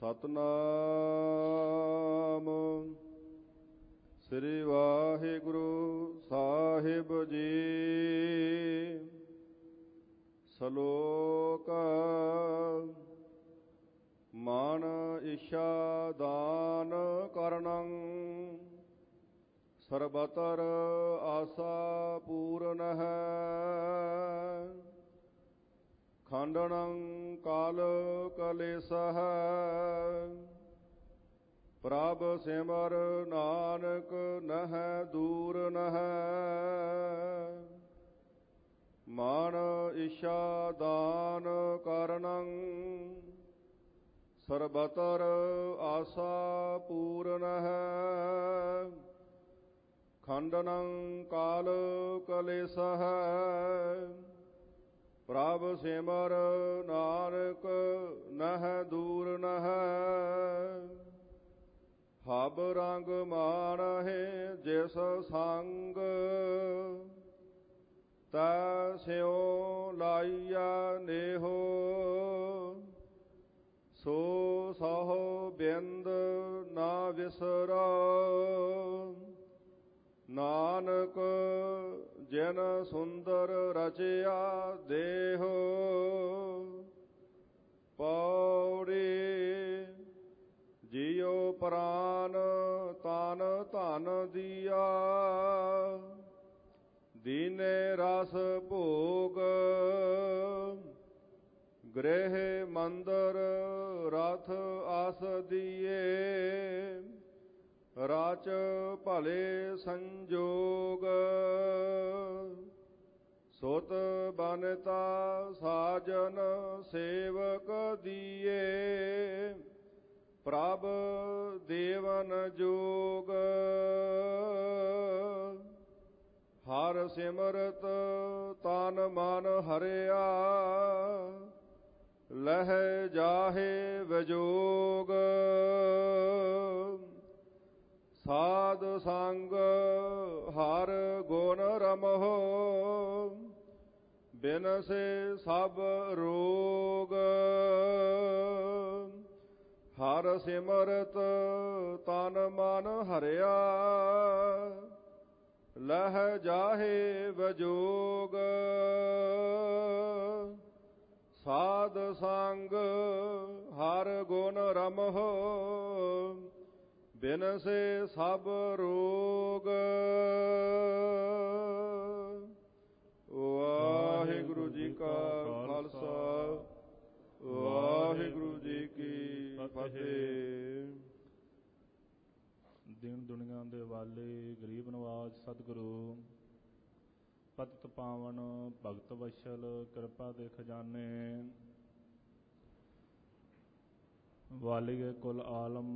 ਸਤਨਾਮ ਸ੍ਰੀ ਵਾਹਿਗੁਰੂ ਸਾਹਿਬ ਜੀ। ਸ਼ਲੋਕ ਮਨ ਇਛਾ ਦਾਨ ਕਰਨੰ ਸਰਬਤਰ ਆਸਾ ਪੂਰਨ ਹੈ। ਖੰਡਨੰ ਕਾਲ ਕਲੇਸ਼ਹ ਪ੍ਰਭ ਸਿਮਰ ਨਾਨਕ ਨਹਿ ਦੂਰ ਨਹਿ। ਮਨ ਇਛਾ ਦਾਨ ਕਰਨੰ ਸਰਬਤਰ ਆਸਾ ਪੂਰਨ ਹੈ। ਖੰਡਨੰ ਕਾਲ ਕਲੇਸ਼ਹ ਪ੍ਰਭ ਸਿਮਰ ਨਾਨਕ ਨਹਿ ਦੂਰ ਨਹਿ। ਹਬ ਰੰਗ ਮਾਨਹਿ ਜਿਸ ਸੰਗ ਤੈ ਸਿਉ ਲਾਈਆ ਨੇਹੋ। ਸੋ ਸਹੁ ਬਿੰਦ ਨਾ ਵਿਸਰੋ ਨਾਨਕ ਜਿਨ ਸੁੰਦਰ ਰਚਿਆ ਦੇਹੋ। ਪੌੜੀ ਜੀਉ ਪ੍ਰਾਨ ਤਨ ਧਨ ਦੀਆ ਦੀਨੇ ਰਸ ਭੋਗ। ਗ੍ਰਹਿ ਮੰਦਰ ਰਥ ਆਸ ਦੀਏ ਰਾਚ ਭਲੇ ਸੰਜੋਗ। ਸੁਤ ਬਨਤਾ ਸਾਜਨ ਸੇਵਕ ਦੀਏ ਪ੍ਰਭ ਦੇਵਨ ਜੋਗ। ਹਰ ਸਿਮਰਤ ਤਨ ਮਨ ਹਰਿਆ ਲਹਿ ਜਾਹੇ ਵਿਜੋਗ। ਸਾਧ ਸੰਗ ਹਰ ਗੁਣ ਰਮਹੁ ਬਿਨਸੇ ਸਭ ਰੋਗ। ਹਰ ਸਿਮਰਤ ਤਨ ਮਨ ਹਰਿਆ ਲਹਿ ਜਾਹੇ ਵਿਜੋਗ। ਸਾਧ ਸੰਗ ਹਰ ਗੁਣ ਰਮਹੁ ਬਿਨਸੇ ਸਭ ਰੋਗ। ਵਾਹਿਗੁਰੂ ਜੀ ਕਾ ਖਾਲਸਾ ਵਾਹਿਗੁਰੂ ਜੀ ਕੀ ਫਤਿਹ। ਦੀਨ ਦੁਨੀਆ ਦੇ ਵਾਲੇ ਗਰੀਬ ਨਵਾਜ ਸਤਿਗੁਰੂ ਪਤਿਤ ਪਾਵਨ ਭਗਤ ਵਸ਼ਲ ਕਿਰਪਾ ਦੇ ਖਜ਼ਾਨੇ ਵਾਲੀਏ ਕੁਲ ਆਲਮ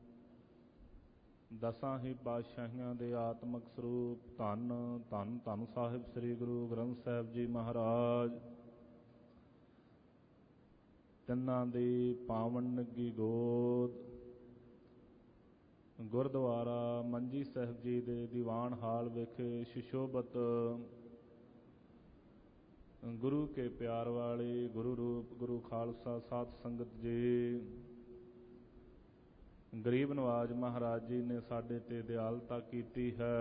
ਦਸਾਂ ਹੀ ਪਾਤਸ਼ਾਹੀਆਂ ਦੇ ਆਤਮਿਕ ਸਰੂਪ ਧੰਨ ਧੰਨ ਧੰਨ ਸਾਹਿਬ ਸ੍ਰੀ ਗੁਰੂ ਗ੍ਰੰਥ ਸਾਹਿਬ ਜੀ ਮਹਾਰਾਜ। ਤਿੰਨਾਂ ਦੀ ਪਾਵਨ ਨਿੱਘੀ ਗੋਦ ਗੁਰਦੁਆਰਾ ਮੰਜੀ ਸਾਹਿਬ ਜੀ ਦੇ ਦੀਵਾਨ ਹਾਲ ਵਿਖੇ ਸੁਸ਼ੋਭਤ ਗੁਰੂ ਕੇ ਪਿਆਰ ਵਾਲੇ ਗੁਰੂ ਰੂਪ ਗੁਰੂ ਖਾਲਸਾ ਸਾਧ ਸੰਗਤ ਜੀ। ਗਰੀਬ ਨਵਾਜ ਮਹਾਰਾਜ ਜੀ ਨੇ ਸਾਡੇ ਤੇ ਦਿਆਲਤਾ ਕੀਤੀ ਹੈ।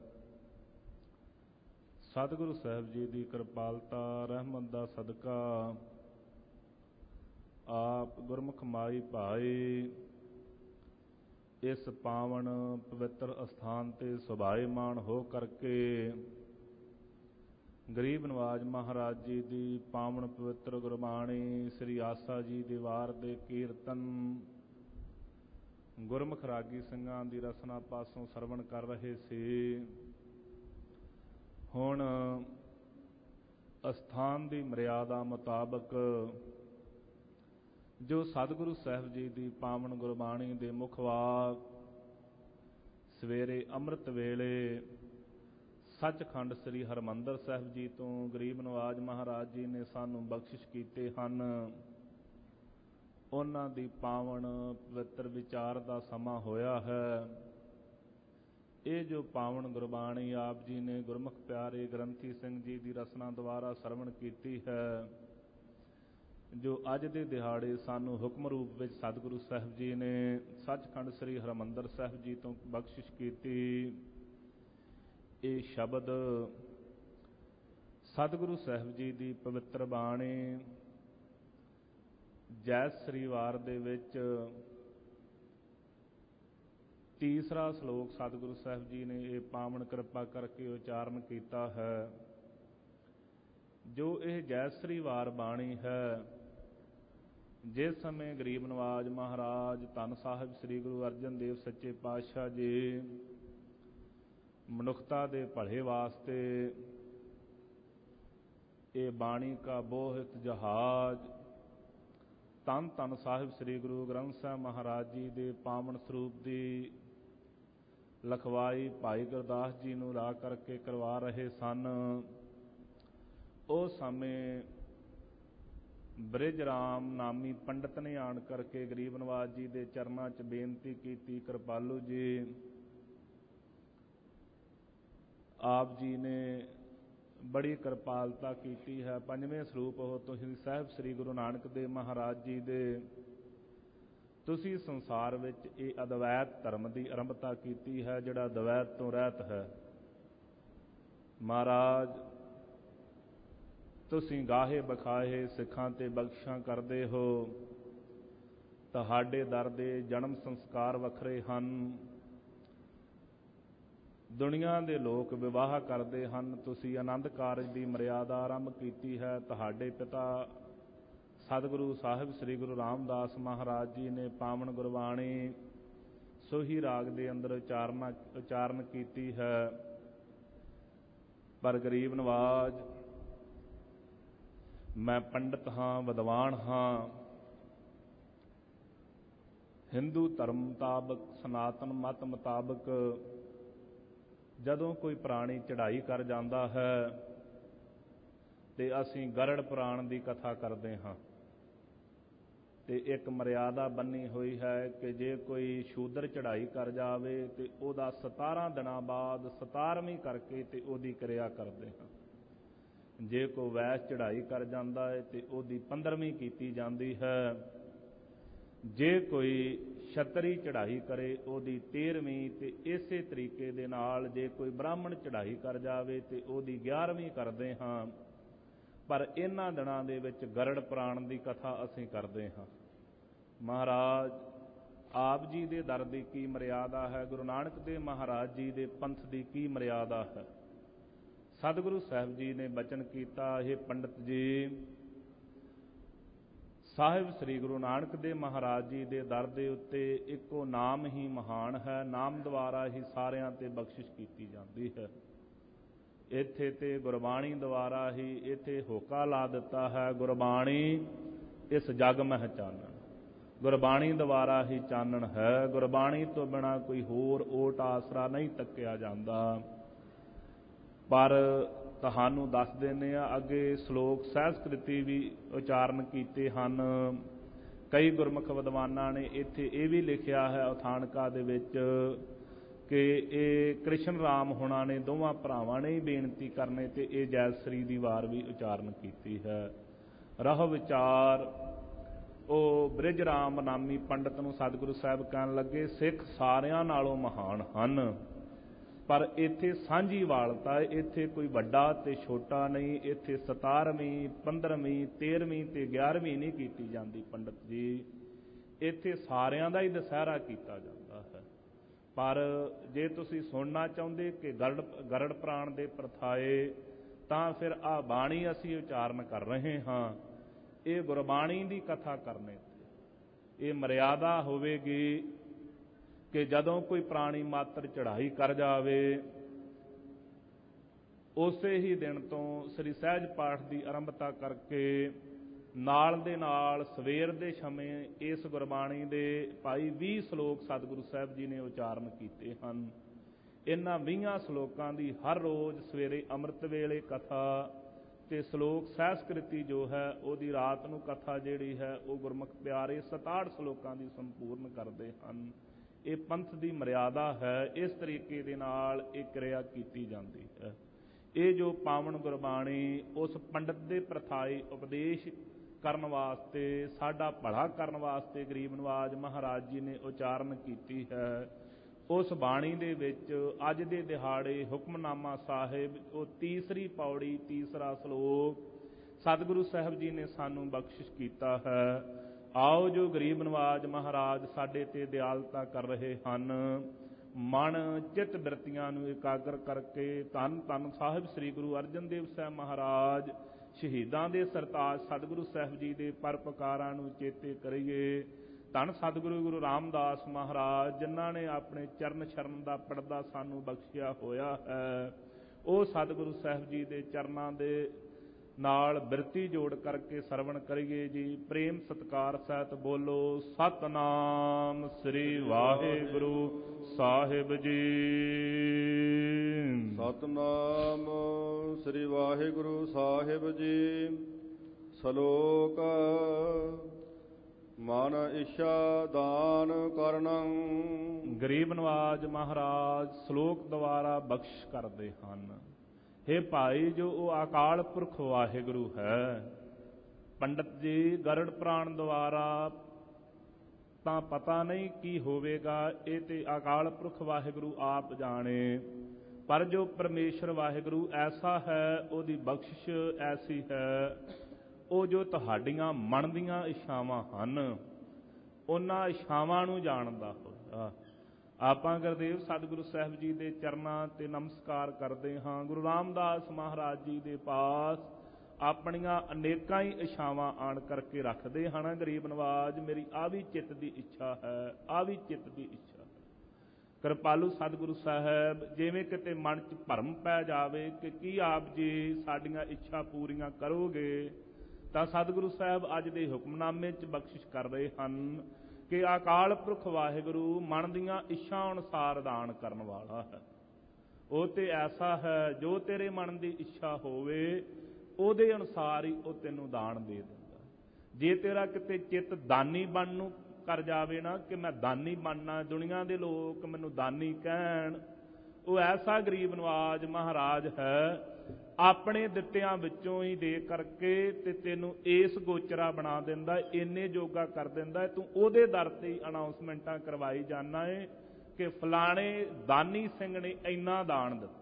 ਸਤਿਗੁਰੂ ਸਾਹਿਬ ਜੀ ਦੀ ਕਿਰਪਾਲਤਾ ਰਹਿਮਤ ਦਾ ਸਦਕਾ ਆਪ ਗੁਰਮੁਖ ਮਾਈ ਭਾਈ ਇਸ ਪਾਵਨ ਪਵਿੱਤਰ ਅਸਥਾਨ ਤੇ ਸੁਭਾਏਮਾਨ ਹੋ ਕਰਕੇ ਗਰੀਬ ਨਵਾਜ ਮਹਾਰਾਜ ਜੀ ਦੀ ਪਾਵਨ ਪਵਿੱਤਰ ਗੁਰਬਾਣੀ ਸ੍ਰੀ ਆਸਾ ਜੀ ਦੀ ਵਾਰ ਦੇ ਕੀਰਤਨ ਗੁਰਮੁਖ ਰਾਗੀ ਸਿੰਘਾਂ ਦੀ ਰਸਨਾ ਪਾਸੋਂ ਸਰਵਣ ਕਰ ਰਹੇ ਸੀ। ਹੁਣ ਅਸਥਾਨ ਦੀ ਮਰਿਆਦਾ ਮੁਤਾਬਕ ਜੋ ਸਤਿਗੁਰੂ ਸਾਹਿਬ ਜੀ ਦੀ ਪਾਵਨ ਗੁਰਬਾਣੀ ਦੇ ਮੁੱਖ ਵਾਕ ਸਵੇਰੇ ਅੰਮ੍ਰਿਤ ਵੇਲੇ ਸੱਚਖੰਡ ਸ੍ਰੀ ਹਰਿਮੰਦਰ ਸਾਹਿਬ ਜੀ ਤੋਂ ਗਰੀਬ ਨਵਾਜ ਮਹਾਰਾਜ ਜੀ ਨੇ ਸਾਨੂੰ ਬਖਸ਼ਿਸ਼ ਕੀਤੇ ਹਨ, ਉਹਨਾਂ ਦੀ ਪਾਵਨ ਪਵਿੱਤਰ ਵਿਚਾਰ ਦਾ ਸਮਾਂ ਹੋਇਆ ਹੈ। ਇਹ ਜੋ ਪਾਵਨ ਗੁਰਬਾਣੀ ਆਪ ਜੀ ਨੇ ਗੁਰਮੁਖ ਪਿਆਰੇ ਗ੍ਰੰਥੀ ਸਿੰਘ ਜੀ ਦੀ ਰਸਨਾ ਦੁਆਰਾ ਸਰਵਣ ਕੀਤੀ ਹੈ, ਜੋ ਅੱਜ ਦੇ ਦਿਹਾੜੇ ਸਾਨੂੰ ਹੁਕਮ ਰੂਪ ਵਿੱਚ ਸਤਿਗੁਰੂ ਸਾਹਿਬ ਜੀ ਨੇ ਸੱਚਖੰਡ ਸ੍ਰੀ ਹਰਿਮੰਦਰ ਸਾਹਿਬ ਜੀ ਤੋਂ ਬਖਸ਼ਿਸ਼ ਕੀਤੀ। ਇਹ ਸ਼ਬਦ ਸਤਿਗੁਰੂ ਸਾਹਿਬ ਜੀ ਦੀ ਪਵਿੱਤਰ ਬਾਣੀ ਜੈਤ ਸ੍ਰੀ ਵਾਰ ਦੇ ਵਿੱਚ ਤੀਸਰਾ ਸ਼ਲੋਕ ਸਤਿਗੁਰੂ ਸਾਹਿਬ ਜੀ ਨੇ ਇਹ ਪਾਵਨ ਕਿਰਪਾ ਕਰਕੇ ਉਚਾਰਨ ਕੀਤਾ ਹੈ। ਜੋ ਇਹ ਜੈਤ ਸ੍ਰੀ ਵਾਰ ਬਾਣੀ ਹੈ, ਜਿਸ ਸਮੇਂ ਗਰੀਬ ਨਵਾਜ ਮਹਾਰਾਜ ਧੰਨ ਸਾਹਿਬ ਸ੍ਰੀ ਗੁਰੂ ਅਰਜਨ ਦੇਵ ਸੱਚੇ ਪਾਤਸ਼ਾਹ ਜੀ ਮਨੁੱਖਤਾ ਦੇ ਭਲੇ ਵਾਸਤੇ ਇਹ ਬਾਣੀ ਕਾ ਬੋਹਿਤ ਜਹਾਜ਼ ਧੰਨ ਧੰਨ ਸਾਹਿਬ ਸ੍ਰੀ ਗੁਰੂ ਗ੍ਰੰਥ ਸਾਹਿਬ ਮਹਾਰਾਜ ਜੀ ਦੇ ਪਾਵਨ ਸਰੂਪ ਦੀ ਲਖਵਾਈ ਭਾਈ ਗੁਰਦਾਸ ਜੀ ਨੂੰ ਲਾ ਕਰਕੇ ਕਰਵਾ ਰਹੇ ਸਨ। ਉਸ ਸਮੇਂ ਬ੍ਰਿਜ ਰਾਮ ਨਾਮੀ ਪੰਡਤ ਨੇ ਆਣ ਕਰਕੇ ਗਰੀਬ ਨਵਾਜ ਜੀ ਦੇ ਚਰਨਾਂ 'ਚ ਬੇਨਤੀ ਕੀਤੀ, ਕਿਰਪਾਲੂ ਜੀ ਆਪ ਜੀ ਨੇ ਬੜੀ ਕਿਰਪਾਲਤਾ ਕੀਤੀ ਹੈ। ਪੰਜਵੇਂ ਸਰੂਪ ਹੋ ਤੁਸੀਂ ਸਾਹਿਬ ਸ੍ਰੀ ਗੁਰੂ ਨਾਨਕ ਦੇਵ ਮਹਾਰਾਜ ਜੀ ਦੇ। ਤੁਸੀਂ ਸੰਸਾਰ ਵਿੱਚ ਇਹ ਅਦਵੈਤ ਧਰਮ ਦੀ ਆਰੰਭਤਾ ਕੀਤੀ ਹੈ, ਜਿਹੜਾ ਦਵੈਤ ਤੋਂ ਰਹਿਤ ਹੈ। ਮਹਾਰਾਜ ਤੁਸੀਂ ਗਾਹੇ ਬਖਾਹੇ ਸਿੱਖਾਂ ਤੇ ਬਖਸ਼ਾਂ ਕਰਦੇ ਹੋ। ਤੁਹਾਡੇ ਦਰ ਦੇ ਜਨਮ ਸੰਸਕਾਰ ਵੱਖਰੇ ਹਨ। ਦੁਨੀਆ ਦੇ ਲੋਕ ਵਿਵਾਹ ਕਰਦੇ ਹਨ, ਤੁਸੀਂ ਆਨੰਦ ਕਾਰਜ ਦੀ ਮਰਿਆਦਾ ਆਰੰਭ ਕੀਤੀ ਹੈ। ਤੁਹਾਡੇ ਪਿਤਾ ਸਤਿਗੁਰੂ ਸਾਹਿਬ ਸ੍ਰੀ ਗੁਰੂ ਰਾਮਦਾਸ ਮਹਾਰਾਜ ਜੀ ਨੇ ਪਾਵਨ ਗੁਰਬਾਣੀ ਸੋਹੀ ਰਾਗ ਦੇ ਅੰਦਰ ਉਚਾਰਨ ਕੀਤੀ ਹੈ। ਪਰ ਗਰੀਬ ਨਵਾਜ ਮੈਂ ਪੰਡਤ ਹਾਂ, ਵਿਦਵਾਨ ਹਾਂ, ਹਿੰਦੂ ਧਰਮ ਮੁਤਾਬਕ, ਸਨਾਤਨ ਮਤ ਮੁਤਾਬਕ ਜਦੋਂ ਕੋਈ ਪ੍ਰਾਣੀ ਚੜ੍ਹਾਈ ਕਰ ਜਾਂਦਾ ਹੈ ਤੇ ਅਸੀਂ ਗਰੜ ਪੁਰਾਣ ਦੀ ਕਥਾ ਕਰਦੇ ਹਾਂ। ਤੇ ਇੱਕ ਮਰਿਆਦਾ ਬੰਨੀ ਹੋਈ ਹੈ ਕਿ ਜੇ ਕੋਈ ਸ਼ੂਦਰ ਚੜ੍ਹਾਈ ਕਰ ਜਾਵੇ ਤੇ ਉਹਦਾ 17 ਦਿਨਾਂ ਬਾਅਦ 17ਵੀਂ ਕਰਕੇ ਤੇ ਉਹਦੀ ਕਿਰਿਆ ਕਰਦੇ ਹਾਂ। ਜੇ ਕੋਈ ਵੈਸ ਚੜ੍ਹਾਈ ਕਰ ਜਾਂਦਾ ਹੈ ਤੇ ਉਹਦੀ 15ਵੀਂ ਕੀਤੀ ਜਾਂਦੀ ਹੈ। ਜੇ ਕੋਈ ਛਤਰੀ ਚੜ੍ਹਾਈ ਕਰੇ ਉਹਦੀ 13ਵੀਂ, ਤੇ ਇਸੇ ਤਰੀਕੇ ਦੇ ਨਾਲ ਜੇ ਕੋਈ ਬ੍ਰਾਹਮਣ ਚੜ੍ਹਾਈ ਕਰ ਜਾਵੇ ਤੇ ਉਹਦੀ 11ਵੀਂ ਕਰਦੇ ਹਾਂ। ਪਰ ਇਹਨਾਂ ਦਿਨਾਂ ਦੇ ਵਿੱਚ ਗਰੜ ਪੁਰਾਣ ਦੀ ਕਥਾ ਅਸੀਂ ਕਰਦੇ ਹਾਂ। ਮਹਾਰਾਜ ਆਪ ਜੀ ਦੇ ਦਰ ਦੀ ਕੀ ਮਰਿਆਦਾ ਹੈ, ਗੁਰੂ ਨਾਨਕ ਦੇਵ ਮਹਾਰਾਜ ਜੀ ਦੇ ਪੰਥ ਦੀ ਕੀ ਮਰਿਆਦਾ ਹੈ। ਸਤਿਗੁਰੂ ਸਾਹਿਬ ਜੀ ਨੇ ਬਚਨ ਕੀਤਾ, ਇਹ ਪੰਡਤ ਜੀ ਸਾਹਿਬ ਸ੍ਰੀ ਗੁਰੂ ਨਾਨਕ ਦੇਵ ਮਹਾਰਾਜ ਜੀ ਦੇ ਦਰ ਦੇ ਉੱਤੇ ਇੱਕੋ ਨਾਮ ਹੀ ਮਹਾਨ ਹੈ। ਨਾਮ ਦੁਆਰਾ ਹੀ ਸਾਰਿਆਂ ਤੇ ਬਖਸ਼ਿਸ਼ ਕੀਤੀ ਜਾਂਦੀ ਹੈ। ਇੱਥੇ ਤੇ ਗੁਰਬਾਣੀ ਦੁਆਰਾ ਹੀ ਇੱਥੇ ਹੋਕਾ ਲਾ ਦਿੱਤਾ ਹੈ, ਗੁਰਬਾਣੀ ਇਸ ਜਗ ਮਹਿ ਚਾਨਣ। ਗੁਰਬਾਣੀ ਦੁਆਰਾ ਹੀ ਚਾਨਣ ਹੈ। ਗੁਰਬਾਣੀ ਤੋਂ ਬਿਨਾਂ ਕੋਈ ਹੋਰ ਓਟ ਆਸਰਾ ਨਹੀਂ ਤੱਕਿਆ ਜਾਂਦਾ। ਪਰ ਤੁਹਾਨੂੰ ਦੱਸ ਦਿੰਦੇ ਆ, ਅੱਗੇ ਸ਼ਲੋਕ ਸਹਿਸਕ੍ਰਿਤੀ ਵੀ ਉਚਾਰਨ ਕੀਤੇ ਹਨ। ਕਈ ਗੁਰਮੁਖ ਵਿਦਵਾਨਾਂ ਨੇ ਇੱਥੇ ਇਹ ਵੀ ਲਿਖਿਆ ਹੈ ਉਥਾਨਕਾ ਦੇ ਵਿੱਚ ਕਿ ਇਹ ਕ੍ਰਿਸ਼ਨ ਰਾਮ ਹੋਣਾ ਨੇ, ਦੋਵਾਂ ਭਰਾਵਾਂ ਨੇ ਹੀ ਬੇਨਤੀ ਕਰਨੇ ਤੇ ਇਹ ਜੈਤਸਰੀ ਦੀ ਵਾਰ ਵੀ ਉਚਾਰਨ ਕੀਤੀ ਹੈ। ਰਹ ਵਿਚਾਰ ਉਹ ਬ੍ਰਿਜ ਰਾਮ ਨਾਮੀ ਪੰਡਤ ਨੂੰ ਸਤਿਗੁਰੂ ਸਾਹਿਬ ਕਹਿਣ ਲੱਗੇ, ਸਿੱਖ ਸਾਰਿਆਂ ਨਾਲੋਂ ਮਹਾਨ ਹਨ, ਪਰ ਇੱਥੇ ਸਾਂਝੀ ਵਾਲਤਾ, ਇੱਥੇ ਕੋਈ ਵੱਡਾ ਤੇ ਛੋਟਾ ਨਹੀਂ। ਇੱਥੇ 17ਵੀਂ 15ਵੀਂ 13ਵੀਂ ਤੇ 11ਵੀਂ ਨਹੀਂ ਕੀਤੀ ਜਾਂਦੀ ਪੰਡਤ ਜੀ, ਇੱਥੇ ਸਾਰਿਆਂ ਦਾ ਹੀ ਦੁਸਹਿਰਾ ਕੀਤਾ ਜਾਂਦਾ ਹੈ। ਪਰ ਜੇ ਤੁਸੀਂ ਸੁਣਨਾ ਚਾਹੁੰਦੇ ਕਿ ਗਰੜ ਪ੍ਰਾਣ ਦੇ ਪ੍ਰਥਾਏ, ਤਾਂ ਫਿਰ ਆਹ ਬਾਣੀ ਅਸੀਂ ਉਚਾਰਨ ਕਰ ਰਹੇ ਹਾਂ। ਇਹ ਗੁਰਬਾਣੀ ਦੀ ਕਥਾ ਕਰਨੇ ਤੇ ਇਹ ਮਰਿਆਦਾ ਹੋਵੇਗੀ ਕਿ ਜਦੋਂ ਕੋਈ ਪ੍ਰਾਣੀ ਮਾਤਰ ਚੜ੍ਹਾਈ ਕਰ ਜਾਵੇ, ਉਸੇ ਹੀ ਦਿਨ ਤੋਂ ਸ੍ਰੀ ਸਹਿਜ ਪਾਠ ਦੀ ਆਰੰਭਤਾ ਕਰਕੇ ਨਾਲ ਦੇ ਨਾਲ ਸਵੇਰ ਦੇ ਸਮੇਂ ਇਸ ਗੁਰਬਾਣੀ ਦੇ ਭਾਈ 20 ਸ਼ਲੋਕ ਸਤਿਗੁਰੂ ਸਾਹਿਬ ਜੀ ਨੇ ਉਚਾਰਨ ਕੀਤੇ ਹਨ। ਇਹਨਾਂ 20 ਸ਼ਲੋਕਾਂ ਦੀ ਹਰ ਰੋਜ਼ ਸਵੇਰੇ ਅੰਮ੍ਰਿਤ ਵੇਲੇ ਕਥਾ ਤੇ ਸ਼ਲੋਕ ਸਹਿਸਕ੍ਰਿਤੀ ਜੋ ਹੈ ਉਹਦੀ ਰਾਤ ਨੂੰ ਕਥਾ ਜਿਹੜੀ ਹੈ ਉਹ ਗੁਰਮੁਖ ਪਿਆਰੇ 67 ਸ਼ਲੋਕਾਂ ਦੀ ਸੰਪੂਰਨ ਕਰਦੇ ਹਨ। ਇਹ ਪੰਥ ਦੀ ਮਰਿਆਦਾ ਹੈ। ਇਸ ਤਰੀਕੇ ਦੇ ਨਾਲ ਇਹ ਕਿਰਿਆ ਕੀਤੀ ਜਾਂਦੀ ਹੈ। ਇਹ ਜੋ ਪਾਵਨ ਗੁਰਬਾਣੀ ਉਸ ਪੰਡਤ ਦੇ ਪ੍ਰਥਾਏ ਉਪਦੇਸ਼ ਕਰਨ ਵਾਸਤੇ, ਸਾਡਾ ਭਲਾ ਕਰਨ ਵਾਸਤੇ ਗਰੀਬ ਨਵਾਜ ਮਹਾਰਾਜ ਜੀ ਨੇ ਉਚਾਰਨ ਕੀਤੀ ਹੈ। ਉਸ ਬਾਣੀ ਦੇ ਵਿੱਚ ਅੱਜ ਦੇ ਦਿਹਾੜੇ ਹੁਕਮਨਾਮਾ ਸਾਹਿਬ ਉਹ ਤੀਸਰੀ ਪੌੜੀ, ਤੀਸਰਾ ਸ਼ਲੋਕ ਸਤਿਗੁਰੂ ਸਾਹਿਬ ਜੀ ਨੇ ਸਾਨੂੰ ਬਖਸ਼ਿਸ਼ ਕੀਤਾ ਹੈ। ਆਓ ਜੋ ਗਰੀਬ ਨਵਾਜ ਮਹਾਰਾਜ ਸਾਡੇ ਤੇ ਦਿਆਲਤਾ ਕਰ ਰਹੇ ਹਨ, ਮਨ ਚਿੱਤ ਬਿਰਤੀਆਂ ਨੂੰ ਇਕਾਗਰ ਕਰਕੇ ਧੰਨ ਧੰਨ ਸਾਹਿਬ ਸ੍ਰੀ ਗੁਰੂ ਅਰਜਨ ਦੇਵ ਸਾਹਿਬ ਮਹਾਰਾਜ ਸ਼ਹੀਦਾਂ ਦੇ ਸਰਤਾਜ ਸਤਿਗੁਰੂ ਸਾਹਿਬ ਜੀ ਦੇ ਪਰਪਕਾਰਾਂ ਨੂੰ ਚੇਤੇ ਕਰੀਏ। ਧੰਨ ਸਤਿਗੁਰੂ ਗੁਰੂ ਰਾਮਦਾਸ ਮਹਾਰਾਜ ਜਿਨ੍ਹਾਂ ਨੇ ਆਪਣੇ ਚਰਨ ਸ਼ਰਨ ਦਾ ਪਰਦਾ ਸਾਨੂੰ ਬਖਸ਼ਿਆ ਹੋਇਆ ਹੈ, ਉਹ ਸਤਿਗੁਰੂ ਸਾਹਿਬ ਜੀ ਦੇ ਚਰਨਾਂ ਦੇ ਨਾਲ ਬਿਰਤੀ ਜੋੜ ਕਰਕੇ ਸਰਵਣ ਕਰੀਏ ਜੀ। ਪ੍ਰੇਮ ਸਤਿਕਾਰ ਸਹਿਤ ਬੋਲੋ ਸਤਿਨਾਮ ਸ੍ਰੀ ਵਾਹਿਗੁਰੂ ਸਾਹਿਬ ਜੀ। ਸਤਿਨਾਮ ਸ੍ਰੀ ਵਾਹਿਗੁਰੂ ਸਾਹਿਬ ਜੀ। ਸ਼ਲੋਕ ਮਨ ਇੱਛਾ ਦਾਨ ਕਰਨੰ। ਗਰੀਬ ਨਵਾਜ ਮਹਾਰਾਜ ਸ਼ਲੋਕ ਦੁਆਰਾ ਬਖਸ਼ ਕਰਦੇ ਹਨ। ਹੇ ਭਾਈ, ਜੋ ਉਹ ਅਕਾਲ ਪੁਰਖ ਵਾਹਿਗੁਰੂ ਹੈ, ਪੰਡਤ ਜੀ ਗਰੜ ਪ੍ਰਾਣ ਦੁਆਰਾ ਤਾਂ ਪਤਾ ਨਹੀਂ ਕੀ ਹੋਵੇਗਾ, ਇਹ ਤੇ ਅਕਾਲ ਪੁਰਖ ਵਾਹਿਗੁਰੂ ਆਪ ਜਾਣੇ। ਪਰ ਜੋ ਪਰਮੇਸ਼ਰ ਵਾਹਿਗੁਰੂ ਐਸਾ ਹੈ, ਉਹਦੀ ਬਖਸ਼ਿਸ਼ ਐਸੀ ਹੈ, ਉਹ ਜੋ ਤੁਹਾਡੀਆਂ ਮਨ ਦੀਆਂ ਇੱਛਾਵਾਂ ਹਨ, ਉਹਨਾਂ ਇੱਛਾਵਾਂ ਨੂੰ ਜਾਣਦਾ ਹੋਇਆ। ਆਪਾਂ ਗੁਰਦੇਵ ਸਤਿਗੁਰੂ ਸਾਹਿਬ ਜੀ ਦੇ ਚਰਨਾਂ ਤੇ ਨਮਸਕਾਰ ਕਰਦੇ ਹਾਂ। ਗੁਰੂ ਰਾਮਦਾਸ ਮਹਾਰਾਜ ਜੀ ਦੇ ਪਾਸ ਆਪਣੀਆਂ ਅਨੇਕਾਂ ਹੀ ਇੱਛਾਵਾਂ ਆਣ ਕਰਕੇ ਰੱਖਦੇ ਹਨ। ਗਰੀਬ ਨਵਾਜ, ਮੇਰੀ ਆ ਵੀ ਚਿੱਤ ਦੀ ਇੱਛਾ ਹੈ, ਆ ਵੀ ਚਿੱਤ ਦੀ ਇੱਛਾ ਹੈ। ਕਿਰਪਾਲੂ ਸਤਿਗੁਰੂ ਸਾਹਿਬ, ਜਿਵੇਂ ਕਿਤੇ ਮਨ 'ਚ ਭਰਮ ਪੈ ਜਾਵੇ ਕਿ ਕੀ ਆਪ ਜੀ ਸਾਡੀਆਂ ਇੱਛਾ ਪੂਰੀਆਂ ਕਰੋਗੇ, ਤਾਂ ਸਤਿਗੁਰੂ ਸਾਹਿਬ ਅੱਜ ਦੇ ਹੁਕਮਨਾਮੇ 'ਚ ਬਖਸ਼ਿਸ਼ ਕਰ ਰਹੇ ਹਨ ਕਿ ਅਕਾਲ ਪੁਰਖ ਵਾਹਿਗੁਰੂ ਮਨ ਦੀਆਂ ਇੱਛਾ ਅਨੁਸਾਰ ਦਾਨ ਕਰਨ ਵਾਲਾ ਹੈ। ਉਹ ਤੇ ਐਸਾ ਹੈ, ਜੋ ਤੇਰੇ ਮਨ ਦੀ ਇੱਛਾ ਹੋਵੇ ਉਹਦੇ ਅਨੁਸਾਰ ਹੀ ਉਹ ਤੈਨੂੰ ਦਾਨ ਦੇ ਦਿੰਦਾ। ਜੇ ਤੇਰਾ ਕਿਤੇ ਚਿੱਤ ਦਾਨੀ ਬਣਨ ਨੂੰ ਕਰ ਜਾਵੇ ਨਾ, ਕਿ ਮੈਂ ਦਾਨੀ ਬਣਨਾ, ਦੁਨੀਆ ਦੇ ਲੋਕ ਮੈਨੂੰ ਦਾਨੀ ਕਹਿਣ, ਉਹ ਐਸਾ ਗਰੀਬ ਨਵਾਜ ਮਹਾਰਾਜ ਹੈ, ਆਪਣੇ ਦਿੱਤਿਆਂ ਵਿੱਚੋਂ ਹੀ ਦੇ ਕਰਕੇ ਤੇ ਤੈਨੂੰ ਇਸ ਗੋਚਰਾ ਬਣਾ ਦਿੰਦਾ, ਇੰਨੇ ਜੋਗਾ ਕਰ ਦਿੰਦਾ। ਤੂੰ ਉਹਦੇ ਦਰ ਤੇ ਹੀ ਅਨਾਉਂਸਮੈਂਟਾਂ ਕਰਵਾਈ ਜਾਂਦਾ ਏ ਕਿ ਫਲਾਣੇ ਦਾਨੀ ਸਿੰਘ ਨੇ ਇੰਨਾ ਦਾਨ ਦਿੱਤਾ।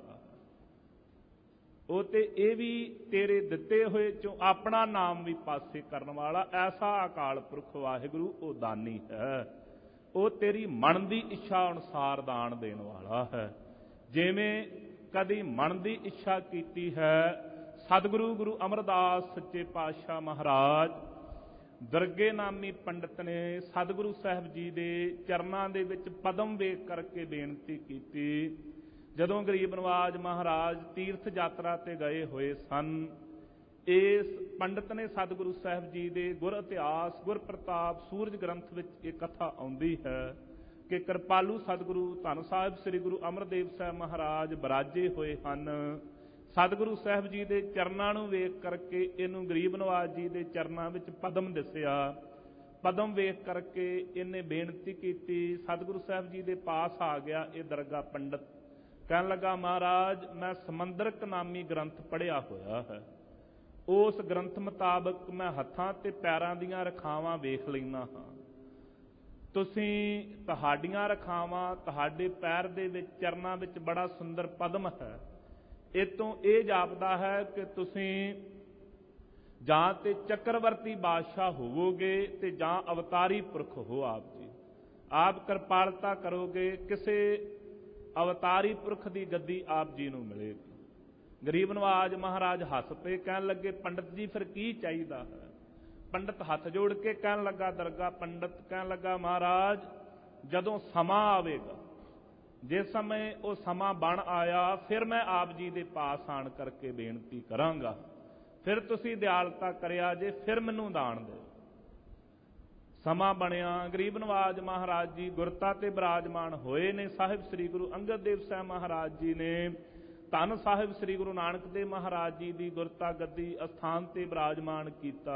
ਉਹ ਤੇ ਇਹ ਵੀ ਤੇਰੇ ਦਿੱਤੇ ਹੋਏ ਚੋਂ ਆਪਣਾ ਨਾਮ ਵੀ ਪਾਸੇ ਕਰਨ ਵਾਲਾ ਐਸਾ ਅਕਾਲ ਪੁਰਖ ਵਾਹਿਗੁਰੂ ਉਹ ਦਾਨੀ ਹੈ। ਉਹ ਤੇਰੀ ਮਨ ਦੀ ਇੱਛਾ ਅਨੁਸਾਰ ਦਾਨ ਦੇਣ ਵਾਲਾ ਹੈ। ਜਿਵੇਂ ਕਦੀ ਮਨ ਦੀ ਇੱਛਾ ਕੀਤੀ ਹੈ, ਸਤਿਗੁਰੂ ਗੁਰੂ ਅਮਰਦਾਸ ਸੱਚੇ ਪਾਤਸ਼ਾਹ ਮਹਾਰਾਜ ਦਰਗੇ ਨਾਮੀ ਪੰਡਤ ਨੇ ਸਤਿਗੁਰੂ ਸਾਹਿਬ ਜੀ ਦੇ ਚਰਨਾਂ ਦੇ ਵਿੱਚ ਪਦਮ ਵੇਖ ਕਰਕੇ ਬੇਨਤੀ ਕੀਤੀ। ਜਦੋਂ ਗਰੀਬ ਨਵਾਜ ਮਹਾਰਾਜ ਤੀਰਥ ਯਾਤਰਾ ਤੇ ਗਏ ਹੋਏ ਸਨ, ਇਸ ਪੰਡਤ ਨੇ ਸਤਿਗੁਰੂ ਸਾਹਿਬ ਜੀ ਦੇ ਗੁਰ ਇਤਿਹਾਸ, ਗੁਰ ਪ੍ਰਤਾਪ ਸੂਰਜ ਗ੍ਰੰਥ ਵਿੱਚ ਇਹ ਕਥਾ ਆਉਂਦੀ ਹੈ ਕਿ ਕਿਰਪਾਲੂ ਸਤਿਗੁਰੂ ਧੰਨ ਸਾਹਿਬ ਸ੍ਰੀ ਗੁਰੂ ਅਮਰਦੇਵ ਸਾਹਿਬ ਮਹਾਰਾਜ ਬਿਰਾਜੇ ਹੋਏ ਹਨ। ਸਤਿਗੁਰੂ ਸਾਹਿਬ ਜੀ ਦੇ ਚਰਨਾਂ ਨੂੰ ਵੇਖ ਕਰਕੇ ਇਹਨੂੰ ਗਰੀਬ ਨਵਾਜ ਜੀ ਦੇ ਚਰਨਾਂ ਵਿੱਚ ਪਦਮ ਦਿਸਿਆ। ਪਦਮ ਵੇਖ ਕਰਕੇ ਇਹਨੇ ਬੇਨਤੀ ਕੀਤੀ, ਸਤਿਗੁਰੂ ਸਾਹਿਬ ਜੀ ਦੇ ਪਾਸ ਆ ਗਿਆ ਇਹ ਦਰਗਾ ਪੰਡਤ। ਕਹਿਣ ਲੱਗਾ, ਮਹਾਰਾਜ ਮੈਂ ਸਮੰਦਰਕ ਨਾਮੀ ਗ੍ਰੰਥ ਪੜ੍ਹਿਆ ਹੋਇਆ ਹੈ, ਉਸ ਗ੍ਰੰਥ ਮੁਤਾਬਕ ਮੈਂ ਹੱਥਾਂ ਤੇ ਪੈਰਾਂ ਦੀਆਂ ਰਖਾਵਾਂ ਵੇਖ ਲੈਂਦਾ ਹਾਂ। ਤੁਸੀਂ ਤੁਹਾਡੀਆਂ ਰਖਾਵਾਂ, ਤੁਹਾਡੇ ਪੈਰ ਦੇ ਵਿੱਚ ਚਰਨਾਂ ਵਿੱਚ ਬੜਾ ਸੁੰਦਰ ਪਦਮ ਹੈ। ਇਹ ਤੋਂ ਇਹ ਜਾਪਦਾ ਹੈ ਕਿ ਤੁਸੀਂ ਜਾਂ ਤੇ ਚੱਕਰਵਰਤੀ ਬਾਦਸ਼ਾਹ ਹੋਵੋਗੇ ਤੇ ਜਾਂ ਅਵਤਾਰੀ ਪੁਰਖ ਹੋ ਆਪ ਜੀ। ਆਪ ਕਿਰਪਾਲਤਾ ਕਰੋਗੇ, ਕਿਸੇ ਅਵਤਾਰੀ ਪੁਰਖ ਦੀ ਗੱਦੀ ਆਪ ਜੀ ਨੂੰ ਮਿਲੇਗੀ। ਗਰੀਬ ਨਵਾਜ ਮਹਾਰਾਜ ਹੱਸ ਪਏ, ਕਹਿਣ ਲੱਗੇ, ਪੰਡਤ ਜੀ ਫਿਰ ਕੀ ਚਾਹੀਦਾ ਹੈ? ਪੰਡਤ ਹੱਥ ਜੋੜ ਕੇ ਕਹਿਣ ਲੱਗਾ, ਦਰਗਾ ਪੰਡਤ ਕਹਿਣ ਲੱਗਾ, ਮਹਾਰਾਜ ਜਦੋਂ ਸਮਾਂ ਆਵੇਗਾ, ਜਿਸ ਸਮੇਂ ਉਹ ਸਮਾਂ ਬਣ ਆਇਆ, ਫਿਰ ਮੈਂ ਆਪ ਜੀ ਦੇ ਪਾਸ ਆਣ ਕਰਕੇ ਬੇਨਤੀ ਕਰਾਂਗਾ। ਫਿਰ ਤੁਸੀਂ ਦਿਆਲਤਾ ਕਰਿਆ ਜੇ, ਫਿਰ ਮੈਨੂੰ ਦਾਨ ਦਿਓ। ਸਮਾਂ ਬਣਿਆ, ਗਰੀਬ ਨਵਾਜ ਮਹਾਰਾਜ ਜੀ ਗੁਰਤਾ ਤੇ ਬਿਰਾਜਮਾਨ ਹੋਏ ਨੇ। ਸਾਹਿਬ ਸ੍ਰੀ ਗੁਰੂ ਅੰਗਦ ਦੇਵ ਸਾਹਿਬ ਮਹਾਰਾਜ ਜੀ ਨੇ ਧੰਨ ਸਾਹਿਬ ਸ੍ਰੀ ਗੁਰੂ ਨਾਨਕ ਦੇਵ ਮਹਾਰਾਜ ਜੀ ਦੀ ਗੁਰਤਾ ਗੱਦੀ ਅਸਥਾਨ ਤੇ ਬਿਰਾਜਮਾਨ ਕੀਤਾ।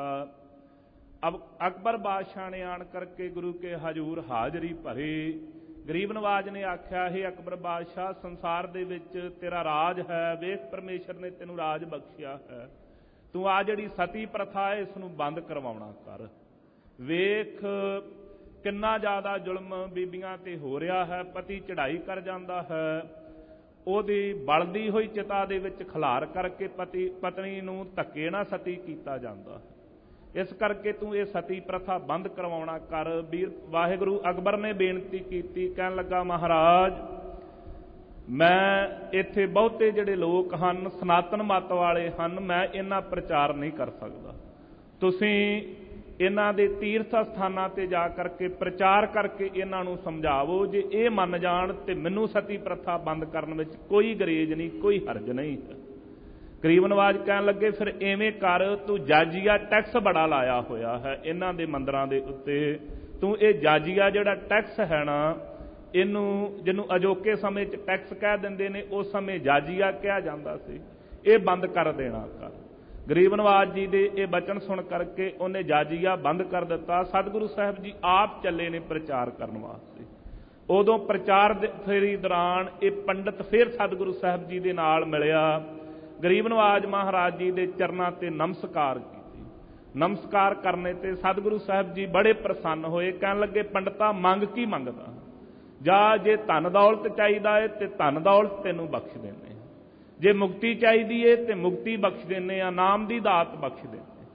ਅਕਬਰ ਬਾਦਸ਼ਾਹ ਨੇ ਆਣ ਕਰਕੇ ਗੁਰੂ ਕੇ ਹਜ਼ੂਰ ਹਾਜ਼ਰੀ ਭਰੀ। ਗਰੀਬ ਨਵਾਜ ਨੇ ਆਖਿਆ, ਹੇ ਅਕਬਰ ਬਾਦਸ਼ਾਹ, ਸੰਸਾਰ ਦੇ ਵਿੱਚ ਤੇਰਾ ਰਾਜ ਹੈ, ਵੇਖ ਪਰਮੇਸ਼ਰ ਨੇ ਤੈਨੂੰ ਰਾਜ ਬਖਸ਼ਿਆ ਹੈ, ਤੂੰ ਆ ਜਿਹੜੀ ਸਤੀ ਪ੍ਰਥਾ ਹੈ ਇਸ ਨੂੰ ਬੰਦ ਕਰਵਾਉਣਾ ਕਰ। ਵੇਖ ਕਿੰਨਾ ਜ਼ਿਆਦਾ ਜ਼ੁਲਮ ਬੀਬੀਆਂ ਤੇ ਹੋ ਰਿਹਾ ਹੈ। ਪਤੀ ਚੜ੍ਹਾਈ ਕਰ ਜਾਂਦਾ ਹੈ, ਉਹਦੀ ਬਲਦੀ ਹੋਈ ਚਿਤਾ ਦੇ ਵਿੱਚ ਖਿਲਾਰ ਕਰਕੇ ਪਤਨੀ ਨੂੰ ਧੱਕੇ ਨਾਲ ਸਤੀ ਕੀਤਾ ਜਾਂਦਾ ਹੈ। ਇਸ ਕਰਕੇ ਤੂੰ ਇਹ ਸਤੀ ਪ੍ਰਥਾ ਬੰਦ ਕਰਵਾਉਣਾ ਕਰ। ਵੀਰ ਵਾਹਿਗੁਰੂ ਅਕਬਰ ਨੇ ਬੇਨਤੀ ਕੀਤੀ, ਕਹਿਣ ਲੱਗਾ ਮਹਾਰਾਜ ਮੈਂ ਇੱਥੇ ਬਹੁਤੇ ਜਿਹੜੇ ਲੋਕ ਹਨ ਸਨਾਤਨ ਮੱਤ ਵਾਲੇ ਹਨ, ਮੈਂ ਇਹਨਾਂ ਪ੍ਰਚਾਰ ਨਹੀਂ ਕਰ ਸਕਦਾ। ਤੁਸੀਂ ਇਹਨਾਂ ਦੇ ਤੀਰਥ ਸਥਾਨਾਂ ਤੇ ਜਾ ਕਰਕੇ ਪ੍ਰਚਾਰ ਕਰਕੇ ਇਹਨਾਂ ਨੂੰ ਸਮਝਾਵੋ। ਜੇ ਇਹ ਮੰਨ ਜਾਣ ਤੇ ਮੈਨੂੰ ਸਤੀ ਪ੍ਰਥਾ ਬੰਦ ਕਰਨ ਵਿੱਚ ਕੋਈ ਗਰੇਜ ਨਹੀਂ, ਕੋਈ ਹਰਜ ਨਹੀਂ। ਗਰੀਬ ਨਵਾਜ ਕਹਿਣ ਲੱਗੇ ਫਿਰ ਐਵੇਂ ਕਰ, ਤੂੰ ਜਾਜੀਆ ਟੈਕਸ ਬੜਾ ਲਾਇਆ ਹੋਇਆ ਹੈ ਇਹਨਾਂ ਦੇ ਮੰਦਰਾਂ ਦੇ ਉੱਤੇ, ਤੂੰ ਇਹ ਜਾਜੀਆ ਜਿਹੜਾ ਟੈਕਸ ਹੈ ਨਾ, ਜਿਹਨੂੰ ਅਜੋਕੇ ਸਮੇਂ 'ਚ ਟੈਕਸ ਕਹਿ ਦਿੰਦੇ ਨੇ, ਉਸ ਸਮੇਂ ਜਾਜੀਆ ਕਿਹਾ ਜਾਂਦਾ ਸੀ, ਇਹ ਬੰਦ ਕਰ ਦੇਣਾ ਕਰ। ਗਰੀਬ ਨਵਾਜ ਜੀ ਦੇ ਇਹ ਬਚਨ ਸੁਣ ਕਰਕੇ ਉਹਨੇ ਜਾਜੀਆ ਬੰਦ ਕਰ ਦਿੱਤਾ। ਸਤਿਗੁਰੂ ਸਾਹਿਬ ਜੀ ਆਪ ਚੱਲੇ ਨੇ ਪ੍ਰਚਾਰ ਕਰਨ ਵਾਸਤੇ। ਉਦੋਂ ਪ੍ਰਚਾਰ ਫੇਰੀ ਦੌਰਾਨ ਇਹ ਪੰਡਤ ਫਿਰ ਸਤਿਗੁਰੂ ਸਾਹਿਬ ਜੀ ਦੇ ਨਾਲ ਮਿਲਿਆ। ਗਰੀਬ ਨਵਾਜ ਮਹਾਰਾਜ ਜੀ ਦੇ ਚਰਨਾਂ ਤੇ ਨਮਸਕਾਰ ਕੀਤੀ। ਨਮਸਕਾਰ ਕਰਨੇ ਤੇ ਸਤਿਗੁਰੂ ਸਾਹਿਬ ਜੀ ਬੜੇ ਪ੍ਰਸੰਨ ਹੋਏ, ਕਹਿਣ ਲੱਗੇ ਪੰਡਤਾ ਮੰਗ ਕੀ ਮੰਗਦਾ? ਜਾਂ ਜੇ ਧਨ ਦੌਲਤ ਚਾਹੀਦਾ ਹੈ ਤੇ ਧਨ ਦੌਲਤ ਤੈਨੂੰ ਬਖਸ਼ ਦਿੰਦੇ, ਜੇ ਮੁਕਤੀ ਚਾਹੀਦੀ ਹੈ ਤੇ ਮੁਕਤੀ ਬਖਸ਼ ਦਿੰਦੇ ਆ, ਨਾਮ ਦੀ ਦਾਤ ਬਖਸ਼ ਦਿੰਦੇ,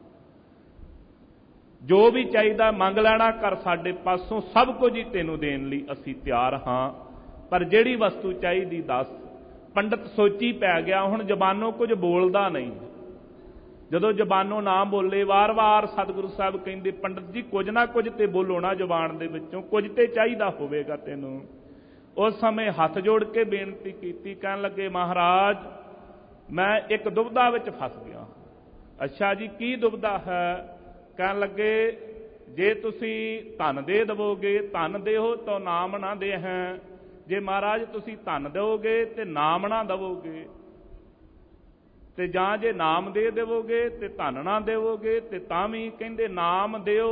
ਜੋ ਵੀ ਚਾਹੀਦਾ ਮੰਗ ਲੈਣਾ ਕਰ, ਸਾਡੇ ਪਾਸੋਂ ਸਭ ਕੁਝ ਹੀ ਤੈਨੂੰ ਦੇਣ ਲਈ ਅਸੀਂ ਤਿਆਰ ਹਾਂ, ਪਰ ਜਿਹੜੀ ਵਸਤੂ ਚਾਹੀਦੀ ਦੱਸ। ਪੰਡਤ ਸੋਚੀ ਪੈ ਗਿਆ, ਹੁਣ ਜ਼ਬਾਨੋਂ ਕੁਝ ਬੋਲਦਾ ਨਹੀਂ। ਜਦੋਂ ਜ਼ਬਾਨੋਂ ਨਾ ਬੋਲੇ, ਵਾਰ-ਵਾਰ ਸਤਿਗੁਰੂ ਸਾਹਿਬ ਕਹਿੰਦੇ ਪੰਡਤ ਜੀ ਕੁਝ ਨਾ ਕੁਝ ਤੇ ਬੋਲੋ ਨਾ ਜ਼ਬਾਨ ਦੇ ਵਿੱਚੋਂ, ਕੁਝ ਤੇ ਚਾਹੀਦਾ ਹੋਵੇਗਾ ਤੈਨੂੰ। ਉਸ ਸਮੇਂ ਹੱਥ ਜੋੜ ਕੇ ਬੇਨਤੀ ਕੀਤੀ, ਕਹਿਣ ਲੱਗੇ ਮਹਾਰਾਜ ਮੈਂ ਇੱਕ ਦੁਬਿਧਾ ਵਿੱਚ ਫਸ ਗਿਆ। ਅੱਛਾ ਜੀ ਕੀ ਦੁਬਿਧਾ ਹੈ? ਕਹਿਣ ਲੱਗੇ ਜੇ ਤੁਸੀਂ ਧਨ ਦੇ ਦੇਵੋਗੇ, ਧਨ ਦੇਹੋ ਤਾਂ ਨਾਮ ਨਾ ਦੇ ਹੈ, ਜੇ ਮਹਾਰਾਜ ਤੁਸੀਂ ਧਨ ਦਿਓਗੇ ਤੇ ਨਾਮ ਨਾ ਦੇਵੋਗੇ, ਤੇ ਜਾਂ ਜੇ ਨਾਮ ਦੇ ਦੇਵੋਗੇ ਤੇ ਧਨ ਨਾ ਦੇਵੋਗੇ ਤੇ ਤਾਂ ਵੀ ਕਹਿੰਦੇ ਨਾਮ ਦਿਓ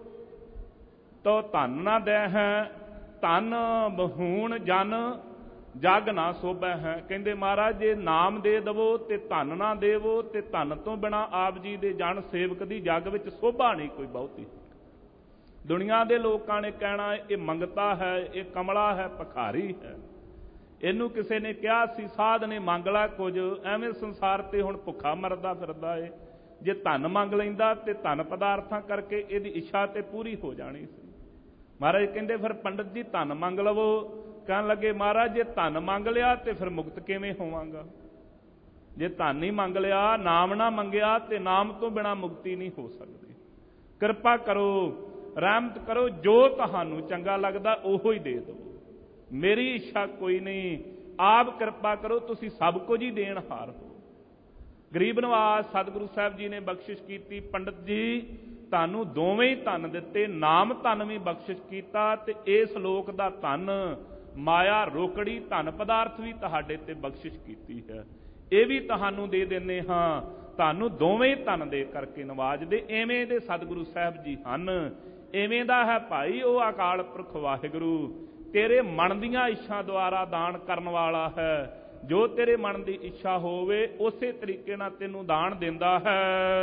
ਤਾਂ ਧਨ ਨਾ ਦੇ ਹੈ, ਧਨ ਬਹੂਣ ਜਨ ਜਗ ਨਾ ਸੋਭੈ ਹੈ। ਕਹਿੰਦੇ ਮਹਾਰਾਜ ਜੇ ਨਾਮ ਦੇ ਦੇਵੋ ਤੇ ਧਨ ਨਾ ਦੇਵੋ, ਤੇ ਧਨ ਤੋਂ ਬਿਨਾਂ ਆਪ ਜੀ ਦੇ ਜਨ ਸੇਵਕ ਦੀ ਜਗ ਵਿੱਚ ਸੋਭਾ ਨਹੀਂ ਕੋਈ ਬਹੁਤੀ। ਦੁਨੀਆ ਦੇ ਲੋਕਾਂ ਨੇ ਕਹਿਣਾ ਇਹ ਮੰਗਤਾ ਹੈ, ਇਹ ਕਮਲਾ ਹੈ, ਭਿਖਾਰੀ ਹੈ। ਇਹਨੂੰ ਕਿਸੇ ਨੇ ਕਿਹਾ ਸੀ ਸਾਧ ਨੇ ਮੰਗ ਲਾ ਕੁਝ, ਐਵੇਂ ਸੰਸਾਰ ਤੇ ਹੁਣ ਭੁੱਖਾ ਮਰਦਾ ਫਿਰਦਾ ਏ। ਜੇ ਧਨ ਮੰਗ ਲੈਂਦਾ ਤੇ ਧਨ ਪਦਾਰਥਾਂ ਕਰਕੇ ਇਹਦੀ ਇੱਛਾ ਤੇ ਪੂਰੀ ਹੋ ਜਾਣੀ ਸੀ। ਮਹਾਰਾਜ ਕਹਿੰਦੇ ਫਿਰ ਪੰਡਤ ਜੀ ਧਨ ਮੰਗ ਲਵੋ। ਕਹਿਣ ਲੱਗੇ ਮਹਾਰਾਜ ਜੇ ਧਨ ਮੰਗ ਲਿਆ ਤੇ ਫਿਰ ਮੁਕਤ ਕਿਵੇਂ ਹੋਵਾਂਗਾ? ਜੇ ਧਨ ਹੀ ਮੰਗ ਲਿਆ, ਨਾਮ ਨਾ ਮੰਗਿਆ ਤੇ ਨਾਮ ਤੋਂ ਬਿਨਾਂ ਮੁਕਤੀ ਨਹੀਂ ਹੋ ਸਕਦੀ। ਕਿਰਪਾ ਕਰੋ, ਰਹਿਮਤ ਕਰੋ, ਜੋ ਤੁਹਾਨੂੰ ਚੰਗਾ ਲੱਗਦਾ ਉਹੋ ਹੀ ਦੇ ਦਿਓ, ਮੇਰੀ ਇੱਛਾ ਕੋਈ ਨਹੀਂ, ਆਪ ਕਿਰਪਾ ਕਰੋ, ਤੁਸੀਂ ਸਭ ਕੁਝ ਹੀ ਦੇਣਹਾਰ ਹੋ। ਗਰੀਬ ਨਵਾਜ ਸਤਿਗੁਰੂ ਸਾਹਿਬ ਜੀ ਨੇ ਬਖਸ਼ਿਸ਼ ਕੀਤੀ, ਪੰਡਤ ਜੀ ਤੁਹਾਨੂੰ ਦੋਵੇਂ ਹੀ ਧਨ ਦਿੱਤੇ, ਨਾਮ ਧਨ ਵੀ ਬਖਸ਼ਿਸ਼ ਕੀਤਾ ਤੇ ਇਸ ਲੋਕ ਦਾ ਧਨ ਮਾਇਆ ਰੋਕੜੀ ਧਨ ਪਦਾਰਥ ਵੀ ਤੁਹਾਡੇ ਤੇ ਬਖਸ਼ਿਸ਼ ਕੀਤੀ ਹੈ, ਇਹ ਵੀ ਤੁਹਾਨੂੰ ਦੇ ਦਿੰਦੇ ਹਾਂ। ਤੁਹਾਨੂੰ ਦੋਵੇਂ ਧਨ ਦੇ ਕਰਕੇ ਨਵਾਜਦੇ। ਐਵੇਂ ਦੇ ਸਤਿਗੁਰੂ ਸਾਹਿਬ ਜੀ ਹਨ, ਐਵੇਂ ਦਾ ਹੈ ਭਾਈ ਉਹ ਅਕਾਲ ਪੁਰਖ ਵਾਹਿਗੁਰੂ, ਤੇਰੇ ਮਨ ਦੀਆਂ ਇੱਛਾ ਦੁਆਰਾ ਦਾਨ ਕਰਨ ਵਾਲਾ ਹੈ। ਜੋ ਤੇਰੇ ਮਨ ਦੀ ਇੱਛਾ ਹੋਵੇ ਉਸੇ ਤਰੀਕੇ ਨਾਲ ਤੈਨੂੰ ਦਾਨ ਦਿੰਦਾ ਹੈ।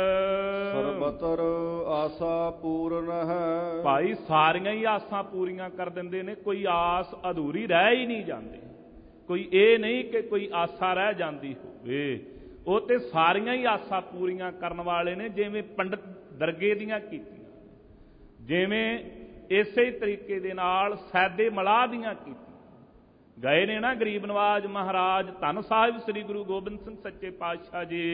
ਸਰਬਤਰ ਆਸਾ ਪੂਰਨ ਹੈ। ਭਾਈ ਸਾਰੀਆਂ ਹੀ ਆਸਾਂ ਪੂਰੀਆਂ ਕਰ ਦਿੰਦੇ ਨੇ, ਕੋਈ ਆਸ ਅਧੂਰੀ ਰਹਿ ਹੀ ਨਹੀਂ ਜਾਂਦੀ। ਕੋਈ ਇਹ ਨਹੀਂ ਕਿ ਕੋਈ ਆਸਾ ਰਹਿ ਜਾਂਦੀ ਹੋਵੇ, ਉਹ ਤੇ ਸਾਰੀਆਂ ਹੀ ਆਸਾਂ ਪੂਰੀਆਂ ਕਰਨ ਵਾਲੇ ਨੇ। ਜਿਵੇਂ ਪੰਡਤ ਦਰਗੇ ਦੀਆਂ ਕੀਤੀਆਂ, ਜਿਵੇਂ ਇਸੇ ਤਰੀਕੇ ਦੇ ਨਾਲ ਸੈਦੇ ਮਲਾਹ ਦੀਆਂ ਕੀਤੀਆਂ। ਗਏ ਨੇ ਨਾ ਗਰੀਬ ਨਵਾਜ ਮਹਾਰਾਜ ਧੰਨ ਸਾਹਿਬ ਸ੍ਰੀ ਗੁਰੂ ਗੋਬਿੰਦ ਸਿੰਘ ਸੱਚੇ ਪਾਤਸ਼ਾਹ ਜੀ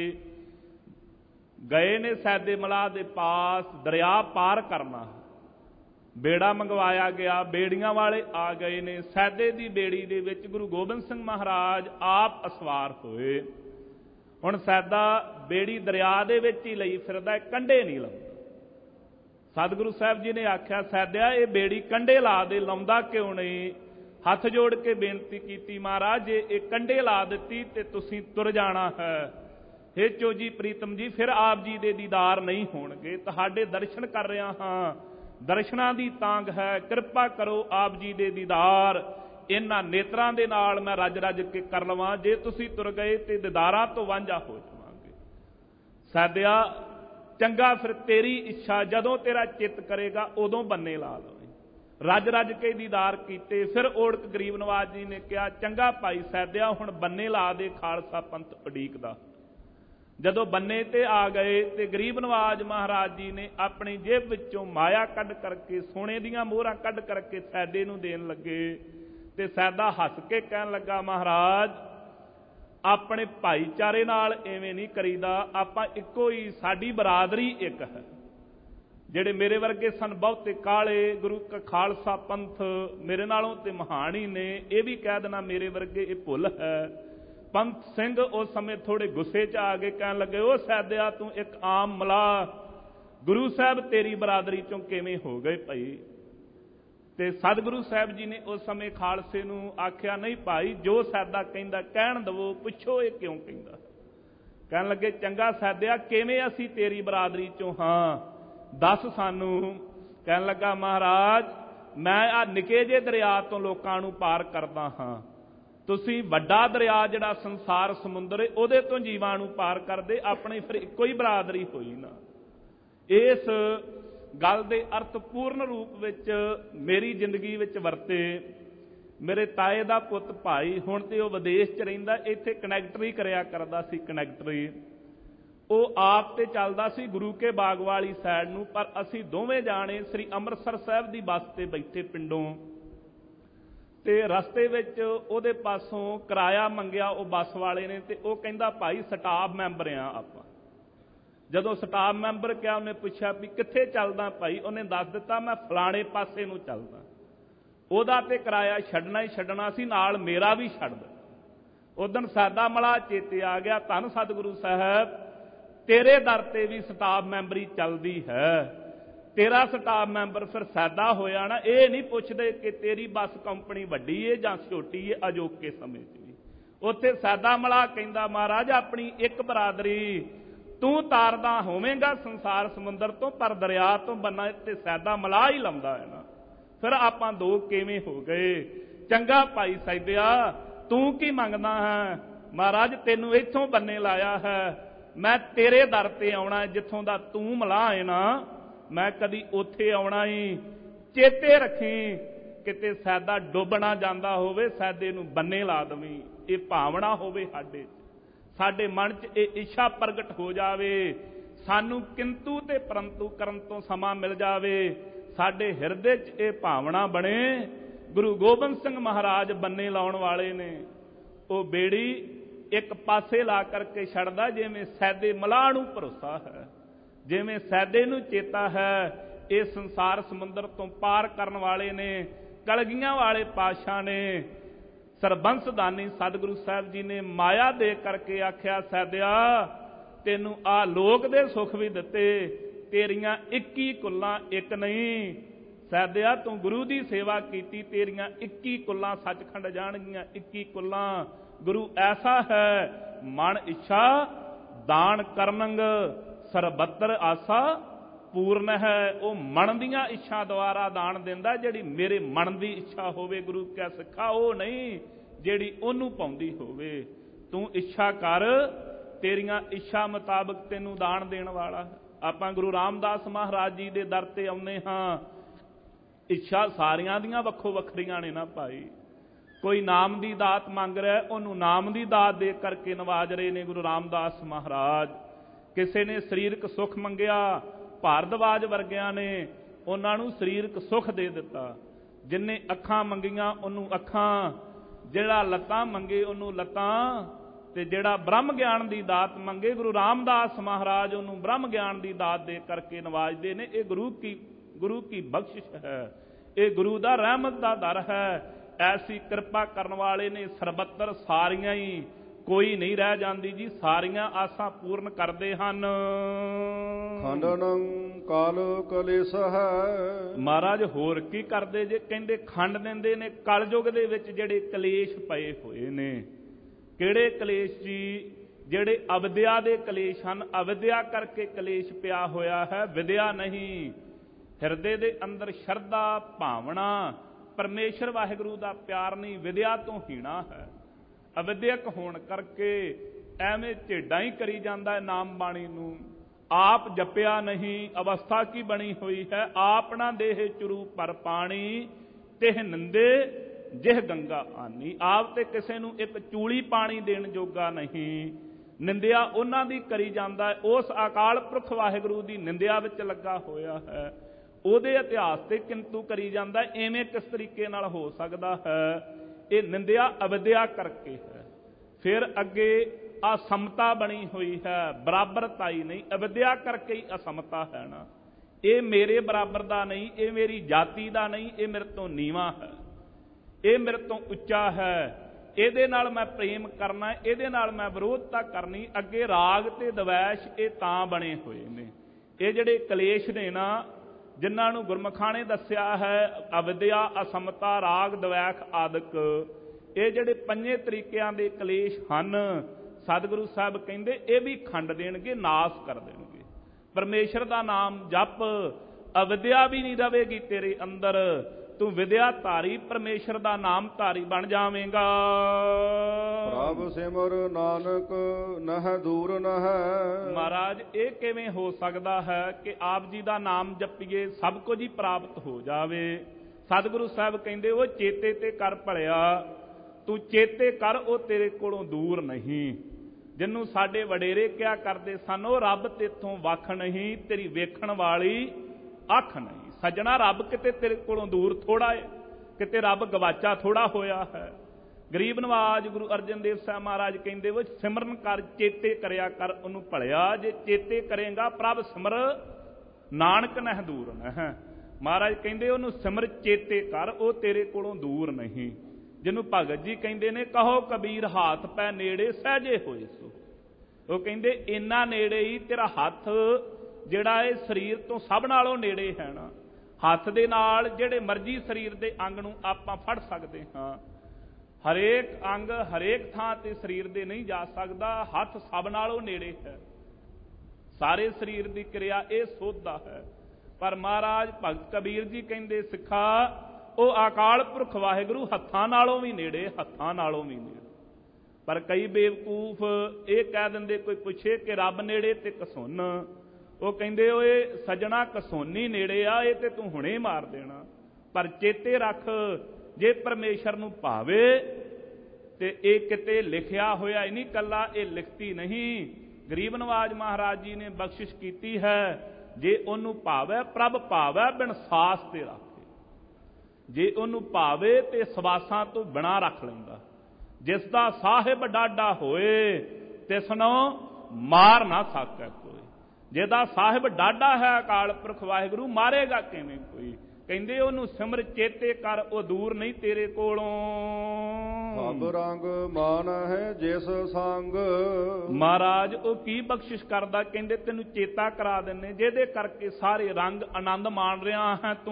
ਗਏ ਨੇ ਸੈਦੇ ਮਲਾਹ ਦੇ ਪਾਸ, ਦਰਿਆ ਪਾਰ ਕਰਨਾ, ਬੇੜਾ ਮੰਗਵਾਇਆ ਗਿਆ, ਬੇੜੀਆਂ ਵਾਲੇ ਆ ਗਏ ਨੇ। ਸੈਦੇ ਦੀ ਬੇੜੀ ਦੇ ਵਿੱਚ ਗੁਰੂ ਗੋਬਿੰਦ ਸਿੰਘ ਮਹਾਰਾਜ ਆਪ ਅਸਵਾਰ ਹੋਏ। ਹੁਣ ਸੈਦਾ ਬੇੜੀ ਦਰਿਆ ਦੇ ਵਿੱਚ ਹੀ ਲਈ ਫਿਰਦਾ, ਕੰਢੇ ਨਹੀਂ ਲਾਉਂਦਾ। ਸਤਿਗੁਰੂ ਸਾਹਿਬ ਜੀ ਨੇ ਆਖਿਆ ਸੈਦਿਆ ਇਹ ਬੇੜੀ ਕੰਢੇ ਲਾ ਦੇ, ਲਾਉਂਦਾ ਕਿਉਂ ਨਹੀਂ? ਹੱਥ ਜੋੜ ਕੇ ਬੇਨਤੀ ਕੀਤੀ, ਮਹਾਰਾਜ ਜੇ ਇਹ ਕੰਢੇ ਲਾ ਦਿੱਤੀ ਤੇ ਤੁਸੀਂ ਤੁਰ ਜਾਣਾ ਹੈ। ਹੇ ਚੋਜੀ ਪ੍ਰੀਤਮ ਜੀ ਫਿਰ ਆਪ ਜੀ ਦੇ ਦੀਦਾਰ ਨਹੀਂ ਹੋਣਗੇ, ਤੁਹਾਡੇ ਦਰਸ਼ਨ ਕਰ ਰਿਹਾ ਹਾਂ, ਦਰਸ਼ਨਾਂ ਦੀ ਤਾਂਗ ਹੈ, ਕਿਰਪਾ ਕਰੋ ਆਪ ਜੀ ਦੇ ਦੀਦਾਰ ਇਹਨਾਂ ਨੇਤਰਾਂ ਦੇ ਨਾਲ ਮੈਂ ਰੱਜ ਰੱਜ ਕੇ ਕਰ ਲਵਾਂ। ਜੇ ਤੁਸੀਂ ਤੁਰ ਗਏ ਤੇ ਦੀਦਾਰਾਂ ਤੋਂ ਵਾਂਝਾ ਹੋ ਜਾਵਾਂਗੇ। ਸਾਧਿਆ ਚੰਗਾ, ਫਿਰ ਤੇਰੀ ਇੱਛਾ, ਜਦੋਂ ਤੇਰਾ ਚਿੱਤ ਕਰੇਗਾ ਉਦੋਂ ਬੰਨੇ ਲਾ ਲਵੇਂ। ਰੱਜ ਰੱਜ ਕੇ ਦੀਦਾਰ ਕੀਤੇ। ਫਿਰ ਓੜਕ ਗਰੀਬ ਨਵਾਜ ਜੀ ਨੇ ਕਿਹਾ, ਚੰਗਾ ਭਾਈ ਸੈਦਿਆ, ਹੁਣ ਬੰਨੇ ਲਾ ਦੇ, ਖਾਲਸਾ ਪੰਥ ਉਡੀਕਦਾ। ਜਦੋਂ ਬੰਨੇ ਤੇ ਆ ਗਏ ਤੇ ਗਰੀਬ ਨਵਾਜ ਮਹਾਰਾਜ ਜੀ ਨੇ ਆਪਣੀ ਜੇਬ ਵਿੱਚੋਂ ਮਾਇਆ ਕੱਢ ਕਰਕੇ, ਸੋਨੇ ਦੀਆਂ ਮੋਹਰਾਂ ਕੱਢ ਕਰਕੇ ਸੈਦੇ ਨੂੰ ਦੇਣ ਲੱਗੇ। ਤੇ ਸੈਦਾ ਹੱਸ ਕੇ ਕਹਿਣ ਲੱਗਾ, ਮਹਾਰਾਜ ਆਪਣੇ ਭਾਈਚਾਰੇ ਨਾਲ ਐਵੇਂ ਨਹੀਂ ਕਰੀਦਾ, ਆਪਾਂ ਇੱਕੋ ਹੀ, ਸਾਡੀ ਬਰਾਦਰੀ ਇੱਕ ਹੈ। ਜਿਹੜੇ ਮੇਰੇ ਵਰਗੇ ਸਨ ਬਹੁਤੇ ਕਾਲੇ, ਗੁਰੂ ਖਾਲਸਾ ਪੰਥ ਮੇਰੇ ਨਾਲੋਂ ਤੇ ਮਹਾਨ ਹੀ ਨੇ, ਇਹ ਵੀ ਕਹਿ ਦੇਣਾ ਮੇਰੇ ਵਰਗੇ ਇਹ ਭੁੱਲ ਹੈ। ਪੰਥ ਸਿੰਘ ਉਸ ਸਮੇਂ ਥੋੜੇ ਗੁੱਸੇ 'ਚ ਆ ਗਏ, ਕਹਿਣ ਲੱਗੇ, ਉਹ ਸੈਦਿਆ ਤੂੰ ਇੱਕ ਆਮ ਮਲਾਹ, ਗੁਰੂ ਸਾਹਿਬ ਤੇਰੀ ਬਰਾਦਰੀ 'ਚੋਂ ਕਿਵੇਂ ਹੋ ਗਏ ਭਾਈ? ਤੇ ਸਤਿਗੁਰੂ ਸਾਹਿਬ ਜੀ ਨੇ ਉਸ ਸਮੇਂ ਖਾਲਸੇ ਨੂੰ ਆਖਿਆ, ਨਹੀਂ ਭਾਈ, ਜੋ ਸੈਦਾ ਕਹਿੰਦਾ ਕਹਿਣ ਦਵੋ, ਪੁੱਛੋ ਇਹ ਕਿਉਂ ਕਹਿੰਦਾ। ਕਹਿਣ ਲੱਗੇ, ਚੰਗਾ ਸੈਦਿਆ, ਕਿਵੇਂ ਅਸੀਂ ਤੇਰੀ ਬਰਾਦਰੀ 'ਚੋਂ ਹਾਂ, ਦੱਸ ਸਾਨੂੰ। ਕਹਿਣ ਲੱਗਾ, ਮਹਾਰਾਜ ਮੈਂ ਆ ਨਿੱਕੇ ਜਿਹੇ ਦਰਿਆ ਤੋਂ ਲੋਕਾਂ ਨੂੰ ਪਾਰ ਕਰਦਾ ਹਾਂ, ਤੁਸੀਂ ਵੱਡਾ ਦਰਿਆ ਜਿਹੜਾ ਸੰਸਾਰ ਸਮੁੰਦਰ ਉਹਦੇ ਤੋਂ ਜੀਵਾਂ ਨੂੰ ਪਾਰ ਕਰਦੇ, ਆਪਣੀ ਫਿਰ ਇੱਕੋ ਹੀ ਬਰਾਦਰੀ ਹੋਈ ਨਾ। ਇਸ ਗੱਲ ਦੇ ਅਰਥ ਪੂਰਨ ਰੂਪ ਵਿੱਚ ਮੇਰੀ ਜ਼ਿੰਦਗੀ ਵਿੱਚ ਵਰਤੇ। ਮੇਰੇ ਤਾਏ ਦਾ ਪੁੱਤ ਭਾਈ, ਹੁਣ ਤੇ ਉਹ ਵਿਦੇਸ਼ 'ਚ ਰਹਿੰਦਾ, ਇੱਥੇ ਕਨੈਕਟਰੀ ਕਰਿਆ ਕਰਦਾ ਸੀ। ਕਨੈਕਟਰੀ ਉਹ ਆਪ ਤੇ ਚੱਲਦਾ ਸੀ ਗੁਰੂ ਕੇ ਬਾਗ ਵਾਲੀ ਸਾਈਡ ਨੂੰ, ਪਰ ਅਸੀਂ ਦੋਵੇਂ ਜਾਣੇ ਸ੍ਰੀ ਅੰਮ੍ਰਿਤਸਰ ਸਾਹਿਬ ਦੀ ਬੱਸ ਤੇ ਬੈਠੇ ਪਿੰਡੋਂ, ਤੇ ਰਸਤੇ ਵਿੱਚ ਉਹਦੇ ਪਾਸੋਂ ਕਿਰਾਇਆ ਮੰਗਿਆ ਉਹ ਬੱਸ ਵਾਲੇ ਨੇ, ਤੇ ਉਹ ਕਹਿੰਦਾ, ਭਾਈ ਸਟਾਫ ਮੈਂਬਰ ਆ ਆਪਾਂ। ਜਦੋਂ ਸਟਾਫ ਮੈਂਬਰ ਕਿਹਾ, ਉਹਨੇ ਪੁੱਛਿਆ ਵੀ ਕਿੱਥੇ ਚੱਲਦਾ ਭਾਈ? ਉਹਨੇ ਦੱਸ ਦਿੱਤਾ, ਮੈਂ ਫਲਾਣੇ ਪਾਸੇ ਨੂੰ ਚੱਲਦਾ। ਉਹਦਾ ਤੇ ਕਿਰਾਇਆ ਛੱਡਣਾ ਹੀ ਛੱਡਣਾ ਸੀ, ਨਾਲ ਮੇਰਾ ਵੀ ਛੱਡ ਦਿੱਤਾ। ਉਦਣ ਸਾਦਾ ਮਲਾ ਚੇਤੇ ਆ ਗਿਆ, ਧੰਨ ਸਤਿਗੁਰੂ ਸਾਹਿਬ ਤੇਰੇ ਦਰ ਤੇ ਵੀ ਸਟਾਫ ਮੈਂਬਰੀ ਚੱਲਦੀ ਹੈ। ਤੇਰਾ ਸਟਾਫ ਮੈਂਬਰ ਫਿਰ ਸਾਦਾ ਹੋਇਆ ਨਾ। ਇਹ ਨਹੀਂ ਪੁੱਛਦੇ ਕਿ ਤੇਰੀ ਬੱਸ ਕੰਪਨੀ ਵੱਡੀ ਏ ਜਾਂ ਛੋਟੀ ਏ। ਅਜੋਕੇ ਸਮੇਂ 'ਚ ਵੀ ਉੱਥੇ ਸਾਦਾ ਮਲਾ ਕਹਿੰਦਾ, ਮਹਾਰਾਜ ਆਪਣੀ ਇੱਕ ਬਰਾਦਰੀ ਤੂੰ ਤਾਰਦਾ ਹੋਵੇਂਗਾ ਸੰਸਾਰ ਸਮੁੰਦਰ ਤੋਂ, ਪਰ ਦਰਿਆ ਤੋਂ ਬੰਨਾ ਤੇ ਸਾਦਾ ਮਲਾਹ ਹੀ ਲਾਉਂਦਾ ਹੈ ਨਾ। ਫਿਰ ਆਪਾਂ ਦੋ ਕਿਵੇਂ ਹੋ ਗਏ? ਚੰਗਾ ਭਾਈ ਸੈਦਿਆ, ਤੂੰ ਕੀ ਮੰਗਦਾ ਹੈ? ਮਹਾਰਾਜ ਤੈਨੂੰ ਇੱਥੋਂ ਬੰਨੇ ਲਾਇਆ ਹੈ, ਮੈਂ ਤੇਰੇ ਦਰ ਤੇ ਆਉਣਾ, ਜਿੱਥੋਂ ਦਾ ਤੂੰ ਮਲਾਹ ਹੈ ਨਾ, ਮੈਂ ਕਦੀ ਉੱਥੇ ਆਉਣਾ ਹੀ। ਚੇਤੇ ਰੱਖੀ ਕਿਤੇ ਸੈਦਾ ਡੁੱਬ ਨਾ ਜਾਂਦਾ ਹੋਵੇ, ਸੈਦੇ ਨੂੰ ਬੰਨੇ ਲਾ ਦਵੀਂ। ਇਹ ਭਾਵਨਾ ਹੋਵੇ ਸਾਡੇ ਮਨ 'ਚ, ਇਹ ਇੱਛਾ ਪ੍ਰਗਟ ਹੋ ਜਾਵੇ, ਸਾਨੂੰ ਕਿੰਤੂ ਤੇ ਪਰੰਤੂ ਕਰਨ ਤੋਂ ਸਮਾਂ ਮਿਲ ਜਾਵੇ, ਸਾਡੇ ਹਿਰਦੇ 'ਚ ਇਹ ਭਾਵਨਾ ਬਣੇ। ਗੁਰੂ ਗੋਬਿੰਦ ਸਿੰਘ ਮਹਾਰਾਜ ਬੰਨੇ ਲਾਉਣ ਵਾਲੇ ਨੇ, ਉਹ ਬੇੜੀ ਇੱਕ ਪਾਸੇ ਲਾ ਕਰਕੇ ਛੱਡਦਾ, ਜਿਵੇਂ ਸੈਦੇ ਮਲਾਹ ਨੂੰ ਭਰੋਸਾ ਹੈ, ਜਿਵੇਂ ਸੈਦੇ ਨੂੰ ਚੇਤਾ ਹੈ ਇਹ ਸੰਸਾਰ ਸਮੁੰਦਰ ਤੋਂ ਪਾਰ ਕਰਨ ਵਾਲੇ ਨੇ, ਕਲਗੀਆਂ ਵਾਲੇ ਪਾਤਸ਼ਾਹ ਨੇ, ਸਰਬੰਸਦਾਨੀ ਸਤਿਗੁਰੂ ਸਾਹਿਬ ਜੀ ਨੇ ਮਾਇਆ ਦੇ ਕਰਕੇ ਆਖਿਆ, ਸੈਦਿਆ ਤੈਨੂੰ ਆ ਲੋਕ ਦੇ ਸੁੱਖ ਵੀ ਦਿੱਤੇ, ਤੇਰੀਆਂ 21 ਕੁੱਲਾਂ ਇੱਕ ਨਹੀਂ। ਸੈਦਿਆ ਤੂੰ ਗੁਰੂ ਦੀ ਸੇਵਾ ਕੀਤੀ, ਤੇਰੀਆਂ 21 ਕੁੱਲਾਂ ਸੱਚਖੰਡ ਜਾਣਗੀਆਂ। 21 ਕੁੱਲਾਂ ਗੁਰੂ ਐਸਾ ਹੈ, ਮਨ ਇੱਛਾ ਦਾਨ ਕਰਨੰਗ ਸਰਬੱਤਰ ਆਸਾ ਪੂਰਨ ਹੈ। ਉਹ ਮਨ ਦੀਆਂ ਇੱਛਾ ਦੁਆਰਾ ਦਾਨ ਦਿੰਦਾ, ਜਿਹੜੀ ਮੇਰੇ ਮਨ ਦੀ ਇੱਛਾ ਹੋਵੇ ਗੁਰੂ ਕਾ ਸਿੱਖਾ, ਉਹ ਨਹੀਂ ਜਿਹੜੀ ਉਹਨੂੰ ਪਾਉਂਦੀ ਹੋਵੇ। ਤੂੰ ਇੱਛਾ ਕਰ, ਤੇਰੀਆਂ ਇੱਛਾ ਮੁਤਾਬਕ ਤੈਨੂੰ ਦਾਨ ਦੇਣ ਵਾਲਾ। ਆਪਾਂ ਗੁਰੂ ਰਾਮਦਾਸ ਮਹਾਰਾਜ ਜੀ ਦੇ ਦਰ ਤੇ ਆਉਂਦੇ ਹਾਂ, ਇੱਛਾ ਸਾਰਿਆਂ ਦੀਆਂ ਵੱਖੋ ਵੱਖਰੀਆਂ ਨੇ ਨਾ ਭਾਈ। ਕੋਈ ਨਾਮ ਦੀ ਦਾਤ ਮੰਗ ਰਿਹਾ, ਉਹਨੂੰ ਨਾਮ ਦੀ ਦਾਤ ਦੇ ਕਰਕੇ ਨਵਾਜ ਰਹੇ ਨੇ ਗੁਰੂ ਰਾਮਦਾਸ ਮਹਾਰਾਜ। ਕਿਸੇ ਨੇ ਸਰੀਰਕ ਸੁੱਖ ਮੰਗਿਆ, ਭਾਰਦਵਾਜ ਵਰਗਿਆਂ ਨੇ ਉਹਨਾਂ ਨੂੰ ਸਰੀਰਕ ਸੁੱਖ ਦੇ ਦਿੱਤਾ। ਜਿੰਨੇ ਅੱਖਾਂ ਮੰਗੀਆਂ ਉਹਨੂੰ ਅੱਖਾਂ, ਜਿਹੜਾ ਲੱਤਾਂ ਮੰਗੇ ਉਹਨੂੰ ਲੱਤਾਂ, ਤੇ ਜਿਹੜਾ ਬ੍ਰਹਮ ਗਿਆਨ ਦੀ ਦਾਤ ਮੰਗੇ ਗੁਰੂ ਰਾਮਦਾਸ ਮਹਾਰਾਜ ਉਹਨੂੰ ਬ੍ਰਹਮ ਗਿਆਨ ਦੀ ਦਾਤ ਦੇ ਕਰਕੇ ਨਵਾਜਦੇ ਨੇ। ਇਹ ਗੁਰੂ ਕੀ ਬਖਸ਼ਿਸ਼ ਹੈ, ਇਹ ਗੁਰੂ ਦਾ ਰਹਿਮਤ ਦਾ ਦਰ ਹੈ। ਐਸੀ ਕਿਰਪਾ ਕਰਨ ਵਾਲੇ ਨੇ ਸਰਬੱਤਰ, ਸਾਰੀਆਂ ਹੀ, ਕੋਈ ਨਹੀਂ ਰਹਿ ਜਾਂਦੀ ਜੀ, ਸਾਰੀਆਂ ਆਸਾਂ ਪੂਰਨ ਕਰਦੇ ਹਨ। ਖੰਡਨੰ ਕਾਲ ਕਲੇਸ਼ ਹੈ। ਮਹਾਰਾਜ ਹੋਰ ਕੀ ਕਰਦੇ ਜੇ? ਕਹਿੰਦੇ ਖੰਡ ਦਿੰਦੇ ਨੇ ਕਲਯੁਗ ਦੇ ਵਿੱਚ ਜਿਹੜੇ ਕਲੇਸ਼ ਪਏ ਹੋਏ ਨੇ। ਕਿਹੜੇ ਕਲੇਸ਼ ਜੀ? ਜਿਹੜੇ ਅਵਿਦਿਆ ਦੇ ਕਲੇਸ਼ ਹਨ। ਅਵਿਦਿਆ ਕਰਕੇ ਕਲੇਸ਼ ਪਿਆ ਹੋਇਆ ਹੈ, ਵਿਦਿਆ ਨਹੀਂ। ਹਿਰਦੇ ਦੇ ਅੰਦਰ ਸ਼ਰਧਾ ਭਾਵਨਾ, ਪਰਮੇਸ਼ਰ ਵਾਹਿਗੁਰੂ ਦਾ ਪਿਆਰ ਨਹੀਂ, ਵਿਦਿਆ ਤੋਂ ਹੀਣਾ ਹੈ। ਅਵਿਦਿਅਕ ਹੋਣ ਕਰਕੇ ਐਵੇਂ ਝੇਡਾਂ ਹੀ ਕਰੀ ਜਾਂਦਾ ਹੈ ਨਾਮ ਬਾਣੀ ਨੂੰ। ਆਪ ਜਪਿਆ ਨਹੀਂ, ਅਵਸਥਾ ਕੀ ਬਣੀ ਹੋਈ ਹੈ। ਆਪਣਾ ਦੇਹ ਚੁਰੂ ਪਰ ਪਾਣੀ, ਤਿਹ ਨਿੰਦੇ ਜਿਹ ਗੰਗਾ ਆਨੀ। ਆਪ ਤੇ ਕਿਸੇ ਨੂੰ ਇੱਕ ਚੂਲੀ ਪਾਣੀ ਦੇਣ ਜੋਗਾ ਨਹੀਂ, ਨਿੰਦਿਆ ਉਹਨਾਂ ਦੀ ਕਰੀ ਜਾਂਦਾ ਹੈ। ਉਸ ਅਕਾਲ ਪੁਰਖ ਵਾਹਿਗੁਰੂ ਦੀ ਨਿੰਦਿਆ ਵਿੱਚ ਲੱਗਾ ਹੋਇਆ ਹੈ, ਉਹਦੇ ਇਤਿਹਾਸ ਤੇ ਕਿੰਤੂ ਕਰੀ ਜਾਂਦਾ। ਐਵੇਂ ਕਿਸ ਤਰੀਕੇ ਨਾਲ ਹੋ ਸਕਦਾ ਹੈ? ਇਹ ਨਿੰਦਿਆ ਅਵਿਦਿਆ ਕਰਕੇ ਹੈ। ਫਿਰ ਅੱਗੇ ਅਸਮਤਾ ਬਣੀ ਹੋਈ ਹੈ, ਬਰਾਬਰਤਾਈ ਨਹੀਂ, ਅਵਿਦਿਆ ਕਰਕੇ ਹੀ ਅਸਮਤਾ ਹੈ ਨਾ। ਇਹ ਮੇਰੇ ਬਰਾਬਰ ਦਾ ਨਹੀਂ, ਇਹ ਮੇਰੀ ਜਾਤੀ ਦਾ ਨਹੀਂ, ਇਹ ਮੇਰੇ ਤੋਂ ਨੀਵਾਂ ਹੈ, ਇਹ ਮੇਰੇ ਤੋਂ ਉੱਚਾ ਹੈ, ਇਹਦੇ ਨਾਲ ਮੈਂ ਪ੍ਰੇਮ ਕਰਨਾ, ਇਹਦੇ ਨਾਲ ਮੈਂ ਵਿਰੋਧਤਾ ਕਰਨੀ। ਅੱਗੇ ਰਾਗ ਤੇ ਦਵੈਸ਼ ਇਹ ਤਾਂ ਬਣੇ ਹੋਏ ਨੇ। ਇਹ ਜਿਹੜੇ ਕਲੇਸ਼ ਨੇ ਨਾ, ਜਿਨ੍ਹਾਂ ਨੂੰ ਗੁਰਮੁਖਾਂ ਨੇ ਦੱਸਿਆ ਹੈ, ਅਵਿਦਿਆ, ਅਸਮਤਾ, ਰਾਗ, ਦਵੈਖ ਆਦਿਕ, ਇਹ ਜਿਹੜੇ ਪੰਜੇ ਤਰੀਕਿਆਂ ਦੇ ਕਲੇਸ਼ ਹਨ, ਸਤਿਗੁਰੂ ਸਾਹਿਬ ਕਹਿੰਦੇ ਇਹ ਵੀ ਖੰਡ ਦੇਣਗੇ, ਨਾਸ ਕਰ ਦੇਣਗੇ। ਪਰਮੇਸ਼ਰ ਦਾ ਨਾਮ ਜਪ, ਅਵਿਦਿਆ ਵੀ ਨਹੀਂ ਰਵੇਗੀ ਤੇਰੇ ਅੰਦਰ, ਤੂੰ ਵਿਦਿਆ ਧਾਰੀ, ਪਰਮੇਸ਼ਰ ਦਾ ਨਾਮ ਧਾਰੀ ਬਣ ਜਾਵੇਂਗਾ। ਪ੍ਰਭ ਸਿਮਰ ਨਾਨਕ ਨਹਿ ਦੂਰ ਨਹਿ। ਮਹਾਰਾਜ ਇਹ ਕਿਵੇਂ ਹੋ ਸਕਦਾ ਹੈ ਕਿ ਆਪ ਜੀ ਦਾ ਨਾਮ ਜਪੀਏ, ਸਭ ਕੁਝ ਹੀ ਪ੍ਰਾਪਤ ਹੋ ਜਾਵੇ? ਸਤਿਗੁਰੂ ਸਾਹਿਬ ਕਹਿੰਦੇ ਉਹ ਚੇਤੇ ਤੇ ਕਰ ਭਲਿਆ, ਤੂੰ ਚੇਤੇ ਕਰ, ਉਹ ਤੇਰੇ ਕੋਲੋਂ ਦੂਰ ਨਹੀਂ। ਜਿਹਨੂੰ ਸਾਡੇ ਵਡੇਰੇ ਕਿਹਾ ਕਰਦੇ ਸਨ, ਉਹ ਰੱਬ ਤੇਥੋਂ ਵੱਖ ਨਹੀਂ, ਤੇਰੀ ਵੇਖਣ ਵਾਲੀ ਅੱਖ ਨਹੀਂ। ਸੱਜਣਾ, ਰੱਬ ਕਿਤੇ ਤੇਰੇ ਕੋਲੋਂ ਦੂਰ ਥੋੜਾ ਹੈ, ਕਿਤੇ ਰੱਬ ਗਵਾਚਾ ਥੋੜਾ ਹੋਇਆ ਹੈ। ਗਰੀਬ ਨਵਾਜ ਗੁਰੂ ਅਰਜਨ ਦੇਵ ਸਾਹਿਬ ਮਹਾਰਾਜ ਕਹਿੰਦੇ ਉਹ ਸਿਮਰਨ ਕਰ, ਚੇਤੇ ਕਰਿਆ ਕਰ ਉਹਨੂੰ ਭਲਿਆ। ਜੇ ਚੇਤੇ ਕਰੇਗਾ ਪ੍ਰਭ ਸਿਮਰ, ਨਾਨਕ ਨਹਿ ਦੂਰ ਨਹਿ। ਮਹਾਰਾਜ ਕਹਿੰਦੇ ਉਹਨੂੰ ਸਿਮਰ, ਚੇਤੇ ਕਰ, ਉਹ ਤੇਰੇ ਕੋਲੋਂ ਦੂਰ ਨਹੀਂ। ਜਿਹਨੂੰ ਭਗਤ ਜੀ ਕਹਿੰਦੇ ਨੇ, ਕਹੋ ਕਬੀਰ ਹਾਥ ਪੈ ਨੇੜੇ ਸਹਿਜੇ ਹੋਏ ਸੋ। ਉਹ ਕਹਿੰਦੇ ਇੰਨਾ ਨੇੜੇ ਹੀ ਤੇਰਾ ਹੱਥ ਜਿਹੜਾ ਇਹ ਸਰੀਰ ਤੋਂ ਸਭ ਨਾਲੋਂ ਨੇੜੇ ਹੈ ਨਾ। ਹੱਥ ਦੇ ਨਾਲ ਜਿਹੜੇ ਮਰਜ਼ੀ ਸਰੀਰ ਦੇ ਅੰਗ ਨੂੰ ਆਪਾਂ ਫੜ ਸਕਦੇ ਹਾਂ। ਹਰੇਕ ਅੰਗ ਹਰੇਕ ਥਾਂ ਤੇ ਸਰੀਰ ਦੇ ਨਹੀਂ ਜਾ ਸਕਦਾ, ਹੱਥ ਸਭ ਨਾਲੋਂ ਨੇੜੇ ਹੈ। ਸਾਰੇ ਸਰੀਰ ਦੀ ਕਿਰਿਆ ਇਹ ਸੋਧਦਾ ਹੈ। ਪਰ ਮਹਾਰਾਜ ਭਗਤ ਕਬੀਰ ਜੀ ਕਹਿੰਦੇ, ਸਿੱਖਾ ਉਹ ਅਕਾਲ ਪੁਰਖ ਵਾਹਿਗੁਰੂ ਹੱਥਾਂ ਨਾਲੋਂ ਵੀ ਨੇੜੇ, ਹੱਥਾਂ ਨਾਲੋਂ ਵੀ ਨੇੜੇ। ਪਰ ਕਈ ਬੇਵਕੂਫ ਇਹ ਕਹਿ ਦਿੰਦੇ, ਕੋਈ ਪੁੱਛੇ ਕਿ ਰੱਬ ਨੇੜੇ ਤੇ ਕਸੁੰਨ, ਉਹ ਕਹਿੰਦੇ ਓਏ ਸੱਜਣਾ ਕਸੋਨੀ ਨੇੜੇ ਆ, ਇਹ ਤੇ ਤੂੰ ਹੁਣੇ ਮਾਰ ਦੇਣਾ। ਪਰ ਚੇਤੇ ਰੱਖ, ਜੇ ਪਰਮੇਸ਼ਰ ਨੂੰ ਭਾਵੇ ਤੇ ਇਹ ਕਿਤੇ ਲਿਖਿਆ ਹੋਇਆ ਹੀ ਨਹੀਂ ਕੱਲਾ, ਇਹ ਲਿਖਤੀ ਨਹੀਂ। ਗਰੀਬ ਨਵਾਜ ਮਹਾਰਾਜ ਜੀ ਨੇ ਬਖਸ਼ਿਸ਼ ਕੀਤੀ ਹੈ, ਜੇ ਉਹਨੂੰ ਭਾਵੇ ਪ੍ਰਭ ਭਾਵੇ ਬਿਨ ਸਾਸ ਤੇ ਰੱਖੇ। ਜੇ ਉਹਨੂੰ ਭਾਵੇ ਤੇ ਸਵਾਸਾਂ ਤੋਂ ਬਿਨਾ ਰੱਖ ਲੈਂਦਾ। ਜਿਸ ਦਾ ਸਾਹਿਬ ਡਾਢਾ ਹੋਏ, ਤਿਸਨੋਂ ਮਾਰ ਨਾ ਸਕੈ ਕੋਈ। ਜਿਹਦਾ ਸਾਹਿਬ ਡਾਢਾ ਹੈ ਅਕਾਲ ਪੁਰਖ ਵਾਹਿਗੁਰੂ, ਮਾਰੇਗਾ ਕਿਵੇਂ ਕੋਈ? ਕਹਿੰਦੇ ਉਹਨੂੰ ਸਿਮਰ, ਚੇਤੇ ਕਰ, ਉਹ ਦੂਰ ਨਹੀਂ ਤੇਰੇ ਕੋਲੋਂ। ਸਭ ਰੰਗ ਮਾਨ ਹੈ ਜਿਸ ਸੰਗ। ਮਹਾਰਾਜ ਉਹ ਕੀ ਬਖਸ਼ਿਸ਼ ਕਰਦਾ? ਕਹਿੰਦੇ ਤੈਨੂੰ ਚੇਤਾ ਕਰਾ ਦਿੰਨੇ, ਜਿਹਦੇ ਕਰਕੇ ਸਾਰੇ ਰੰਗ ਆਨੰਦ ਮਾਣ ਰਿਹਾ ਹੈ ਤੂੰ।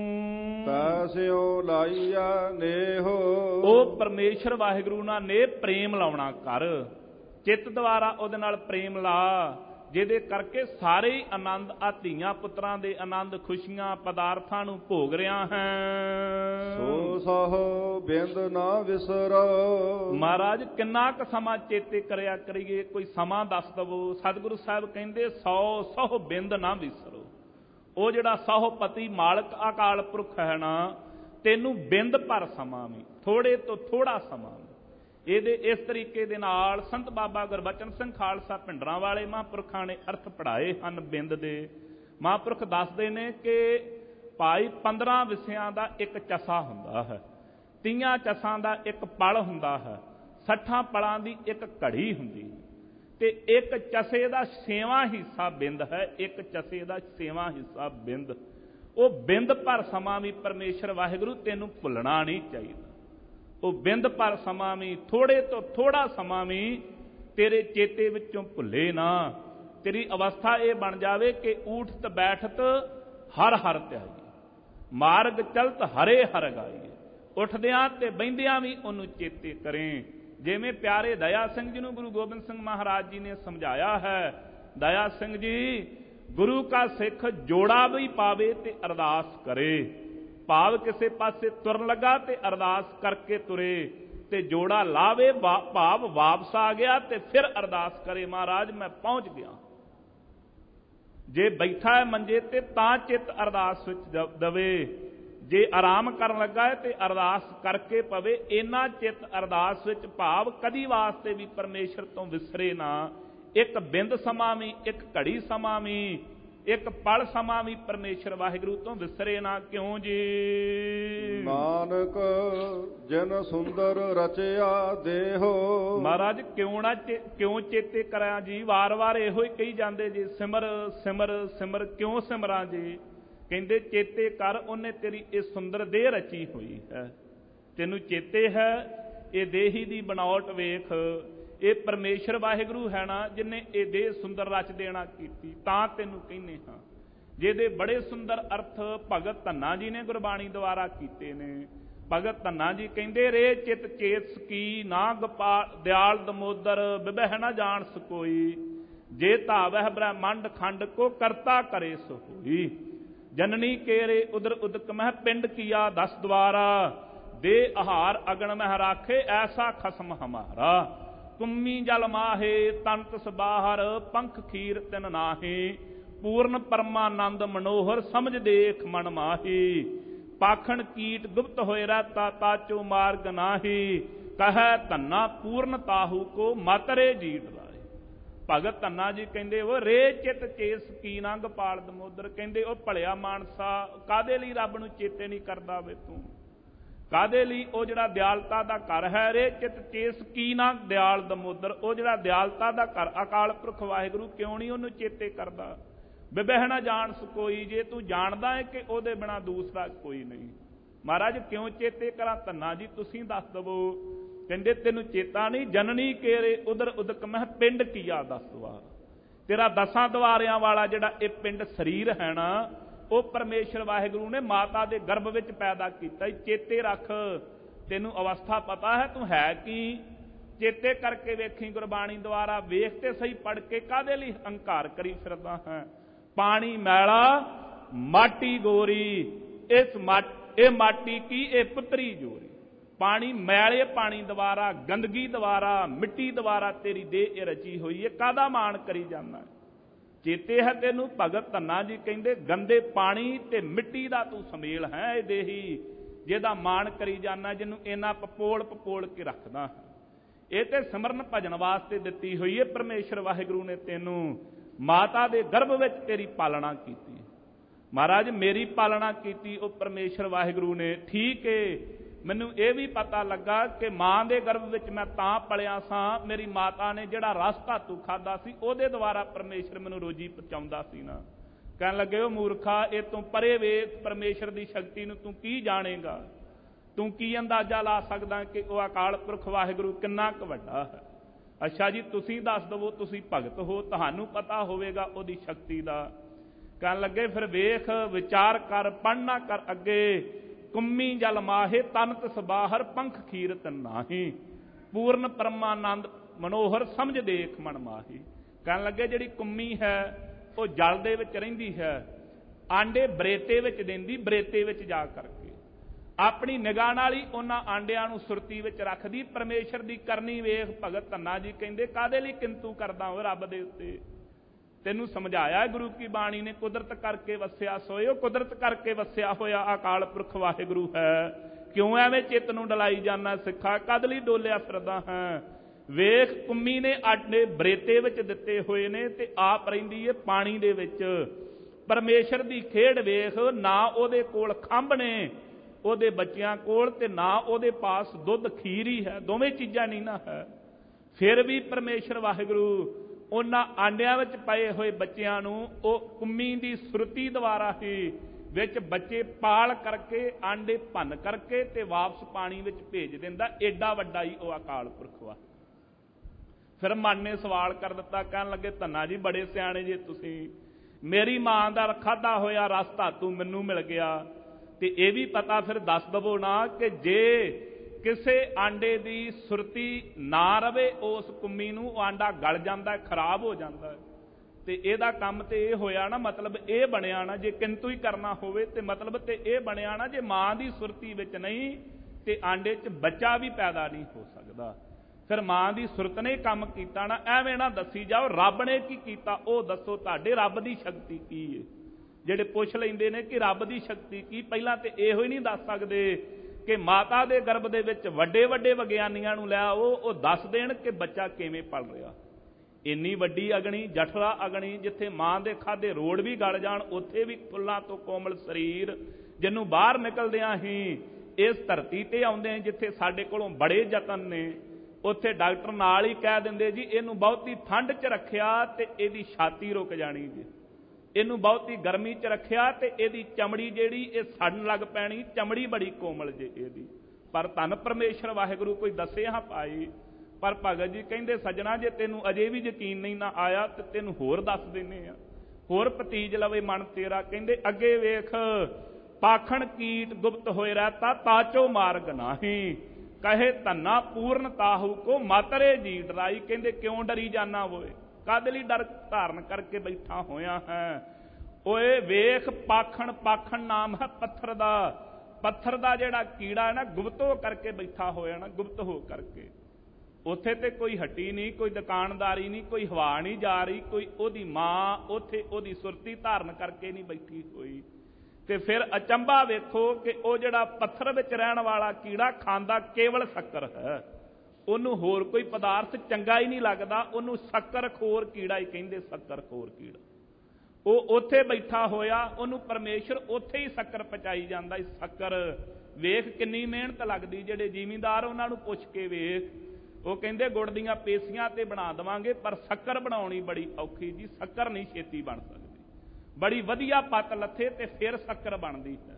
ਪੈਸਿਓ ਲਾਈਆ ਨੇਹੋ। ਉਹ ਪਰਮੇਸ਼ਰ ਵਾਹਿਗੁਰੂ ਨਾਲ ਨੇਹ ਪ੍ਰੇਮ ਲਾਉਣਾ ਕਰ, ਚਿੱਤ ਦੁਆਰਾ ਉਹਦੇ ਨਾਲ ਪ੍ਰੇਮ ਲਾ, ਜਿਹਦੇ ਕਰਕੇ ਸਾਰੇ ਹੀ ਆਨੰਦ, ਆ ਧੀਆਂ ਪੁੱਤਰਾਂ ਦੇ ਆਨੰਦ, ਖੁਸ਼ੀਆਂ, ਪਦਾਰਥਾਂ ਨੂੰ ਭੋਗ ਰਿਹਾ ਹੈ। ਸੋ ਸਹੁ ਬਿੰਦ ਨਾ ਵਿਸਰੋ। ਮਹਾਰਾਜ ਕਿੰਨਾ ਕੁ ਸਮਾਂ ਚੇਤੇ ਕਰਿਆ ਕਰੀਏ, ਕੋਈ ਸਮਾਂ ਦੱਸ ਦਵੋ। ਸਤਿਗੁਰੂ ਸਾਹਿਬ ਕਹਿੰਦੇ 100 ਸਹੁ ਬਿੰਦ ਨਾ ਵਿਸਰੋ। ਉਹ ਜਿਹੜਾ ਸਹੁਪਤੀ ਮਾਲਕ ਅਕਾਲ ਪੁਰਖ ਹੈ ਨਾ, ਤੈਨੂੰ ਬਿੰਦ ਭਰ ਸਮਾਂ ਵੀ, ਥੋੜੇ ਤੋਂ ਥੋੜਾ ਸਮਾਂ। ਇਹਦੇ ਇਸ ਤਰੀਕੇ ਦੇ ਨਾਲ ਸੰਤ ਬਾਬਾ ਗੁਰਬਚਨ ਸਿੰਘ ਖਾਲਸਾ ਭਿੰਡਰਾਂ ਵਾਲੇ ਮਹਾਂਪੁਰਖਾਂ ਨੇ ਅਰਥ ਪੜ੍ਹਾਏ ਹਨ ਬਿੰਦ ਦੇ। ਮਹਾਂਪੁਰਖ ਦੱਸਦੇ ਨੇ ਕਿ ਭਾਈ 15 ਵਿਸਿਆਂ ਦਾ ਇੱਕ ਚਸਾ ਹੁੰਦਾ ਹੈ, 30 ਚਸਾਂ ਦਾ ਇੱਕ ਪਲ ਹੁੰਦਾ ਹੈ, 60 ਪਲਾਂ ਦੀ ਇੱਕ ਘੜੀ ਹੁੰਦੀ ਹੈ, ਤੇ ਇੱਕ ਚਸੇ ਦਾ 6ਵਾਂ ਹਿੱਸਾ ਬਿੰਦ ਹੈ। ਇੱਕ ਚਸੇ ਦਾ 6ਵਾਂ ਹਿੱਸਾ ਬਿੰਦ। ਉਹ ਬਿੰਦ ਭਰ ਸਮਾਂ ਵੀ ਪਰਮੇਸ਼ਰ ਵਾਹਿਗੁਰੂ ਤੈਨੂੰ ਭੁੱਲਣਾ ਨਹੀਂ ਚਾਹੀਦਾ। ਉਹ ਬਿੰਦ ਭਰ ਸਮਾਂ ਵੀ, ਥੋੜੇ ਤੋਂ ਥੋੜਾ ਸਮਾਂ ਵੀ ਤੇਰੇ ਚੇਤੇ ਵਿੱਚੋਂ ਭੁੱਲੇ ਨਾ। ਤੇਰੀ ਅਵਸਥਾ ਇਹ ਬਣ ਜਾਵੇ ਕਿ ਊਠਤ ਬੈਠਤ ਹਰ ਹਰ ਧਿਆਈਏ, ਮਾਰਗ ਚਲਤ ਹਰੇ ਹਰ ਗਾਈਏ। ਉੱਠਦਿਆਂ ਤੇ ਬਹਿੰਦਿਆਂ ਵੀ ਉਹਨੂੰ ਚੇਤੇ ਕਰੇ। ਜਿਵੇਂ ਪਿਆਰੇ ਦਇਆ ਸਿੰਘ ਜੀ ਨੂੰ ਗੁਰੂ ਗੋਬਿੰਦ ਸਿੰਘ ਮਹਾਰਾਜ ਜੀ ਨੇ ਸਮਝਾਇਆ ਹੈ, ਦਇਆ ਸਿੰਘ ਜੀ ਗੁਰੂ ਕਾ ਸਿੱਖ ਜੋੜਾ ਵੀ ਪਾਵੇ ਤੇ ਅਰਦਾਸ ਕਰੇ। ਭਾਵ ਕਿਸੇ ਪਾਸੇ ਤੁਰਨ ਲੱਗਾ ਤੇ ਅਰਦਾਸ ਕਰਕੇ ਤੁਰੇ। ਤੇ ਜੋੜਾ ਲਾਵੇ, ਭਾਵ ਵਾਪਸ ਆ ਗਿਆ ਤੇ ਫਿਰ ਅਰਦਾਸ ਕਰੇ, ਮਹਾਰਾਜ ਮੈਂ ਪਹੁੰਚ ਗਿਆ। ਜੇ ਬੈਠਾ ਹੈ ਮੰਜੇ ਤੇ ਤਾਂ ਚਿੱਤ ਅਰਦਾਸ ਵਿੱਚ ਦਵੇ, ਜੇ ਆਰਾਮ ਕਰਨ ਲੱਗਾ ਹੈ ਤੇ ਅਰਦਾਸ ਕਰਕੇ ਪਵੇ। ਇਹਨਾਂ ਚਿੱਤ ਅਰਦਾਸ ਵਿੱਚ, ਭਾਵ ਕਦੀ ਵਾਸਤੇ ਵੀ ਪਰਮੇਸ਼ਰ ਤੋਂ ਵਿਸਰੇ ਨਾ। ਇੱਕ ਬਿੰਦ ਸਮਾਂ ਵੀ, ਇੱਕ ਘੜੀ ਸਮਾਂ ਵੀ, ਇੱਕ ਪਲ ਸਮਾਂ ਵੀ ਪਰਮੇਸ਼ਰ ਵਾਹਿਗੁਰੂ ਤੋਂ ਵਿਸਰੇ ਨਾ। ਕਿਉਂ ਜੀ? ਨਾਨਕ ਜਿਨ ਸੁੰਦਰ ਰਚਿਆ ਦੇਹੋ। ਮਹਾਰਾਜ ਕਿਉਂ ਚੇਤੇ ਕਰਾਂ ਜੀ? ਵਾਰ-ਵਾਰ ਇਹੋ ਹੀ ਕਹੀ ਜਾਂਦੇ ਜੀ, ਸਿਮਰ ਸਿਮਰ ਸਿਮਰ। ਕਿਉਂ ਸਿਮਰਾਂ ਜੀ? ਕਹਿੰਦੇ ਚੇਤੇ ਕਰ, ਉਹਨੇ ਤੇਰੀ ਇਹ ਸੁੰਦਰ ਦੇਹ ਰਚੀ ਹੋਈ ਹੈ। ਤੈਨੂੰ ਚੇਤੇ ਹੈ ਇਹ ਦੇਹੀ ਦੀ ਬਣਾਵਟ ਵੇਖ, ਇਹ ਪਰਮੇਸ਼ਰ ਵਾਹਿਗੁਰੂ ਹੈ ਨਾ ਜਿਹਨੇ ਇਹ ਦੇਹ ਸੁੰਦਰ ਰਚ ਦੇਣਾ ਕੀਤੀ। ਤਾਂ ਤੈਨੂੰ ਕਹਿੰਦੇ ਹਾਂ, ਜਿਹਦੇ ਬੜੇ ਸੁੰਦਰ ਅਰਥ ਭਗਤ ਧੰਨਾ ਜੀ ਨੇ ਗੁਰਬਾਣੀ ਦੁਆਰਾ ਕੀਤੇ ਨੇ। ਭਗਤ ਧੰਨਾ ਜੀ ਕਹਿੰਦੇ, ਰੇ ਚਿਤ ਚੇਤ ਕੀ ਨਾ ਗੋਪਾਲ ਦਿਆਲ ਦਮੋਦਰ, ਬਿਬਹਿ ਨਾ ਜਾਣ ਸਕੋਈ, ਜੇ ਧਾਵਹਿ ਬ੍ਰਹਮੰਡ ਖੰਡ ਕੋ ਕਰਤਾ ਕਰੇ ਸੋ ਹੋਈ। ਜਨਨੀ ਕੇਰੇ ਉਦਰ ਉਦਕ ਮਹਿ ਪਿੰਡ ਕੀਆ 10 ਦਵਾਰਾ, ਦੇ ਆਹਾਰ ਅਗਣ ਮਹਿ ਰਾਖੇ ਐਸਾ ਖਸਮ ਹਮਾਰਾ। ਤੁਮੀ ਜਲ ਮਾਹੇ ਤੰਤ ਸਬਾਹਰ, ਪੰਖ ਖੀਰ ਤਿਨ ਨਾਹੀ, ਪੂਰਨ ਪਰਮਾਨੰਦ ਮਨੋਹਰ ਸਮਝ ਦੇਖ ਮਨ ਮਾਹੀ। ਪਾਖਣ ਕੀਟ ਗੁਪਤ ਹੋਏ ਰਹਤਾ ਤਾਚੋ ਮਾਰਗ ਨਾਹੀ, ਕਹੈ ਧੰਨਾ ਪੂਰਨ ਤਾਹੂ ਕੋ ਮਾਤਰੇ ਜੀਟ ਲਾਏ। ਭਗਤ ਧੰਨਾ ਜੀ ਕਹਿੰਦੇ, ਉਹ ਰੇ ਚਿਤ ਚੇਸ ਕੀ ਨਾ ਗੋਪਾਲ ਦਮੋਦਰ। ਕਹਿੰਦੇ ਉਹ ਭਲਿਆ ਮਾਨਸਾ, ਕਾਹਦੇ ਲਈ ਰੱਬ ਨੂੰ ਚੇਤੇ ਨਹੀਂ ਕਰਦਾ ਵੇ ਤੂੰ? ਕਾਹਦੇ ਲਈ? ਉਹ ਜਿਹੜਾ ਦਿਆਲਤਾ ਦਾ ਘਰ ਹੈ, ਰੇ ਚਿਤ ਚੇਸ ਕੀ ਨਾ ਦਿਆਲ ਦਮੋਦਰ, ਉਹ ਜਿਹੜਾ ਦਿਆਲਤਾ ਦਾ ਘਰ ਅਕਾਲ ਪੁਰਖ ਵਾਹਿਗੁਰੂ, ਕਿਉਂ ਨਹੀਂ ਉਹਨੂੰ ਚੇਤੇ ਕਰਦਾ? ਬਿਬਹਿ ਨਾ ਜਾਣ ਸਕੋਈ, ਜੇ ਤੂੰ ਜਾਣਦਾ ਹੈ ਕਿ ਉਹਦੇ ਬਿਨਾਂ ਦੂਸਰਾ ਕੋਈ ਨਹੀਂ। ਮਹਾਰਾਜ ਕਿਉਂ ਚੇਤੇ ਕਰਾਂ? ਧੰਨਾ ਜੀ ਤੁਸੀਂ ਦੱਸ ਦਵੋ। ਕਹਿੰਦੇ ਤੈਨੂੰ ਚੇਤਾ ਨਹੀਂ? ਜਨਨੀ ਕੇਰੇ ਉਦਰ ਉਦਕ ਮਹਿ ਪਿੰਡ ਕੀਆ 10 ਦਵਾਰ। ਤੇਰਾ 10 ਦਵਾਰਿਆਂ ਵਾਲਾ ਜਿਹੜਾ ਇਹ ਪਿੰਡ ਸਰੀਰ ਹੈ ਨਾ, ਉਹ ਪਰਮੇਸ਼ਰ ਵਾਹਿਗੁਰੂ ਨੇ ਮਾਤਾ ਦੇ ਗਰਭ ਵਿੱਚ ਪੈਦਾ ਕੀਤਾ। ਚੇਤੇ ਰੱਖ, ਤੈਨੂੰ ਅਵਸਥਾ ਪਤਾ ਹੈ ਤੂੰ ਹੈ ਕੀ? ਚੇਤੇ ਕਰਕੇ ਵੇਖੀ ਗੁਰਬਾਣੀ ਦੁਆਰਾ। ਵੇਖ ਤੇ ਸਹੀ ਪੜ ਕੇ, ਕਾਹਦੇ ਲਈ ਹੰਕਾਰ ਕਰੀ ਫਿਰਦਾ ਹੈ? ਪਾਣੀ ਮੈਲਾ ਮਾਟੀ ਗੋਰੀ, ਇਹ ਮਾਟੀ ਕੀ ਇਹ ਪੁੱਤਰੀ ਜੋਰੀ। ਪਾਣੀ ਮੈਲੇ ਪਾਣੀ ਦੁਆਰਾ, ਗੰਦਗੀ ਦੁਆਰਾ, ਮਿੱਟੀ ਦੁਆਰਾ ਤੇਰੀ ਦੇਹ ਇਹ ਰਚੀ ਹੋਈ ਹੈ। ਕਾਹਦਾ ਮਾਣ ਕਰੀ ਜਾਂਦਾ? ਚੇਤੇ ਹੈ ਤੈਨੂੰ? ਭਗਤ ਧੰਨਾ ਜੀ ਕਹਿੰਦੇ, ਗੰਦੇ ਪਾਣੀ ਤੇ ਮਿੱਟੀ ਦਾ ਤੂੰ ਸਮੇਲ ਹੈ ਇਹ ਦੇਹੀ, ਜਿਹਦਾ ਮਾਣ ਕਰੀ ਜਾਂਦਾ, ਜਿਹਨੂੰ ਇਹਨਾਂ ਪਪੋਲ ਕੇ ਰੱਖਦਾ। ਇਹ ਤੇ ਸਿਮਰਨ ਭਜਨ ਵਾਸਤੇ ਦਿੱਤੀ ਹੋਈ ਹੈ ਪਰਮੇਸ਼ਰ ਵਾਹਿਗੁਰੂ ਨੇ ਤੈਨੂੰ। ਮਾਤਾ ਦੇ ਗਰਭ ਵਿੱਚ ਤੇਰੀ ਪਾਲਣਾ ਕੀਤੀ। ਮਹਾਰਾਜ ਮੇਰੀ ਪਾਲਣਾ ਕੀਤੀ ਉਹ ਪਰਮੇਸ਼ਰ ਵਾਹਿਗੁਰੂ ਨੇ। ਠੀਕ ਏ, ਮੈਨੂੰ ਇਹ ਵੀ ਪਤਾ ਲੱਗਾ ਕਿ ਮਾਂ ਦੇ ਗਰਭ ਵਿੱਚ ਮੈਂ ਤਾਂ ਪਲਿਆ ਸਾਂ, ਮੇਰੀ ਮਾਤਾ ਨੇ ਜਿਹੜਾ ਰਸ ਧਾਤੂ ਖਾਦਾ ਸੀ ਉਹਦੇ ਦੁਆਰਾ ਪਰਮੇਸ਼ਰ ਮੈਨੂੰ ਰੋਜੀ ਪਹੁੰਚਾਉਂਦਾ ਸੀ ਨਾ। ਕਹਿਣ ਲੱਗੇ, ਉਹ ਮੂਰਖਾ, ਇਹ ਤੂੰ ਪਰੇ ਵੇਖ, ਪਰਮੇਸ਼ਰ ਦੀ ਸ਼ਕਤੀ ਨੂੰ ਤੂੰ ਕੀ ਜਾਣੇਗਾ? ਤੂੰ ਕੀ ਅੰਦਾਜ਼ਾ ਲਾ ਸਕਦਾ ਕਿ ਉਹ ਅਕਾਲ ਪੁਰਖ ਵਾਹਿਗੁਰੂ ਕਿੰਨਾ ਕੁ ਵੱਡਾ ਹੈ? ਅੱਛਾ ਜੀ, ਤੁਸੀਂ ਦੱਸ ਦਵੋ, ਤੁਸੀਂ ਭਗਤ ਹੋ, ਤੁਹਾਨੂੰ ਪਤਾ ਹੋਵੇਗਾ ਉਹਦੀ ਸ਼ਕਤੀ ਦਾ। ਕਹਿਣ ਲੱਗੇ, ਫਿਰ ਵੇਖ ਵਿਚਾਰ ਕਰ, ਪੜ੍ਹਨਾ ਕਰ ਅੱਗੇ। ਕੁੰਮੀ ਜਲ ਮਾਹੇ ਤਨਤ ਸਬਾਹਰ, ਪੰਖ ਖੀਰਤ ਨਾਹੀ, ਪੂਰਨ ਪਰਮਾਨੰਦ ਮਨੋਹਰ ਸਮਝ ਦੇਖ ਮਨ ਮਾਹੀ। ਕਹਿਣ ਲੱਗੇ, ਜਿਹੜੀ ਕੁੰਮੀ ਹੈ ਉਹ ਜਲ ਦੇ ਵਿੱਚ ਰਹਿੰਦੀ ਹੈ, ਆਂਡੇ ਬਰੇਤੇ ਵਿੱਚ ਦਿੰਦੀ, ਬਰੇਤੇ ਵਿੱਚ ਜਾ ਕਰਕੇ ਆਪਣੀ ਨਿਗਾਹ ਨਾਲ ਹੀ ਉਹਨਾਂ ਆਂਡਿਆਂ ਨੂੰ ਸੁਰਤੀ ਵਿੱਚ ਰੱਖਦੀ। ਪਰਮੇਸ਼ਰ ਦੀ ਕਰਨੀ ਵੇਖ। ਭਗਤ ਧੰਨਾ ਜੀ ਕਹਿੰਦੇ, ਕਾਹਦੇ ਲਈ ਕਿੰਤੂ ਕਰਦਾ ਹੋ ਰੱਬ ਦੇ ਉੱਤੇ? ਤੈਨੂੰ ਸਮਝਾਇਆ ਗੁਰੂ ਕੀ ਬਾਣੀ ਨੇ, ਕੁਦਰਤ ਕਰਕੇ ਵਸਿਆ ਸੋਏ। ਉਹ ਕੁਦਰਤ ਕਰਕੇ ਵਸਿਆ ਹੋਇਆ ਅਕਾਲ ਪੁਰਖ ਵਾਹਿਗੁਰੂ ਹੈ। ਕਿਉਂ ਐਵੇਂ ਚਿੱਤ ਨੂੰ ਡਲਾਈ ਜਾਂਦਾ ਸਿੱਖਾ? ਕਦ ਲਈ ਡੋਲਿਆ ਫਿਰਦਾ ਹੈ? ਵੇਖ, ਕੁੰਮੀ ਨੇ ਆਂਡੇ ਬਰੇਤੇ ਵਿੱਚ ਦਿੱਤੇ ਹੋਏ ਨੇ ਤੇ ਆਪ ਰਹਿੰਦੀ ਹੈ ਪਾਣੀ ਦੇ ਵਿੱਚ। ਪਰਮੇਸ਼ਰ ਦੀ ਖੇਡ ਵੇਖ, ਨਾ ਉਹਦੇ ਕੋਲ ਖੰਭ ਨੇ ਉਹਦੇ ਬੱਚਿਆਂ ਕੋਲ, ਤੇ ਨਾ ਉਹਦੇ ਪਾਸ ਦੁੱਧ ਖੀਰ ਹੀ ਹੈ, ਦੋਵੇਂ ਚੀਜ਼ਾਂ ਨਹੀਂ ਨਾ ਹੈ। ਫਿਰ ਵੀ ਪਰਮੇਸ਼ਰ ਵਾਹਿਗੁਰੂ ਉਹਨਾਂ ਆਂਡਿਆਂ ਵਿੱਚ ਪਏ ਹੋਏ ਬੱਚਿਆਂ ਨੂੰ ਉਹ ਕੁੰਮੀ ਦੀ ਸੁਰਤੀ ਦੁਆਰਾ ਹੀ ਵਿੱਚ ਬੱਚੇ ਪਾਲ ਕਰਕੇ, ਆਂਡੇ ਭੰਨ ਕਰਕੇ ਤੇ ਵਾਪਸ ਪਾਣੀ ਵਿੱਚ ਭੇਜ ਦਿੰਦਾ। ਏਡਾ ਵੱਡਾ ਹੀ ਉਹ ਅਕਾਲ ਪੁਰਖ ਵਾ। ਫਿਰ ਮਨ ਨੇ ਸਵਾਲ ਕਰ ਦਿੱਤਾ, ਕਹਿਣ ਲੱਗੇ, ਧੰਨਾ ਜੀ ਬੜੇ ਸਿਆਣੇ ਜੇ ਤੁਸੀਂ। ਮੇਰੀ ਮਾਂ ਦਾ ਖਾਧਾ ਹੋਇਆ ਰਸ ਧਾਤੂ ਮੈਨੂੰ ਮਿਲ ਗਿਆ, ਤੇ ਇਹ ਵੀ ਪਤਾ ਫਿਰ ਦੱਸ ਦਵੋ ਨਾ ਕਿ ਜੇ ਕਿਸੇ ਆਂਡੇ ਦੀ ਸੁਰਤੀ ਨਾ ਰਵੇ ਉਸ ਕੁੰਮੀ ਨੂੰ, ਉਹ ਆਂਡਾ ਗਲ ਜਾਂਦਾ, ਖਰਾਬ ਹੋ ਜਾਂਦਾ। ਤੇ ਇਹਦਾ ਕੰਮ ਤੇ ਇਹ ਹੋਇਆ ਨਾ, ਮਤਲਬ ਇਹ ਬਣਿਆ ਨਾ, ਜੇ ਕਿੰਤੂ ਹੀ ਕਰਨਾ ਹੋਵੇ ਤੇ ਮਤਲਬ ਤੇ ਇਹ ਬਣਿਆ ਨਾ, ਜੇ ਮਾਂ ਦੀ ਸੁਰਤੀ ਵਿੱਚ ਨਹੀਂ ਤੇ ਆਂਡੇ 'ਚ ਬੱਚਾ ਵੀ ਪੈਦਾ ਨਹੀਂ ਹੋ ਸਕਦਾ। ਫਿਰ ਮਾਂ ਦੀ ਸੁਰਤ ਨੇ ਕੰਮ ਕੀਤਾ ਨਾ, ਐਵੇਂ ਨਾ ਦੱਸੀ ਜਾਓ ਰੱਬ ਨੇ ਕੀ ਕੀਤਾ, ਉਹ ਦੱਸੋ ਤੁਹਾਡੇ ਰੱਬ ਦੀ ਸ਼ਕਤੀ ਕੀ ਹੈ। ਜਿਹੜੇ ਪੁੱਛ ਲੈਂਦੇ ਨੇ ਕਿ ਰੱਬ ਦੀ ਸ਼ਕਤੀ ਕੀ, ਪਹਿਲਾਂ ਤੇ ਇਹੋ ਹੀ ਨਹੀਂ ਦੱਸ ਸਕਦੇ ਕਿ ਮਾਤਾ ਦੇ ਗਰਭ ਦੇ ਵਿੱਚ ਵੱਡੇ ਵੱਡੇ ਵਿਗਿਆਨੀਆਂ ਨੂੰ ਲੈ ਆਓ, ਉਹ ਦੱਸ ਦੇਣ ਕਿ ਬੱਚਾ ਕਿਵੇਂ ਪਲ ਰਿਹਾ। ਇੰਨੀ ਵੱਡੀ ਅਗਨੀ, ਜਠਰਾ ਅਗਨੀ, ਜਿੱਥੇ ਮਾਂ ਦੇ ਖਾਧੇ ਰੋੜ ਵੀ ਗਲ ਜਾਣ, ਉੱਥੇ ਵੀ ਫੁੱਲਾਂ ਤੋਂ ਕੋਮਲ ਸਰੀਰ, ਜਿਹਨੂੰ ਬਾਹਰ ਨਿਕਲਦਿਆਂ ਹੀ ਇਸ ਧਰਤੀ ਤੇ ਆਉਂਦੇ, ਜਿੱਥੇ ਸਾਡੇ ਕੋਲੋਂ ਬੜੇ ਯਤਨ ਨੇ, ਉੱਥੇ ਡਾਕਟਰ ਨਾਲ ਹੀ ਕਹਿ ਦਿੰਦੇ ਜੀ ਇਹਨੂੰ ਬਹੁਤੀ ਠੰਡ 'ਚ ਰੱਖਿਆ ਤੇ ਇਹਦੀ ਛਾਤੀ ਰੁਕ ਜਾਣੀ ਜੀ, ਇਹਨੂੰ ਬਹੁਤੀ ਗਰਮੀ 'ਚ ਰੱਖਿਆ ਤੇ ਇਹਦੀ ਚਮੜੀ ਜਿਹੜੀ ਇਹ ਸੜਨ ਲੱਗ ਪੈਣੀ, ਚਮੜੀ ਬੜੀ ਕੋਮਲ ਜੇ ਇਹਦੀ। ਪਰ ਧੰਨ ਪਰਮੇਸ਼ਰ ਵਾਹਿਗੁਰੂ ਕੋਈ ਦੱਸੇ ਹਾਂ ਪਾਈ। ਪਰ ਭਗਤ ਜੀ ਕਹਿੰਦੇ ਸੱਜਣਾ ਜੇ ਤੈਨੂੰ ਅਜੇ ਵੀ ਯਕੀਨ ਨਹੀਂ ਨਾ ਆਇਆ ਤੇ ਤੈਨੂੰ ਹੋਰ ਦੱਸ ਦਿੰਦੇ ਆ, ਹੋਰ ਭਤੀਜ ਲਵੇ ਮਨ ਤੇਰਾ। ਕਹਿੰਦੇ ਅੱਗੇ ਵੇਖ, ਪਾਖਣ ਕੀਟ ਗੁਪਤ ਹੋਏ ਰਹਤਾ ਤਾਚੋ ਮਾਰਗ ਨਾਹੀ, ਕਹੇ ਧੰਨਾ ਪੂਰਨ ਤਾਹੂ ਕੋ ਮਾਤਰੇ ਜੀ ਡਰਾਈ। ਕਹਿੰਦੇ ਕਿਉਂ ਡਰੀ ਜਾਨਾ ਹੋਏ, ਕਦ ਲਈ ਡਰ ਧਾਰਨ ਕਰਕੇ ਬੈਠਾ ਹੋਇਆ ਹੈ। ਓਏ ਵੇਖ ਪਾਖਣ, ਪਾਖਣ ਨਾਮ ਹੈ ਪੱਥਰ ਦਾ, ਪੱਥਰ ਦਾ ਜਿਹੜਾ ਕੀੜਾ ਹੈ ਨਾ ਗੁਪਤ ਹੋ ਕਰਕੇ ਬੈਠਾ ਹੋਇਆ ਨਾ, ਗੁਪਤ ਹੋ ਕਰਕੇ। ਉੱਥੇ ਤੇ ਕੋਈ ਹੱਟੀ ਨਹੀਂ, ਕੋਈ ਦੁਕਾਨਦਾਰੀ ਨਹੀਂ, ਕੋਈ ਹਵਾ ਨਹੀਂ ਜਾ ਰਹੀ, ਕੋਈ ਉਹਦੀ ਮਾਂ ਉੱਥੇ ਉਹਦੀ ਸੁਰਤੀ ਧਾਰਨ ਕਰਕੇ ਨਹੀਂ ਬੈਠੀ ਹੋਈ। ਤੇ ਫਿਰ ਅਚੰਭਾ ਵੇਖੋ ਕਿ ਉਹ ਜਿਹੜਾ ਪੱਥਰ ਵਿੱਚ ਰਹਿਣ ਵਾਲਾ ਕੀੜਾ ਖਾਂਦਾ ਕੇਵਲ ਸ਼ੱਕਰ ਹੈ, ਉਹਨੂੰ ਹੋਰ ਕੋਈ ਪਦਾਰਥ ਚੰਗਾ ਹੀ ਨਹੀਂ ਲੱਗਦਾ, ਉਹਨੂੰ ਸ਼ੱਕਰ ਖੋਰ ਕੀੜਾ ਹੀ ਕਹਿੰਦੇ, ਸ਼ੱਕਰ ਖੋਰ ਕੀੜਾ। ਉਹ ਉੱਥੇ ਬੈਠਾ ਹੋਇਆ, ਉਹਨੂੰ ਪਰਮੇਸ਼ਰ ਉੱਥੇ ਹੀ ਸ਼ੱਕਰ ਪਚਾਈ ਜਾਂਦਾ। ਸ਼ੱਕਰ ਵੇਖ ਕਿੰਨੀ ਮਿਹਨਤ ਲੱਗਦੀ, ਜਿਹੜੇ ਜ਼ਿਮੀਂਦਾਰ ਉਹਨਾਂ ਨੂੰ ਪੁੱਛ ਕੇ ਵੇਖ, ਉਹ ਕਹਿੰਦੇ ਗੁੜ ਦੀਆਂ ਪੇਸੀਆਂ ਤੇ ਬਣਾ ਦੇਵਾਂਗੇ, ਪਰ ਸ਼ੱਕਰ ਬਣਾਉਣੀ ਬੜੀ ਔਖੀ ਜੀ, ਸ਼ੱਕਰ ਨਹੀਂ ਛੇਤੀ ਬਣ ਸਕਦੀ। ਬੜੀ ਵਧੀਆ ਪੱਤ ਲੱਥੇ ਤੇ ਫਿਰ ਸ਼ੱਕਰ ਬਣਦੀ ਹੈ,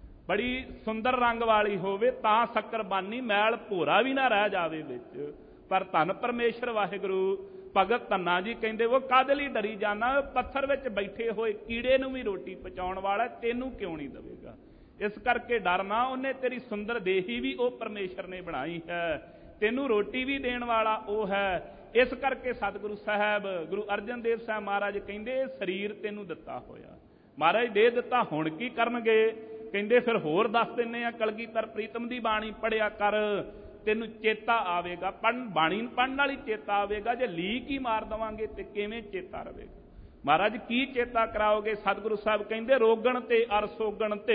ਬੜੀ ਸੁੰਦਰ ਰੰਗ ਵਾਲੀ ਹੋਵੇ ਤਾਂ ਸ਼ੱਕਰ ਬਣਨੀ, ਮੈਲ ਭੋਰਾ ਵੀ ਨਾ ਰਹਿ ਜਾਵੇ ਵਿੱਚ। ਪਰ ਧੰਨ ਪਰਮੇਸ਼ਰ ਵਾਹਿਗੁਰੂ ਭਗਤ ਧੰਨਾ ਜੀ ਕਹਿੰਦੇ ਉਹ ਕਾਹਦੇ ਲਈ ਡਰੀ ਜਾਣਾ, ਪੱਥਰ ਵਿੱਚ ਬੈਠੇ ਹੋਏ ਕੀੜੇ ਨੂੰ ਵੀ ਰੋਟੀ ਪਹੁੰਚਾਉਣ ਵਾਲਾ, ਤੈਨੂੰ ਕਿਉਂ ਨਹੀਂ ਦੇਵੇਗਾ। ਇਸ ਕਰਕੇ ਡਰਨਾ, ਉਹਨੇ ਤੇਰੀ ਸੁੰਦਰ ਦੇਹੀ ਵੀ ਉਹ ਪਰਮੇਸ਼ਰ ਨੇ ਬਣਾਈ ਹੈ, ਤੈਨੂੰ ਰੋਟੀ ਵੀ ਦੇਣ ਵਾਲਾ ਉਹ ਹੈ। ਇਸ ਕਰਕੇ ਸਤਿਗੁਰੂ ਸਾਹਿਬ ਗੁਰੂ ਅਰਜਨ ਦੇਵ ਸਾਹਿਬ ਮਹਾਰਾਜ ਕਹਿੰਦੇ ਸਰੀਰ ਤੈਨੂੰ ਦਿੱਤਾ ਹੋਇਆ, ਮਹਾਰਾਜ ਦੇ ਦਿੱਤਾ, ਹੁਣ ਕੀ ਕਰਨਗੇ। ਕਹਿੰਦੇ ਫਿਰ ਹੋਰ ਦੱਸ ਦਿੰਦੇ ਆ, ਕਲਗੀਧਰ ਪ੍ਰੀਤਮ ਦੀ ਬਾਣੀ ਪੜਿਆ ਕਰ, ਤੈਨੂੰ ਚੇਤਾ ਆਵੇਗਾ। ਬਾਣੀ ਪੜ੍ਹਨ ਨਾਲ ਹੀ ਚੇਤਾ ਆਵੇਗਾ, ਜੇ ਲੀਕ ਹੀ ਮਾਰ ਦੇਵਾਂਗੇ ਤੇ ਕਿਵੇਂ ਚੇਤਾ ਰਵੇਗਾ। ਮਹਾਰਾਜ ਕੀ ਚੇਤਾ ਕਰਾਓਗੇ। ਸਤਿਗੁਰੂ ਸਾਹਿਬ ਕਹਿੰਦੇ ਰੋਗਣ ਤੇ ਅਰ ਸੋਗਣ ਤੇ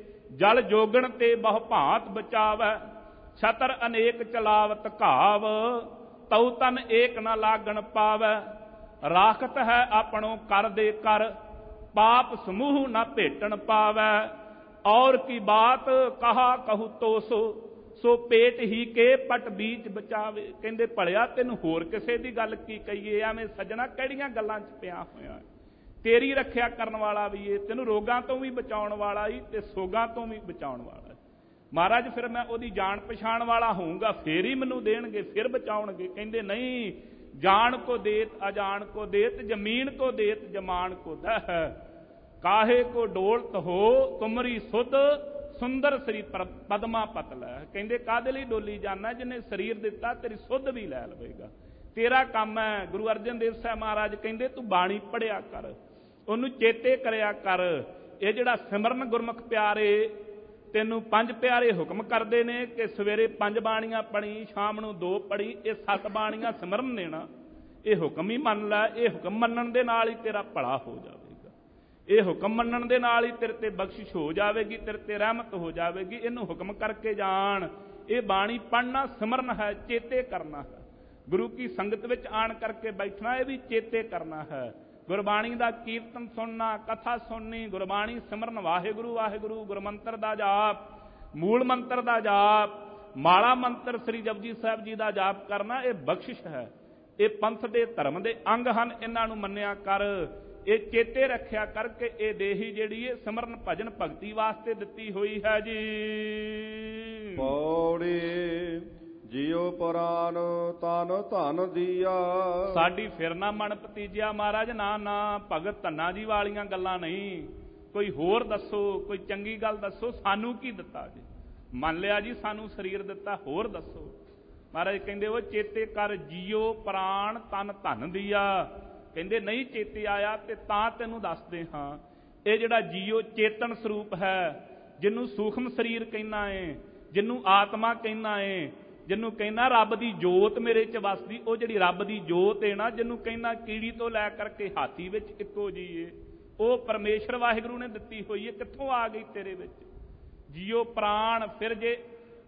ਜਲ ਜੋਗਣ ਤੇ ਬਹੁ ਭਾਂਤ ਬਚਾਵੈ, ਛਤਰ ਅਨੇਕ ਚਲਾਵਤ ਘਾਵ, ਤਉ ਤਨ ਏਕ ਨਾ ਲਾਗਣ ਪਾਵੈ, ਰਾਖਤ ਹੈ ਆਪਣੋ ਕਰ ਦੇ ਕਰ, ਪਾਪ ਸਮੂਹ ਨਾ ਭੇਟਣ ਪਾਵੈ, ਔਰ ਕੀ ਬਾਤ ਕਹਾ ਕਹੂ ਤੋ ਸੋ ਪੇਟ ਹੀ ਕੇ ਪਟ ਬੀਚ ਬਚਾਵੇ। ਕਹਿੰਦੇ ਭਲਿਆ ਤੈਨੂੰ ਹੋਰ ਕਿਸੇ ਦੀ ਗੱਲ ਕੀ ਕਹੀਏ, ਐਵੇਂ ਸੱਜਣਾ ਕਿਹੜੀਆਂ ਗੱਲਾਂ 'ਚ ਪਿਆ ਹੋਇਆ। ਤੇਰੀ ਰੱਖਿਆ ਕਰਨ ਵਾਲਾ ਵੀ ਏ, ਤੈਨੂੰ ਰੋਗਾਂ ਤੋਂ ਵੀ ਬਚਾਉਣ ਵਾਲਾ ਹੀ ਤੇ ਸੋਗਾਂ ਤੋਂ ਵੀ ਬਚਾਉਣ ਵਾਲਾ। ਮਹਾਰਾਜ ਫਿਰ ਮੈਂ ਉਹਦੀ ਜਾਣ ਪਛਾਣ ਵਾਲਾ ਹੋਊਂਗਾ, ਫੇਰ ਹੀ ਮੈਨੂੰ ਦੇਣਗੇ, ਫਿਰ ਬਚਾਉਣਗੇ। ਕਹਿੰਦੇ ਨਹੀਂ, ਜਾਣ ਕੋ ਦੇਤ ਅਜਾਣ ਕੋ ਦੇਤ, ਜ਼ਮੀਨ ਕੋ ਦੇਤ ਜਮਾਨ ਕੋ ਦਹ, ਕਾਹੇ ਕੋ ਡੋਲਤ ਹੋ ਤੁਮਰੀ ਸੁਧ, ਸੁੰਦਰ ਸ੍ਰੀ ਪਦਮਾ ਪਤ ਲੈ। ਕਹਿੰਦੇ ਕਾਹਦੇ ਲਈ ਡੋਲੀ ਜਾਣਾ, ਜਿਹਨੇ ਸਰੀਰ ਦਿੱਤਾ ਤੇਰੀ ਸੁਧ ਵੀ ਲੈ ਲਵੇਗਾ, ਤੇਰਾ ਕੰਮ ਹੈ। ਗੁਰੂ ਅਰਜਨ ਦੇਵ ਸਾਹਿਬ ਮਹਾਰਾਜ ਕਹਿੰਦੇ ਤੂੰ ਬਾਣੀ ਪੜਿਆ ਕਰ, ਉਹਨੂੰ ਚੇਤੇ ਕਰਿਆ ਕਰ। ਇਹ ਜਿਹੜਾ ਸਿਮਰਨ ਗੁਰਮੁਖ ਪਿਆਰੇ ਤੈਨੂੰ 5 ਪਿਆਰੇ ਹੁਕਮ ਕਰਦੇ ਨੇ ਕਿ ਸਵੇਰੇ 5 ਬਾਣੀਆਂ ਪੜੀ, ਸ਼ਾਮ ਨੂੰ 2 ਪੜੀ, ਇਹ 7 ਬਾਣੀਆਂ ਸਿਮਰਨ ਦੇਣਾ, ਇਹ ਹੁਕਮ ਹੀ ਮੰਨ ਲੈ। ਇਹ ਹੁਕਮ ਮੰਨਣ ਦੇ ਨਾਲ ਹੀ ਤੇਰਾ ਭਲਾ ਹੋ ਜਾਵੇਗਾ, ਇਹ ਹੁਕਮ ਮੰਨਣ ਦੇ ਨਾਲ ਹੀ ਤੇਰੇ ਤੇ ਬਖਸ਼ਿਸ਼ ਹੋ ਜਾਵੇਗੀ, ਤੇਰੇ ਤੇ ਰਹਿਮਤ ਹੋ ਜਾਵੇਗੀ। ਇਹਨੂੰ ਹੁਕਮ ਕਰਕੇ ਜਾਣ। ਇਹ ਬਾਣੀ ਪੜ੍ਹਨਾ ਸਿਮਰਨ ਹੈ, ਚੇਤੇ ਕਰਨਾ ਹੈ। ਗੁਰੂ ਕੀ ਸੰਗਤ ਵਿੱਚ ਆਣ ਕਰਕੇ ਬੈਠਣਾ, ਇਹ ਵੀ ਚੇਤੇ ਕਰਨਾ ਹੈ। ਗੁਰਬਾਣੀ ਦਾ ਕੀਰਤਨ ਸੁਣਨਾ, ਕਥਾ ਸੁਣਨੀ, ਗੁਰਬਾਣੀ ਸਿਮਰਨ, ਵਾਹਿਗੁਰੂ ਵਾਹਿਗੁਰੂ, ਗੁਰਮੰਤਰ ਦਾ ਜਾਪ, ਮੂਲ ਮੰਤਰ ਦਾ ਜਾਪ, ਮਾਲਾ ਮੰਤਰ ਸ੍ਰੀ ਜਪਜੀ ਸਾਹਿਬ ਜੀ ਦਾ ਜਾਪ ਕਰਨਾ, ਇਹ ਬਖਸ਼ਿਸ਼ ਹੈ। ਇਹ ਪੰਥ ਦੇ ਧਰਮ ਦੇ ਅੰਗ ਹਨ, ਇਹਨਾਂ ਨੂੰ ਮੰਨਿਆ ਕਰ। ਇਹ ਚੇਤੇ ਰੱਖਿਆ ਕਰਕੇ ਇਹ ਦੇਹੀ ਜਿਹੜੀ ਹੈ ਸਿਮਰਨ ਭਜਨ ਭਗਤੀ ਵਾਸਤੇ ਦਿੱਤੀ ਹੋਈ ਹੈ ਜੀ। ਪੌੜੀ ਜਿਉ ਪ੍ਰਾਨ ਤਨ ਧਨ ਦੀਆ, ਸਾਡੀ ਫਿਰ ਨਾ ਮਨ ਭਤੀਜਿਆ ਮਹਾਰਾਜ, ਨਾ ਨਾ ਭਗਤ ਧੰਨਾ ਜੀ ਵਾਲੀਆਂ ਗੱਲਾਂ ਨਹੀਂ। ਕੋਈ ਹੋਰ ਦੱਸੋ, ਕੋਈ ਚੰਗੀ ਗੱਲ ਦੱਸੋ। ਸਾਨੂੰ ਕੀ ਦਿੱਤਾ ਜੀ? ਮੰਨ ਲਿਆ ਜੀ ਸਾਨੂੰ ਸਰੀਰ ਦਿੱਤਾ, ਹੋਰ ਦੱਸੋ। ਮਹਾਰਾਜ ਕਹਿੰਦੇ ਉਹ ਚੇਤੇ ਕਰ ਜਿਉ ਪ੍ਰਾਨ ਤਨ ਧਨ ਦੀਆ। ਕਹਿੰਦੇ ਨਹੀਂ ਚੇਤੇ ਆਇਆ ਤੇ ਤਾਂ ਤੈਨੂੰ ਦੱਸਦੇ ਹਾਂ। ਇਹ ਜਿਹੜਾ ਜੀਓ ਚੇਤਨ ਸਰੂਪ ਹੈ, ਜਿਹਨੂੰ ਸੂਖਮ ਸਰੀਰ ਕਹਿਣਾ ਏ, ਜਿਹਨੂੰ ਆਤਮਾ ਕਹਿੰਦਾ ਏ, ਜਿਹਨੂੰ ਕਹਿੰਦਾ ਰੱਬ ਦੀ ਜੋਤ ਮੇਰੇ 'ਚ ਵਸਦੀ, ਉਹ ਜਿਹੜੀ ਰੱਬ ਦੀ ਜੋਤ ਏ ਨਾ, ਜਿਹਨੂੰ ਕਹਿੰਦਾ ਕੀੜੀ ਤੋਂ ਲੈ ਕਰਕੇ ਹਾਥੀ ਵਿੱਚ ਇੱਕੋ ਜਿਹੀ ਏ, ਉਹ ਪਰਮੇਸ਼ਰ ਵਾਹਿਗੁਰੂ ਨੇ ਦਿੱਤੀ ਹੋਈ ਏ। ਕਿੱਥੋਂ ਆ ਗਈ ਤੇਰੇ ਵਿੱਚ? ਜੀਓ ਪ੍ਰਾਣ। ਫਿਰ ਜੇ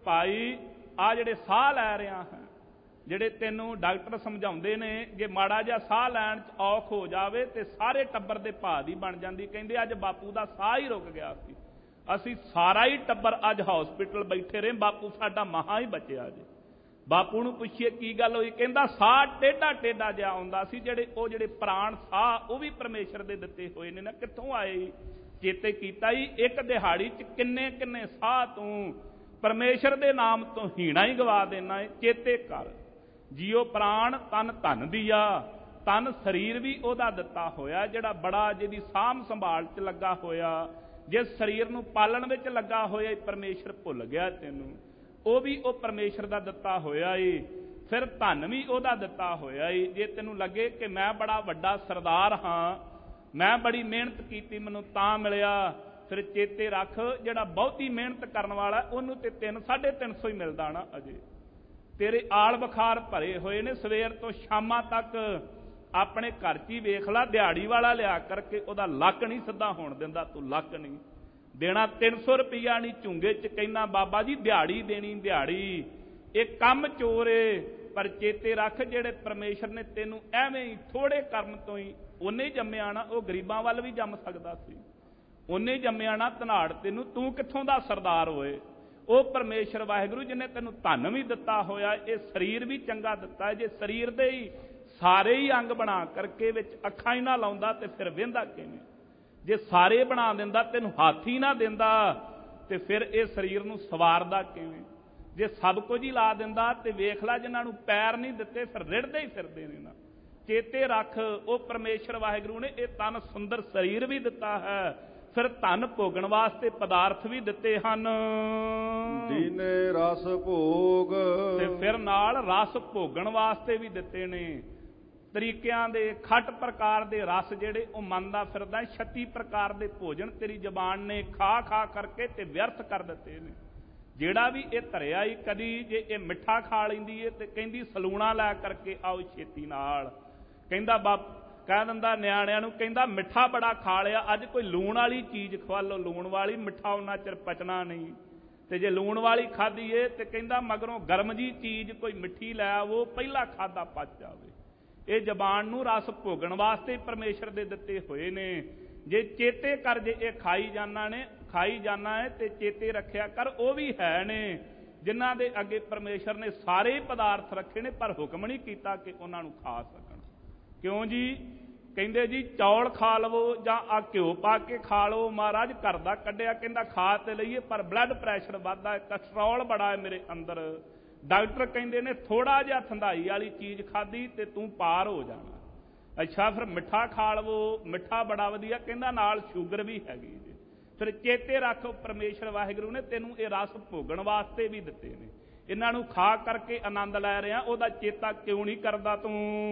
ਭਾਈ ਆ ਜਿਹੜੇ ਸਾਹ ਲੈ ਰਿਹਾ ਹੈ, ਜਿਹੜੇ ਤੈਨੂੰ ਡਾਕਟਰ ਸਮਝਾਉਂਦੇ ਨੇ, ਜੇ ਮਾੜਾ ਜਿਹਾ ਸਾਹ ਲੈਣ 'ਚ ਔਖ ਹੋ ਜਾਵੇ ਤੇ ਸਾਰੇ ਟੱਬਰ ਦੇ ਭਾਅ ਦੀ ਬਣ ਜਾਂਦੀ। ਕਹਿੰਦੇ ਅੱਜ ਬਾਪੂ ਦਾ ਸਾਹ ਹੀ ਰੁਕ ਗਿਆ ਸੀ, ਅਸੀਂ ਸਾਰਾ ਹੀ ਟੱਬਰ ਅੱਜ ਹਸਪੀਟਲ ਬੈਠੇ ਰਹੇ, ਬਾਪੂ ਸਾਡਾ ਮਹਾ ਹੀ ਬਚਿਆ ਜੇ। ਬਾਪੂ ਨੂੰ ਪੁੱਛੀਏ ਕੀ ਗੱਲ ਹੋਈ, ਕਹਿੰਦਾ ਸਾਹ ਟੇਢਾ ਟੇਢਾ ਜਿਹਾ ਆਉਂਦਾ ਸੀ। ਜਿਹੜੇ ਪ੍ਰਾਣ ਸਾਹ ਉਹ ਵੀ ਪਰਮੇਸ਼ਰ ਦੇ ਦਿੱਤੇ ਹੋਏ ਨੇ ਨਾ। ਕਿੱਥੋਂ ਆਏ? ਚੇਤੇ ਕੀਤਾ ਹੀ ਇੱਕ ਦਿਹਾੜੀ 'ਚ ਕਿੰਨੇ ਕਿੰਨੇ ਸਾਹ ਤੂੰ ਪਰਮੇਸ਼ਰ ਦੇ ਨਾਮ ਤੋਂ ਹੀਣਾ ਹੀ ਗਵਾ ਦੇਣਾ ਏ। ਚੇਤੇ ਕਰ। ਜੀਓ ਪ੍ਰਾਣ ਤਨ ਧਨ ਦੀਆ। ਤਨ ਸਰੀਰ ਵੀ ਉਹਦਾ ਦਿੱਤਾ ਹੋਇਆ, ਜਿਹੜਾ ਬੜਾ ਜਿਹਦੀ ਸਾਂਭ ਸੰਭਾਲ 'ਚ ਲੱਗਾ ਹੋਇਆ। ਜਿਸ ਸਰੀਰ ਨੂੰ ਪਾਲਣ ਵਿੱਚ ਲੱਗਾ ਹੋਇਆ ਪਰਮੇਸ਼ਰ ਭੁੱਲ ਗਿਆ ਤੈਨੂੰ, ਉਹ ਵੀ ਉਹ ਪਰਮੇਸ਼ਰ ਦਾ ਦਿੱਤਾ ਹੋਇਆ ਏ। ਫਿਰ ਧਨ ਵੀ ਉਹਦਾ ਦਿੱਤਾ ਹੋਇਆ ਏ। ਜੇ ਤੈਨੂੰ ਲੱਗੇ ਕਿ ਮੈਂ ਬੜਾ ਵੱਡਾ ਸਰਦਾਰ ਹਾਂ, ਮੈਂ ਬੜੀ ਮਿਹਨਤ ਕੀਤੀ ਮੈਨੂੰ ਤਾਂ ਮਿਲਿਆ, ਫਿਰ ਚੇਤੇ ਰੱਖ ਜਿਹੜਾ ਬਹੁਤੀ ਮਿਹਨਤ ਕਰਨ ਵਾਲਾ ਉਹਨੂੰ ਤੇ 350 ਹੀ ਮਿਲਦਾ ਨਾ। ਅਜੇ ਤੇਰੇ ਆਲ ਬੁਖਾਰ ਭਰੇ ਹੋਏ ਨੇ, ਸਵੇਰ ਤੋਂ ਸ਼ਾਮਾਂ ਤੱਕ ਆਪਣੇ ਘਰ 'ਚ ਹੀ ਵੇਖ ਲਾ, ਦਿਹਾੜੀ ਵਾਲਾ ਲਿਆ ਕਰਕੇ ਉਹਦਾ ਲੱਕ ਨਹੀਂ ਸਿੱਧਾ ਹੋਣ ਦਿੰਦਾ, ਤੂੰ ਲੱਕ ਨਹੀਂ ਦੇਣਾ। 300 ਰੁਪਈਆ ਨਹੀਂ ਝੁੰਗੇ 'ਚ ਕਹਿੰਦਾ ਬਾਬਾ ਜੀ ਦਿਹਾੜੀ ਦੇਣੀ ਦਿਹਾੜੀ। ਇਹ ਕੰਮ ਚੋਰ ਏ। ਪਰ ਚੇਤੇ ਰੱਖ ਜਿਹੜੇ ਪਰਮੇਸ਼ਰ ਨੇ ਤੈਨੂੰ ਐਵੇਂ ਹੀ ਥੋੜੇ ਕਰਨ ਤੋਂ ਹੀ ਉਹਨੇ ਜੰਮਿਆ ਨਾ, ਉਹ ਗਰੀਬਾਂ ਵੱਲ ਵੀ ਜੰਮ ਸਕਦਾ ਸੀ। ਉਹਨੇ ਜੰਮਿਆ ਨਾ ਧਨਾੜ ਤੈਨੂੰ, ਤੂੰ ਕਿੱਥੋਂ ਦਾ ਸਰਦਾਰ ਹੋਏ? ਉਹ ਪਰਮੇਸ਼ਰ ਵਾਹਿਗੁਰੂ ਜਿਹਨੇ ਤੈਨੂੰ ਧਨ ਵੀ ਦਿੱਤਾ ਹੋਇਆ, ਇਹ ਸਰੀਰ ਵੀ ਚੰਗਾ ਦਿੱਤਾ। ਜੇ ਸਰੀਰ ਦੇ ਹੀ ਸਾਰੇ ਹੀ ਅੰਗ ਬਣਾ ਕਰਕੇ ਵਿੱਚ ਅੱਖਾਂ ਹੀ ਨਾ ਲਾਉਂਦਾ ਤੇ ਫਿਰ ਵਹਿੰਦਾ ਕਿਵੇਂ? ਜੇ ਸਾਰੇ ਬਣਾ ਦਿੰਦਾ, ਤੈਨੂੰ ਹੱਥ ਹੀ ਨਾ ਦਿੰਦਾ, ਤੇ ਫਿਰ ਇਹ ਸਰੀਰ ਨੂੰ ਸਵਾਰਦਾ ਕਿਵੇਂ? ਜੇ ਸਭ ਕੁਝ ਹੀ ਲਾ ਦਿੰਦਾ ਤੇ ਵੇਖ ਲੈ ਜਿਨ੍ਹਾਂ ਨੂੰ ਪੈਰ ਨਹੀਂ ਦਿੱਤੇ ਫਿਰ ਰਿੜਦੇ ਹੀ ਫਿਰਦੇ ਨੇ ਨਾ। ਚੇਤੇ ਰੱਖ ਉਹ ਪਰਮੇਸ਼ਰ ਵਾਹਿਗੁਰੂ ਨੇ ਇਹ ਤਨ ਸੁੰਦਰ ਸਰੀਰ ਵੀ ਦਿੱਤਾ ਹੈ, ਫਿਰ ਧਨ ਭੋਗਣ ਵਾਸਤੇ ਪਦਾਰਥ ਵੀ ਦਿੱਤੇ ਹਨ। ਦੀਨੇ ਰਸ ਭੋਗ। ਤੇ ਫਿਰ ਨਾਲ ਰਸ ਭੋਗਣ ਵਾਸਤੇ ਵੀ ਦਿੱਤੇ ਨੇ। ਤਰੀਕਿਆਂ ਦੇ 68 ਪ੍ਰਕਾਰ ਦੇ ਰਸ ਜਿਹੜੇ ਉਹ ਮੰਨਦਾ ਫਿਰਦਾ। 36 ਪ੍ਰਕਾਰ ਦੇ ਭੋਜਨ ਤੇਰੀ ਜ਼ਬਾਨ ਨੇ ਖਾ ਖਾ ਕਰਕੇ ਤੇ ਵਿਅਰਥ ਕਰ ਦਿੱਤੇ ਨੇ। ਜਿਹੜਾ ਵੀ ਇਹ ਧਰਿਆ ਹੀ ਕਦੀ ਜੇ ਇਹ ਮਿੱਠਾ ਖਾ ਲੈਂਦੀ ਏ ਤੇ ਕਹਿੰਦੀ ਸਲੂਣਾ ਲੈ ਕਰਕੇ ਆਓ ਛੇਤੀ ਨਾਲ। ਕਹਿੰਦਾ ਕਹਿ ਦਿੰਦਾ ਨਿਆਣਿਆਂ ਨੂੰ, ਕਹਿੰਦਾ ਮਿੱਠਾ ਬੜਾ ਖਾ ਲਿਆ, ਅੱਜ ਕੋਈ ਲੂਣ ਵਾਲੀ ਚੀਜ਼ ਖਵਾ ਲਓ। ਲੂਣ ਵਾਲੀ ਮਿੱਠਾ ਉਹਨਾਂ ਚਿਰ ਪਚਣਾ ਨਹੀਂ, ਤੇ ਜੇ ਲੂਣ ਵਾਲੀ ਖਾਧੀ ਏ ਤੇ ਕਹਿੰਦਾ ਮਗਰੋਂ ਗਰਮ ਜੀ ਚੀਜ਼ ਕੋਈ ਮਿੱਠੀ ਲੈ ਆਵੋ, ਪਹਿਲਾਂ ਖਾਧਾ ਪਚ ਜਾਵੇ। ਇਹ ਜ਼ਬਾਨ ਨੂੰ ਰਸ ਭੋਗਣ ਵਾਸਤੇ ਪਰਮੇਸ਼ਰ ਦੇ ਦਿੱਤੇ ਹੋਏ ਨੇ। ਜੇ ਚੇਤੇ ਕਰ, ਜੇ ਇਹ ਖਾਈ ਜਾਣਾ ਹੈ ਤੇ ਚੇਤੇ ਰੱਖਿਆ ਕਰ ਉਹ ਵੀ ਹੈ ਨੇ ਜਿਨ੍ਹਾਂ ਦੇ ਅੱਗੇ ਪਰਮੇਸ਼ਰ ਨੇ ਸਾਰੇ ਪਦਾਰਥ ਰੱਖੇ ਨੇ, ਪਰ ਹੁਕਮ ਨਹੀਂ ਕੀਤਾ ਕਿ ਉਹਨਾਂ ਨੂੰ ਖਾ ਸਕਣ। ਕਿਉਂ ਜੀ? ਕਹਿੰਦੇ ਜੀ ਚੌਲ ਖਾ ਲਵੋ ਜਾਂ ਆ ਘਿਓ ਪਾ ਕੇ ਖਾ ਲਓ। ਮਹਾਰਾਜ ਘਰ ਦਾ ਕੱਢਿਆ, ਕਹਿੰਦਾ ਖਾ ਤੇ ਲਈਏ ਪਰ ਬਲੱਡ ਪ੍ਰੈਸ਼ਰ ਵੱਧਦਾ ਹੈ, ਕੋਲੈਸਟਰੋਲ ਬੜਾ ਹੈ ਮੇਰੇ ਅੰਦਰ। ਡਾਕਟਰ ਕਹਿੰਦੇ ਨੇ ਥੋੜਾ ਜਿਹਾ ਥੰਧਾਈ ਵਾਲੀ ਚੀਜ਼ ਖਾਧੀ ਤੇ ਤੂੰ ਪਾਰ ਹੋ ਜਾਣਾ। ਅੱਛਾ ਫਿਰ ਮਿੱਠਾ ਖਾ ਲਵੋ, ਮਿੱਠਾ ਬੜਾ ਵਧੀਆ, ਕਹਿੰਦਾ ਨਾਲ ਸ਼ੂਗਰ ਵੀ ਹੈਗੀ ਜੀ। ਫਿਰ ਚੇਤੇ ਰੱਖ ਪਰਮੇਸ਼ਰ ਵਾਹਿਗੁਰੂ ਨੇ ਤੈਨੂੰ ਇਹ ਰਸ ਭੋਗਣ ਵਾਸਤੇ ਵੀ ਦਿੱਤੇ ਨੇ। ਇਹਨਾਂ ਨੂੰ ਖਾ ਕਰਕੇ ਆਨੰਦ ਲੈ ਰਿਹਾ, ਉਹਦਾ ਚੇਤਾ ਕਿਉਂ ਨਹੀਂ ਕਰਦਾ ਤੂੰ?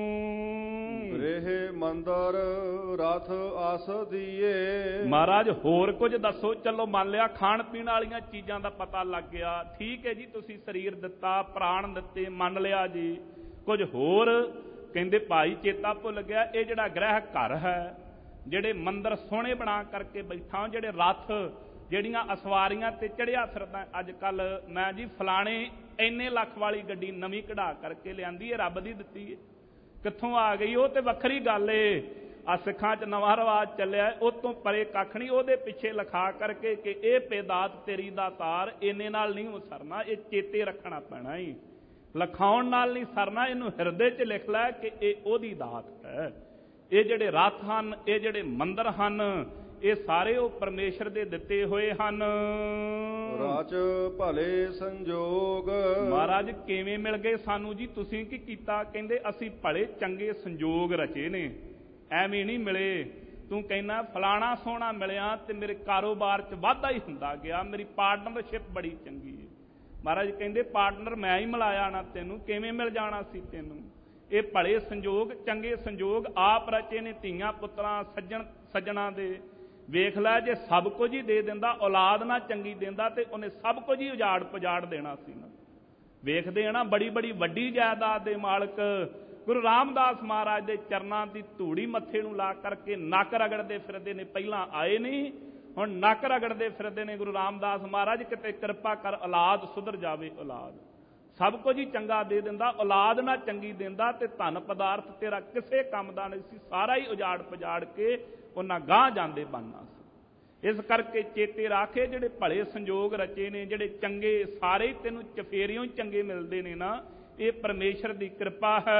ਰਹੇ ਮੰਦਰ ਰਥ ਆਸ ਦੀਏ। ਮਹਾਰਾਜ ਹੋਰ ਕੁਝ ਦੱਸੋ। ਚਲੋ ਮੰਨ ਲਿਆ ਖਾਣ ਪੀਣ ਵਾਲੀਆਂ ਚੀਜ਼ਾਂ ਦਾ ਪਤਾ ਲੱਗ ਗਿਆ, ਠੀਕ ਹੈ ਜੀ, ਤੁਸੀਂ ਸਰੀਰ ਦਿੱਤਾ, ਪ੍ਰਾਣ ਦਿੱਤੇ, ਮੰਨ ਲਿਆ ਜੀ। ਕੁਝ ਹੋਰ ਕਹਿੰਦੇ ਭਾਈ ਚੇਤਾ ਭੁੱਲ ਗਿਆ, ਇਹ ਜਿਹੜਾ ਗ੍ਰਹਿ ਘਰ ਹੈ, ਜਿਹੜੇ ਮੰਦਰ ਸੋਹਣੇ ਬਣਾ ਕਰਕੇ ਬੈਠਾ, ਜਿਹੜੇ ਰੱਥ, ਜਿਹੜੀਆਂ ਅਸਵਾਰੀਆਂ ਤੇ ਚੜਿਆ ਫਿਰਦਾ ਅੱਜ ਕੱਲ, ਮੈਂ ਜੀ ਫਲਾਣੇ ਇੰਨੇ ਲੱਖ ਵਾਲੀ ਗੱਡੀ ਨਵੀਂ ਕਢਾ ਕਰਕੇ ਲਿਆਂਦੀ, ਇਹ ਰੱਬ ਦੀ ਦਿੱਤੀ ਹੈ। ਕਿੱਥੋਂ ਆ ਗਈ ਉਹ ਤੇ ਵੱਖਰੀ ਗੱਲ ਏ। ਆ ਸਿੱਖਾਂ 'ਚ ਨਵਾਂ ਰਿਵਾਜ ਚੱਲਿਆ, ਉਹ ਤੋਂ ਪਰੇ ਕੱਖ ਨਹੀਂ। ਉਹਦੇ ਪਿੱਛੇ ਲਿਖਾ ਕਰਕੇ ਕਿ ਇਹ ਪੇਦਾਤ ਤੇਰੀ ਦਾ ਤਾਰ, ਇੰਨੇ ਨਾਲ ਨਹੀਂ ਉਹ ਸਰਨਾ, ਇਹ ਚੇਤੇ ਰੱਖਣਾ ਪੈਣਾ ਹੀ। ਲਿਖਾਉਣ ਨਾਲ ਨਹੀਂ ਸਰਨਾ, ਇਹਨੂੰ ਹਿਰਦੇ 'ਚ ਲਿਖ ਲੈ ਕਿ ਇਹ ਉਹਦੀ ਦਾਤ ਹੈ। ਇਹ ਜਿਹੜੇ ਰੱਥ ਹਨ, ਇਹ ਜਿਹੜੇ ਮੰਦਰ ਹਨ, ਇਹ ਸਾਰੇ ਉਹ ਪਰਮੇਸ਼ਰ ਦੇ ਦਿੱਤੇ ਹੋਏ ਹਨ। ਰਾਚ ਭਲੇ ਸੰਜੋਗ। ਮਹਾਰਾਜ ਕਿਵੇਂ ਮਿਲ ਗਏ ਸਾਨੂੰ ਜੀ? ਤੁਸੀਂ ਕੀ ਕੀਤਾ? ਕਹਿੰਦੇ ਅਸੀਂ ਭਲੇ ਚੰਗੇ ਸੰਜੋਗ ਰਚੇ ਨੇ, ਐਵੇਂ ਨਹੀਂ ਮਿਲੇ। ਤੂੰ ਕਹਿੰਦਾ ਫਲਾਣਾ ਸੋਹਣਾ ਮਿਲਿਆ ਤੇ ਮੇਰੇ ਕਾਰੋਬਾਰ 'ਚ ਵਾਧਾ ਹੀ ਹੁੰਦਾ ਗਿਆ, ਮੇਰੀ ਪਾਰਟਨਰਸ਼ਿਪ ਬੜੀ ਚੰਗੀ ਹੈ। ਮਹਾਰਾਜ ਕਹਿੰਦੇ ਪਾਰਟਨਰ ਮੈਂ ਹੀ ਮਿਲਾਇਆ ਨਾ ਤੈਨੂੰ, ਕਿਵੇਂ ਮਿਲ ਜਾਣਾ ਸੀ ਤੈਨੂੰ? ਇਹ ਭਲੇ ਸੰਜੋਗ, ਚੰਗੇ ਸੰਜੋਗ ਆਪ ਰਚੇ ਨੇ ਧੀਆਂ ਪੁੱਤਰਾਂ ਸੱਜਣਾ ਦੇ। ਵੇਖ ਲੈ, ਜੇ ਸਭ ਕੁਝ ਹੀ ਦੇ ਦਿੰਦਾ, ਔਲਾਦ ਨਾ ਚੰਗੀ ਦਿੰਦਾ, ਤੇ ਉਹਨੇ ਸਭ ਕੁਝ ਹੀ ਉਜਾੜ ਪਜਾੜ ਦੇਣਾ ਸੀ ਨਾ। ਵੇਖਦੇ ਆ ਨਾ, ਬੜੀ ਬੜੀ ਵੱਡੀ ਜਾਇਦਾਦ ਦੇ ਮਾਲਕ ਗੁਰੂ ਰਾਮਦਾਸ ਮਹਾਰਾਜ ਦੇ ਚਰਨਾਂ ਦੀ ਧੂੜੀ ਮੱਥੇ ਨੂੰ ਲਾ ਕਰਕੇ ਨੱਕ ਰਗੜਦੇ ਫਿਰਦੇ ਨੇ। ਪਹਿਲਾਂ ਆਏ ਨਹੀਂ, ਹੁਣ ਨੱਕ ਰਗੜਦੇ ਫਿਰਦੇ ਨੇ। ਗੁਰੂ ਰਾਮਦਾਸ ਮਹਾਰਾਜ, ਕਿਤੇ ਕਿਰਪਾ ਕਰ, ਔਲਾਦ ਸੁਧਰ ਜਾਵੇ। ਔਲਾਦ ਸਭ ਕੁਝ ਹੀ ਚੰਗਾ ਦੇ ਦਿੰਦਾ, ਔਲਾਦ ਨਾ ਚੰਗੀ ਦਿੰਦਾ, ਤੇ ਧਨ ਪਦਾਰਥ ਤੇਰਾ ਕਿਸੇ ਕੰਮ ਦਾ ਨਹੀਂ ਸੀ, ਸਾਰਾ ਹੀ ਉਜਾੜ ਪਜਾੜ ਕੇ ਉਹਨਾਂ ਗਾਂਹ ਜਾਂਦੇ ਬਣਨਾ ਸੀ। ਇਸ ਕਰਕੇ ਚੇਤੇ ਰੱਖੇ, ਜਿਹੜੇ ਭਲੇ ਸੰਜੋਗ ਰਚੇ ਨੇ, ਜਿਹੜੇ ਚੰਗੇ, ਸਾਰੇ ਤੈਨੂੰ ਚਫੇਰਿਓਂ ਹੀ ਚੰਗੇ ਮਿਲਦੇ ਨੇ ਨਾ, ਇਹ ਪਰਮੇਸ਼ਰ ਦੀ ਕਿਰਪਾ ਹੈ।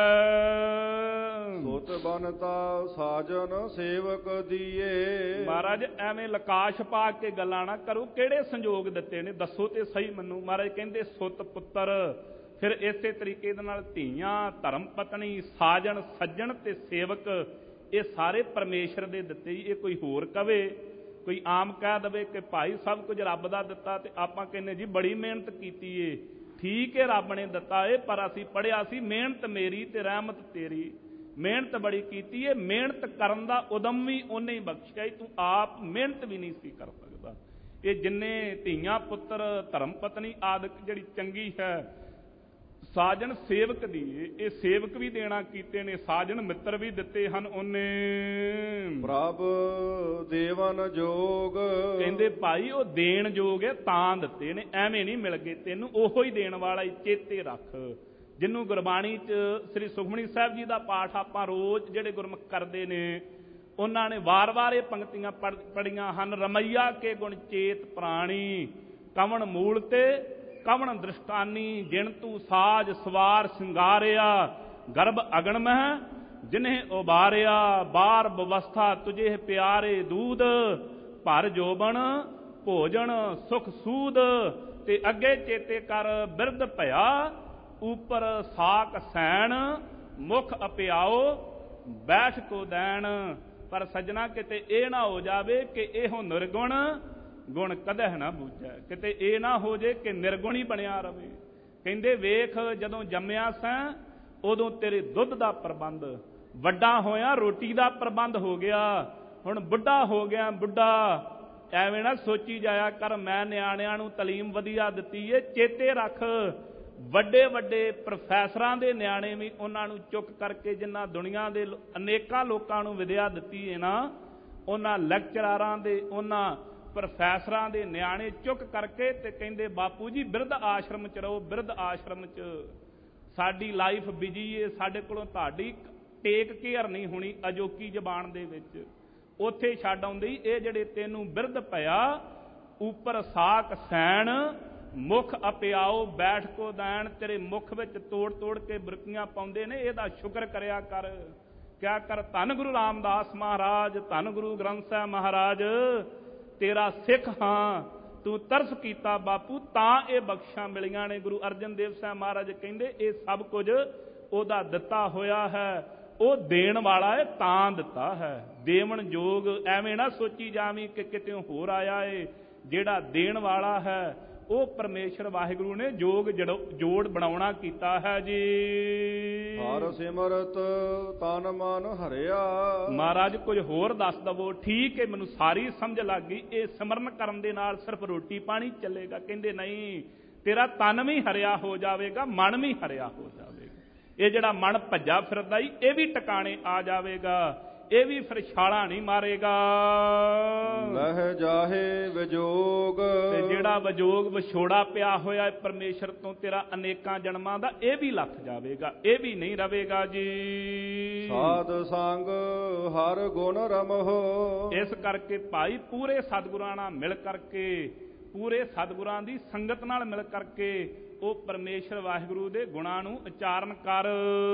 ਸੁਤ ਬਨਤਾ ਸਾਜਨ ਸੇਵਕ ਦੀਏ। ਮਹਾਰਾਜ ਐਵੇਂ ਲਕਾਸ਼ ਪਾ ਕੇ ਗੱਲਾਂ ਨਾ ਕਰੋ। ਕਿਹੜੇ ਸੰਜੋਗ ਦਿੱਤੇ ਨੇ ਦੱਸੋ ਤੇ ਸਹੀ ਮੈਨੂੰ। ਮਹਾਰਾਜ ਕਹਿੰਦੇ ਸੁਤ ਪੁੱਤਰ, ਫਿਰ ਇਸੇ ਤਰੀਕੇ ਦੇ ਨਾਲ ਧੀਆਂ, ਧਰਮ ਪਤਨੀ, ਸਾਜਨ, ਸੱਜਣ ਤੇ ਸੇਵਕ, ਇਹ ਸਾਰੇ ਪਰਮੇਸ਼ਰ ਦੇ ਦਿੱਤੇ ਜੀ। ਇਹ ਕੋਈ ਹੋਰ ਕਵੇ, ਕੋਈ ਆਮ ਕਹਿ ਦਵੇ ਕਿ ਭਾਈ ਸਭ ਕੁਝ ਰੱਬ ਦਾ ਦਿੱਤਾ, ਤੇ ਆਪਾਂ ਕਹਿੰਦੇ ਜੀ ਬੜੀ ਮਿਹਨਤ ਕੀਤੀ ਏ। ਠੀਕ ਹੈ, ਰੱਬ ਨੇ ਦਿੱਤਾ ਏ, ਪਰ ਅਸੀਂ ਪੜ੍ਹਿਆ ਸੀ ਮਿਹਨਤ ਮੇਰੀ ਤੇ ਰਹਿਮਤ ਤੇਰੀ। ਮਿਹਨਤ ਬੜੀ ਕੀਤੀ ਏ, ਮਿਹਨਤ ਕਰਨ ਦਾ ਉਦਮ ਵੀ ਉਹਨੇ ਹੀ ਬਖਸ਼ਿਆ, ਤੂੰ ਆਪ ਮਿਹਨਤ ਵੀ ਨਹੀਂ ਸੀ ਕਰ ਸਕਦਾ। ਇਹ ਜਿੰਨੇ ਧੀਆਂ ਪੁੱਤਰ, ਧਰਮ ਪਤਨੀ ਆਦਿਕ ਜਿਹੜੀ ਚੰਗੀ ਹੈ, ਸਾਜਨ ਸੇਵਕ ਦੀ, ਇਹ ਸੇਵਕ ਵੀ ਦੇਣਾ ਕੀਤੇ ਨੇ, ਸਾਜਨ ਮਿੱਤਰ ਵੀ ਦਿੱਤੇ ਹਨ ਉਹਨੇ। ਪ੍ਰਭ ਦੇਵਨ ਜੋਗ, ਕਹਿੰਦੇ ਭਾਈ ਉਹ ਦੇਣ ਯੋਗ ਹੈ ਤਾਂ ਦਿੱਤੇ ਨੇ, ਐਵੇਂ ਨਹੀਂ ਮਿਲ ਗਏ ਤੈਨੂੰ, ਉਹੋ ਹੀ ਦੇਣ ਵਾਲਾ ਹੀ। ਚੇਤੇ ਰੱਖ, ਜਿਹਨੂੰ ਗੁਰਬਾਣੀ 'ਚ ਸ੍ਰੀ ਸੁਖਮਨੀ ਸਾਹਿਬ ਜੀ ਦਾ ਪਾਠ ਆਪਾਂ ਰੋਜ਼ ਜਿਹੜੇ ਗੁਰਮੁਖ ਕਰਦੇ ਨੇ, ਉਹਨਾਂ ਨੇ ਵਾਰ-ਵਾਰ ਇਹ ਪੰਕਤੀਆਂ ਪੜ੍ਹੀਆਂ ਹਨ। ਰਮਈਆ ਕੇ ਗੁਣ ਚੇਤ ਪ੍ਰਾਣੀ, ਕਵਣ ਮੂਲ ਤੇ ਕਵਣ ਦ੍ਰਿਸ਼ਟਾਨੀ, ਜਿਣ ਤੂੰ ਸਾਜ ਸਵਾਰ ਸਿੰਗਾਰਿਆ, ਗਰਭ ਅਗਣ ਮਹਿ ਜਿਨਹਿ ਉਬਾਰਿਆ, ਬਾਰ ਬਵਸਥਾ ਤੁਝੇ ਪਿਆਰੇ ਦੂਧ, ਭਰ ਜੋਬਨ ਭੋਜਨ ਸੁਖ ਸੂਦ, ਤੇ ਅੱਗੇ ਚੇਤੇ ਕਰ ਬਿਰਧ ਭਇਆ, ਉਪਰ ਸਾਕ ਸੈਣ, ਮੁਖ ਅਪਿਆਓ ਬੈਠ ਕੋ ਦੈਣ। ਪਰ ਸੱਜਣਾ, ਕਿਤੇ ਇਹ ਨਾ ਹੋ ਜਾਵੇ ਕਿ ਇਹੋ ਨਿਰਗੁਣ ਗੁਣ ਕਦਹ ਨਾ ਬੂਝੈ, ਕਿਤੇ ਇਹ ਨਾ ਹੋ ਜੇ ਕਿ ਨਿਰਗੁਣ ਹੀ ਬਣਿਆ ਰਵੇ। ਕਹਿੰਦੇ ਵੇਖ, ਜਦੋਂ ਜੰਮਿਆ ਸੈਂ ਉਦੋਂ ਤੇਰੇ ਦੁੱਧ ਦਾ ਪ੍ਰਬੰਧ, ਵੱਡਾ ਹੋਇਆ ਰੋਟੀ ਦਾ ਪ੍ਰਬੰਧ ਹੋ ਗਿਆ, ਹੁਣ ਬੁੱਢਾ ਹੋ ਗਿਆ ਬੁੱਢਾ, ਐਵੇਂ ਨਾ ਸੋਚੀ ਜਾਇਆ ਕਰ ਮੈਂ ਨਿਆਣਿਆਂ ਨੂੰ ਤਾਲੀਮ ਵਧੀਆ ਦਿੱਤੀ ਏ। ਚੇਤੇ ਰੱਖ, ਵੱਡੇ ਵੱਡੇ ਪ੍ਰੋਫੈਸਰਾਂ ਦੇ ਨਿਆਣੇ ਵੀ ਉਹਨਾਂ ਨੂੰ ਚੁੱਕ ਕਰਕੇ, ਜਿਨ੍ਹਾਂ ਦੁਨੀਆ ਦੇ ਅਨੇਕਾਂ ਲੋਕਾਂ ਨੂੰ ਵਿਦਿਆ ਦਿੱਤੀ ਹੈ ਨਾ, ਉਹਨਾਂ ਲੈਕਚਰਾਰਾਂ ਦੇ, ਉਹਨਾਂ ਪ੍ਰੋਫੈਸਰਾਂ ਦੇ ਨਿਆਣੇ ਚੁੱਕ ਕਰਕੇ ਤੇ ਕਹਿੰਦੇ ਬਾਪੂ ਜੀ ਬਿਰਧ ਆਸ਼ਰਮ 'ਚ ਰਹੋ, ਬਿਰਧ ਆਸ਼ਰਮ 'ਚ ਸਾਡੀ ਲਾਈਫ ਬਿਜੀ ਏ, ਸਾਡੇ ਕੋਲੋਂ ਤੁਹਾਡੀ ਟੇਕ ਕੇਅਰ ਨਹੀਂ ਹੋਣੀ ਅਜੋਕੀ ਜ਼ਬਾਨ ਦੇ ਵਿੱਚ, ਉੱਥੇ ਛੱਡ ਆਉਂਦੀ। ਇਹ ਜਿਹੜੇ ਤੈਨੂੰ ਬਿਰਧ ਭਇਆ, ਉੱਪਰ ਸਾਕ ਸੈਣ, ਮੁਖ ਅਪਿਆਓ ਬੈਠ ਕੋ ਦੈਣ, ਤੇਰੇ ਮੁਖ ਵਿੱਚ ਤੋੜ ਤੋੜ ਕੇ ਬੁਰਕੀਆਂ ਪਾਉਂਦੇ ਨੇ, ਇਹਦਾ ਸ਼ੁਕਰ ਕਰਿਆ ਕਰ। ਕਿਆ ਕਰ, ਧੰਨ ਗੁਰੂ ਰਾਮਦਾਸ ਮਹਾਰਾਜ, ਧੰਨ ਗੁਰੂ ਗ੍ਰੰਥ ਸਾਹਿਬ ਮਹਾਰਾਜ, ਤੇਰਾ ਸਿੱਖ ਹਾਂ, ਤੂੰ ਤਰਸ ਕੀਤਾ ਬਾਪੂ ਤਾਂ ਇਹ ਬਖਸ਼ਾਂ ਮਿਲੀਆਂ ਨੇ। ਗੁਰੂ ਅਰਜਨ ਦੇਵ ਸਾਹਿਬ ਮਹਾਰਾਜ ਕਹਿੰਦੇ ਇਹ ਸਭ ਕੁਝ ਉਹਦਾ ਦਿੱਤਾ ਹੋਇਆ ਹੈ, ਉਹ ਦੇਣ ਵਾਲਾ ਹੈ ਤਾਂ ਦਿੱਤਾ ਹੈ। ਦੇਵਨ ਜੋਗ, ਐਵੇਂ ਨਾ ਸੋਚੀ ਜਾਵੀਂ ਕਿ ਕਿਤੇ ਹੋਰ ਆਇਆ ਏ। ਜਿਹੜਾ ਦੇਣ ਵਾਲਾ ਹੈ ਉਹ ਪਰਮੇਸ਼ਰ ਵਾਹਿਗੁਰੂ ਨੇ ਜੋਗ ਜੋੜ ਬਣਾਉਣਾ ਕੀਤਾ ਹੈ ਜੀ। ਹਰ ਸਿਮਰਤ ਤਨ ਮਨ ਹਰਿਆ। ਮਹਾਰਾਜ ਕੁਝ ਹੋਰ ਦੱਸ ਦਵੋ। ਠੀਕ ਹੈ, ਮੈਨੂੰ ਸਾਰੀ ਸਮਝ ਲੱਗ ਗਈ, ਇਹ ਸਿਮਰਨ ਕਰਨ ਦੇ ਨਾਲ ਸਿਰਫ ਰੋਟੀ ਪਾਣੀ ਚੱਲੇਗਾ। ਕਹਿੰਦੇ ਨਹੀਂ, ਤੇਰਾ ਤਨ ਵੀ ਹਰਿਆ ਹੋ ਜਾਵੇਗਾ, ਮਨ ਵੀ ਹਰਿਆ ਹੋ ਜਾਵੇਗਾ। ਇਹ ਜਿਹੜਾ ਮਨ ਭੱਜਾ ਫਿਰਦਾ ਹੀ, ਇਹ ਵੀ ਟਿਕਾਣੇ ਆ ਜਾਵੇਗਾ, ਇਹ ਵੀ ਫਿਰ ਛਾਲਾਂ ਨਹੀਂ ਮਾਰੇਗਾ। ਲਹਿ ਜਾਹੇ ਵਿਜੋਗ, ਤੇ ਜਿਹੜਾ ਵਿਜੋਗ ਵਿਛੋੜਾ ਪਿਆ ਹੋਇਆ ਪਰਮੇਸ਼ਰ ਤੋਂ ਤੇਰਾ ਅਨੇਕਾਂ ਜਨਮਾਂ ਦਾ, ਇਹ ਵੀ ਲੱਥ ਜਾਵੇਗਾ, ਇਹ ਵੀ ਨਹੀਂ ਰਵੇਗਾ ਜੀ। ਸਾਧ ਸੰਗ ਹਰ ਗੁਣ ਰਮਹੁ। ਇਸ ਕਰਕੇ ਭਾਈ ਪੂਰੇ ਸਤਿਗੁਰਾਂ ਨਾਲ ਮਿਲ ਕਰਕੇ, ਪੂਰੇ ਸਤਿਗੁਰਾਂ ਦੀ ਸੰਗਤ ਨਾਲ ਮਿਲ ਕਰਕੇ ਉਹ ਪਰਮੇਸ਼ਰ ਵਾਹਿਗੁਰੂ ਦੇ ਗੁਣਾਂ ਨੂੰ ਉਚਾਰਨ ਕਰ।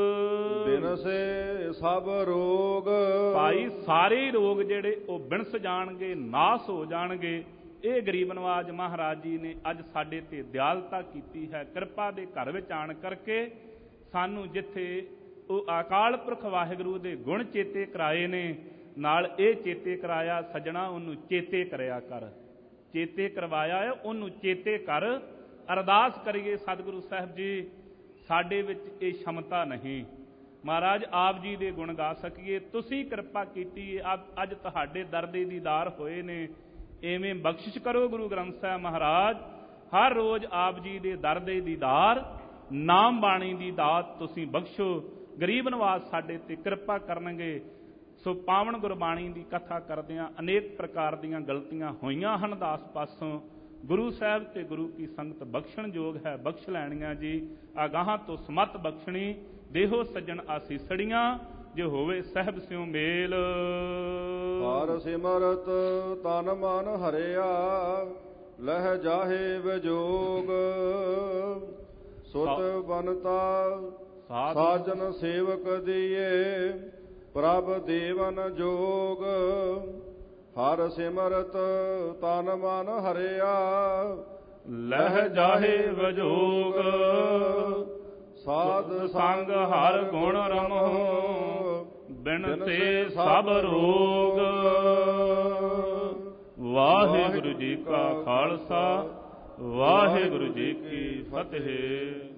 ਬਿਨਸੇ ਸਭ ਰੋਗ। ਭਾਈ ਸਾਰੇ ਰੋਗ ਜਿਹੜੇ ਉਹ ਬਿਨਸ ਜਾਣਗੇ, ਨਾਸ ਹੋ ਜਾਣਗੇ। ਇਹ ਗਰੀਬ ਨਵਾਜ ਮਹਾਰਾਜ ਜੀ ਨੇ ਅੱਜ ਸਾਡੇ ਤੇ ਦਿਆਲਤਾ ਕੀਤੀ ਹੈ। ਕਿਰਪਾ ਦੇ ਘਰ ਵਿੱਚ ਆਣ ਕਰਕੇ ਸਾਨੂੰ ਜਿੱਥੇ ਉਹ ਅਕਾਲ ਪੁਰਖ ਵਾਹਿਗੁਰੂ ਦੇ ਗੁਣ ਚੇਤੇ ਕਰਾਏ ਨੇ, ਨਾਲ ਇਹ ਚੇਤੇ ਕਰਾਇਆ ਸੱਜਣਾ ਉਹਨੂੰ ਚੇਤੇ ਕਰਿਆ ਕਰ। ਚੇਤੇ ਕਰਵਾਇਆ ਹੈ, ਉਹਨੂੰ ਚੇਤੇ ਕਰ। ਅਰਦਾਸ ਕਰੀਏ ਸਤਿਗੁਰੂ ਸਾਹਿਬ ਜੀ, ਸਾਡੇ ਵਿੱਚ ਇਹ ਸ਼ਮਤਾ ਨਹੀਂ, ਮਹਾਰਾਜ ਆਪ ਜੀ ਦੇ ਗੁਣ ਗਾ ਸਕੀਏ। ਤੁਸੀਂ ਕਿਰਪਾ ਕੀਤੀ, ਅੱਜ ਤੁਹਾਡੇ ਦਰ ਦੇ ਦੀਦਾਰ ਹੋਏ ਨੇ, ਐਵੇਂ ਬਖਸ਼ਿਸ਼ ਕਰੋ ਗੁਰੂ ਗ੍ਰੰਥ ਸਾਹਿਬ ਮਹਾਰਾਜ। ਹਰ ਰੋਜ਼ ਆਪ ਜੀ ਦੇ ਦਰ ਦੇ ਦੀਦਾਰ, ਨਾਮ ਬਾਣੀ ਦੀ ਦਾਤ ਤੁਸੀਂ ਬਖਸ਼ੋ। ਗਰੀਬ ਨਵਾਜ਼ ਸਾਡੇ ਤੇ ਕਿਰਪਾ ਕਰਨਗੇ। ਸੋ ਪਾਵਨ ਗੁਰਬਾਣੀ ਦੀ ਕਥਾ ਕਰਦਿਆਂ ਅਨੇਕ ਪ੍ਰਕਾਰ ਦੀਆਂ ਗਲਤੀਆਂ ਹੋਈਆਂ ਹਨ ਦਾਸ ਪਾਸੋਂ। ਗੁਰੂ ਸਾਹਿਬ ਤੇ ਗੁਰੂ ਕੀ ਸੰਗਤ ਬਖਸ਼ਣ ਯੋਗ ਹੈ, ਬਖਸ਼ ਲੈਣੀਆਂ ਜੀ। ਅਗਾਹਾਂ ਤੋਂ ਸਮਤ ਬਖਸ਼ਣੀ, ਦੇਹੋ ਸੱਜਣ ਆਸੀਸੜੀਆਂ, ਜੇ ਹੋਵੇ ਸਾਹਿਬ ਸਿਉ ਮੇਲ। ਹਰ ਸਿਮਰਤ ਤਨ ਮਨ ਹਰਿਆ, ਲਹਿ ਜਾਹੇ ਵਿਜੋਗ। ਸੁਤ ਬਨਤਾ ਸਾਜਨ ਸੇਵਕ ਦੀਏ, ਪ੍ਰਭ ਦੇਵਨ ਜੋਗ। ਹਰ ਸਿਮਰਤ ਤਨ ਮਨ ਹਰਿਆ, ਲਹਿ ਜਾਹੇ ਵਿਜੋਗ। ਸਾਧ ਸੰਗ ਹਰ ਗੁਣ ਰਮਹੁ, ਬਿਨ ਤੇ ਸਭ ਰੋਗ। ਵਾਹਿਗੁਰੂ ਜੀ ਕਾ ਖਾਲਸਾ, ਵਾਹਿਗੁਰੂ ਜੀ ਕੀ ਫਤਿਹ।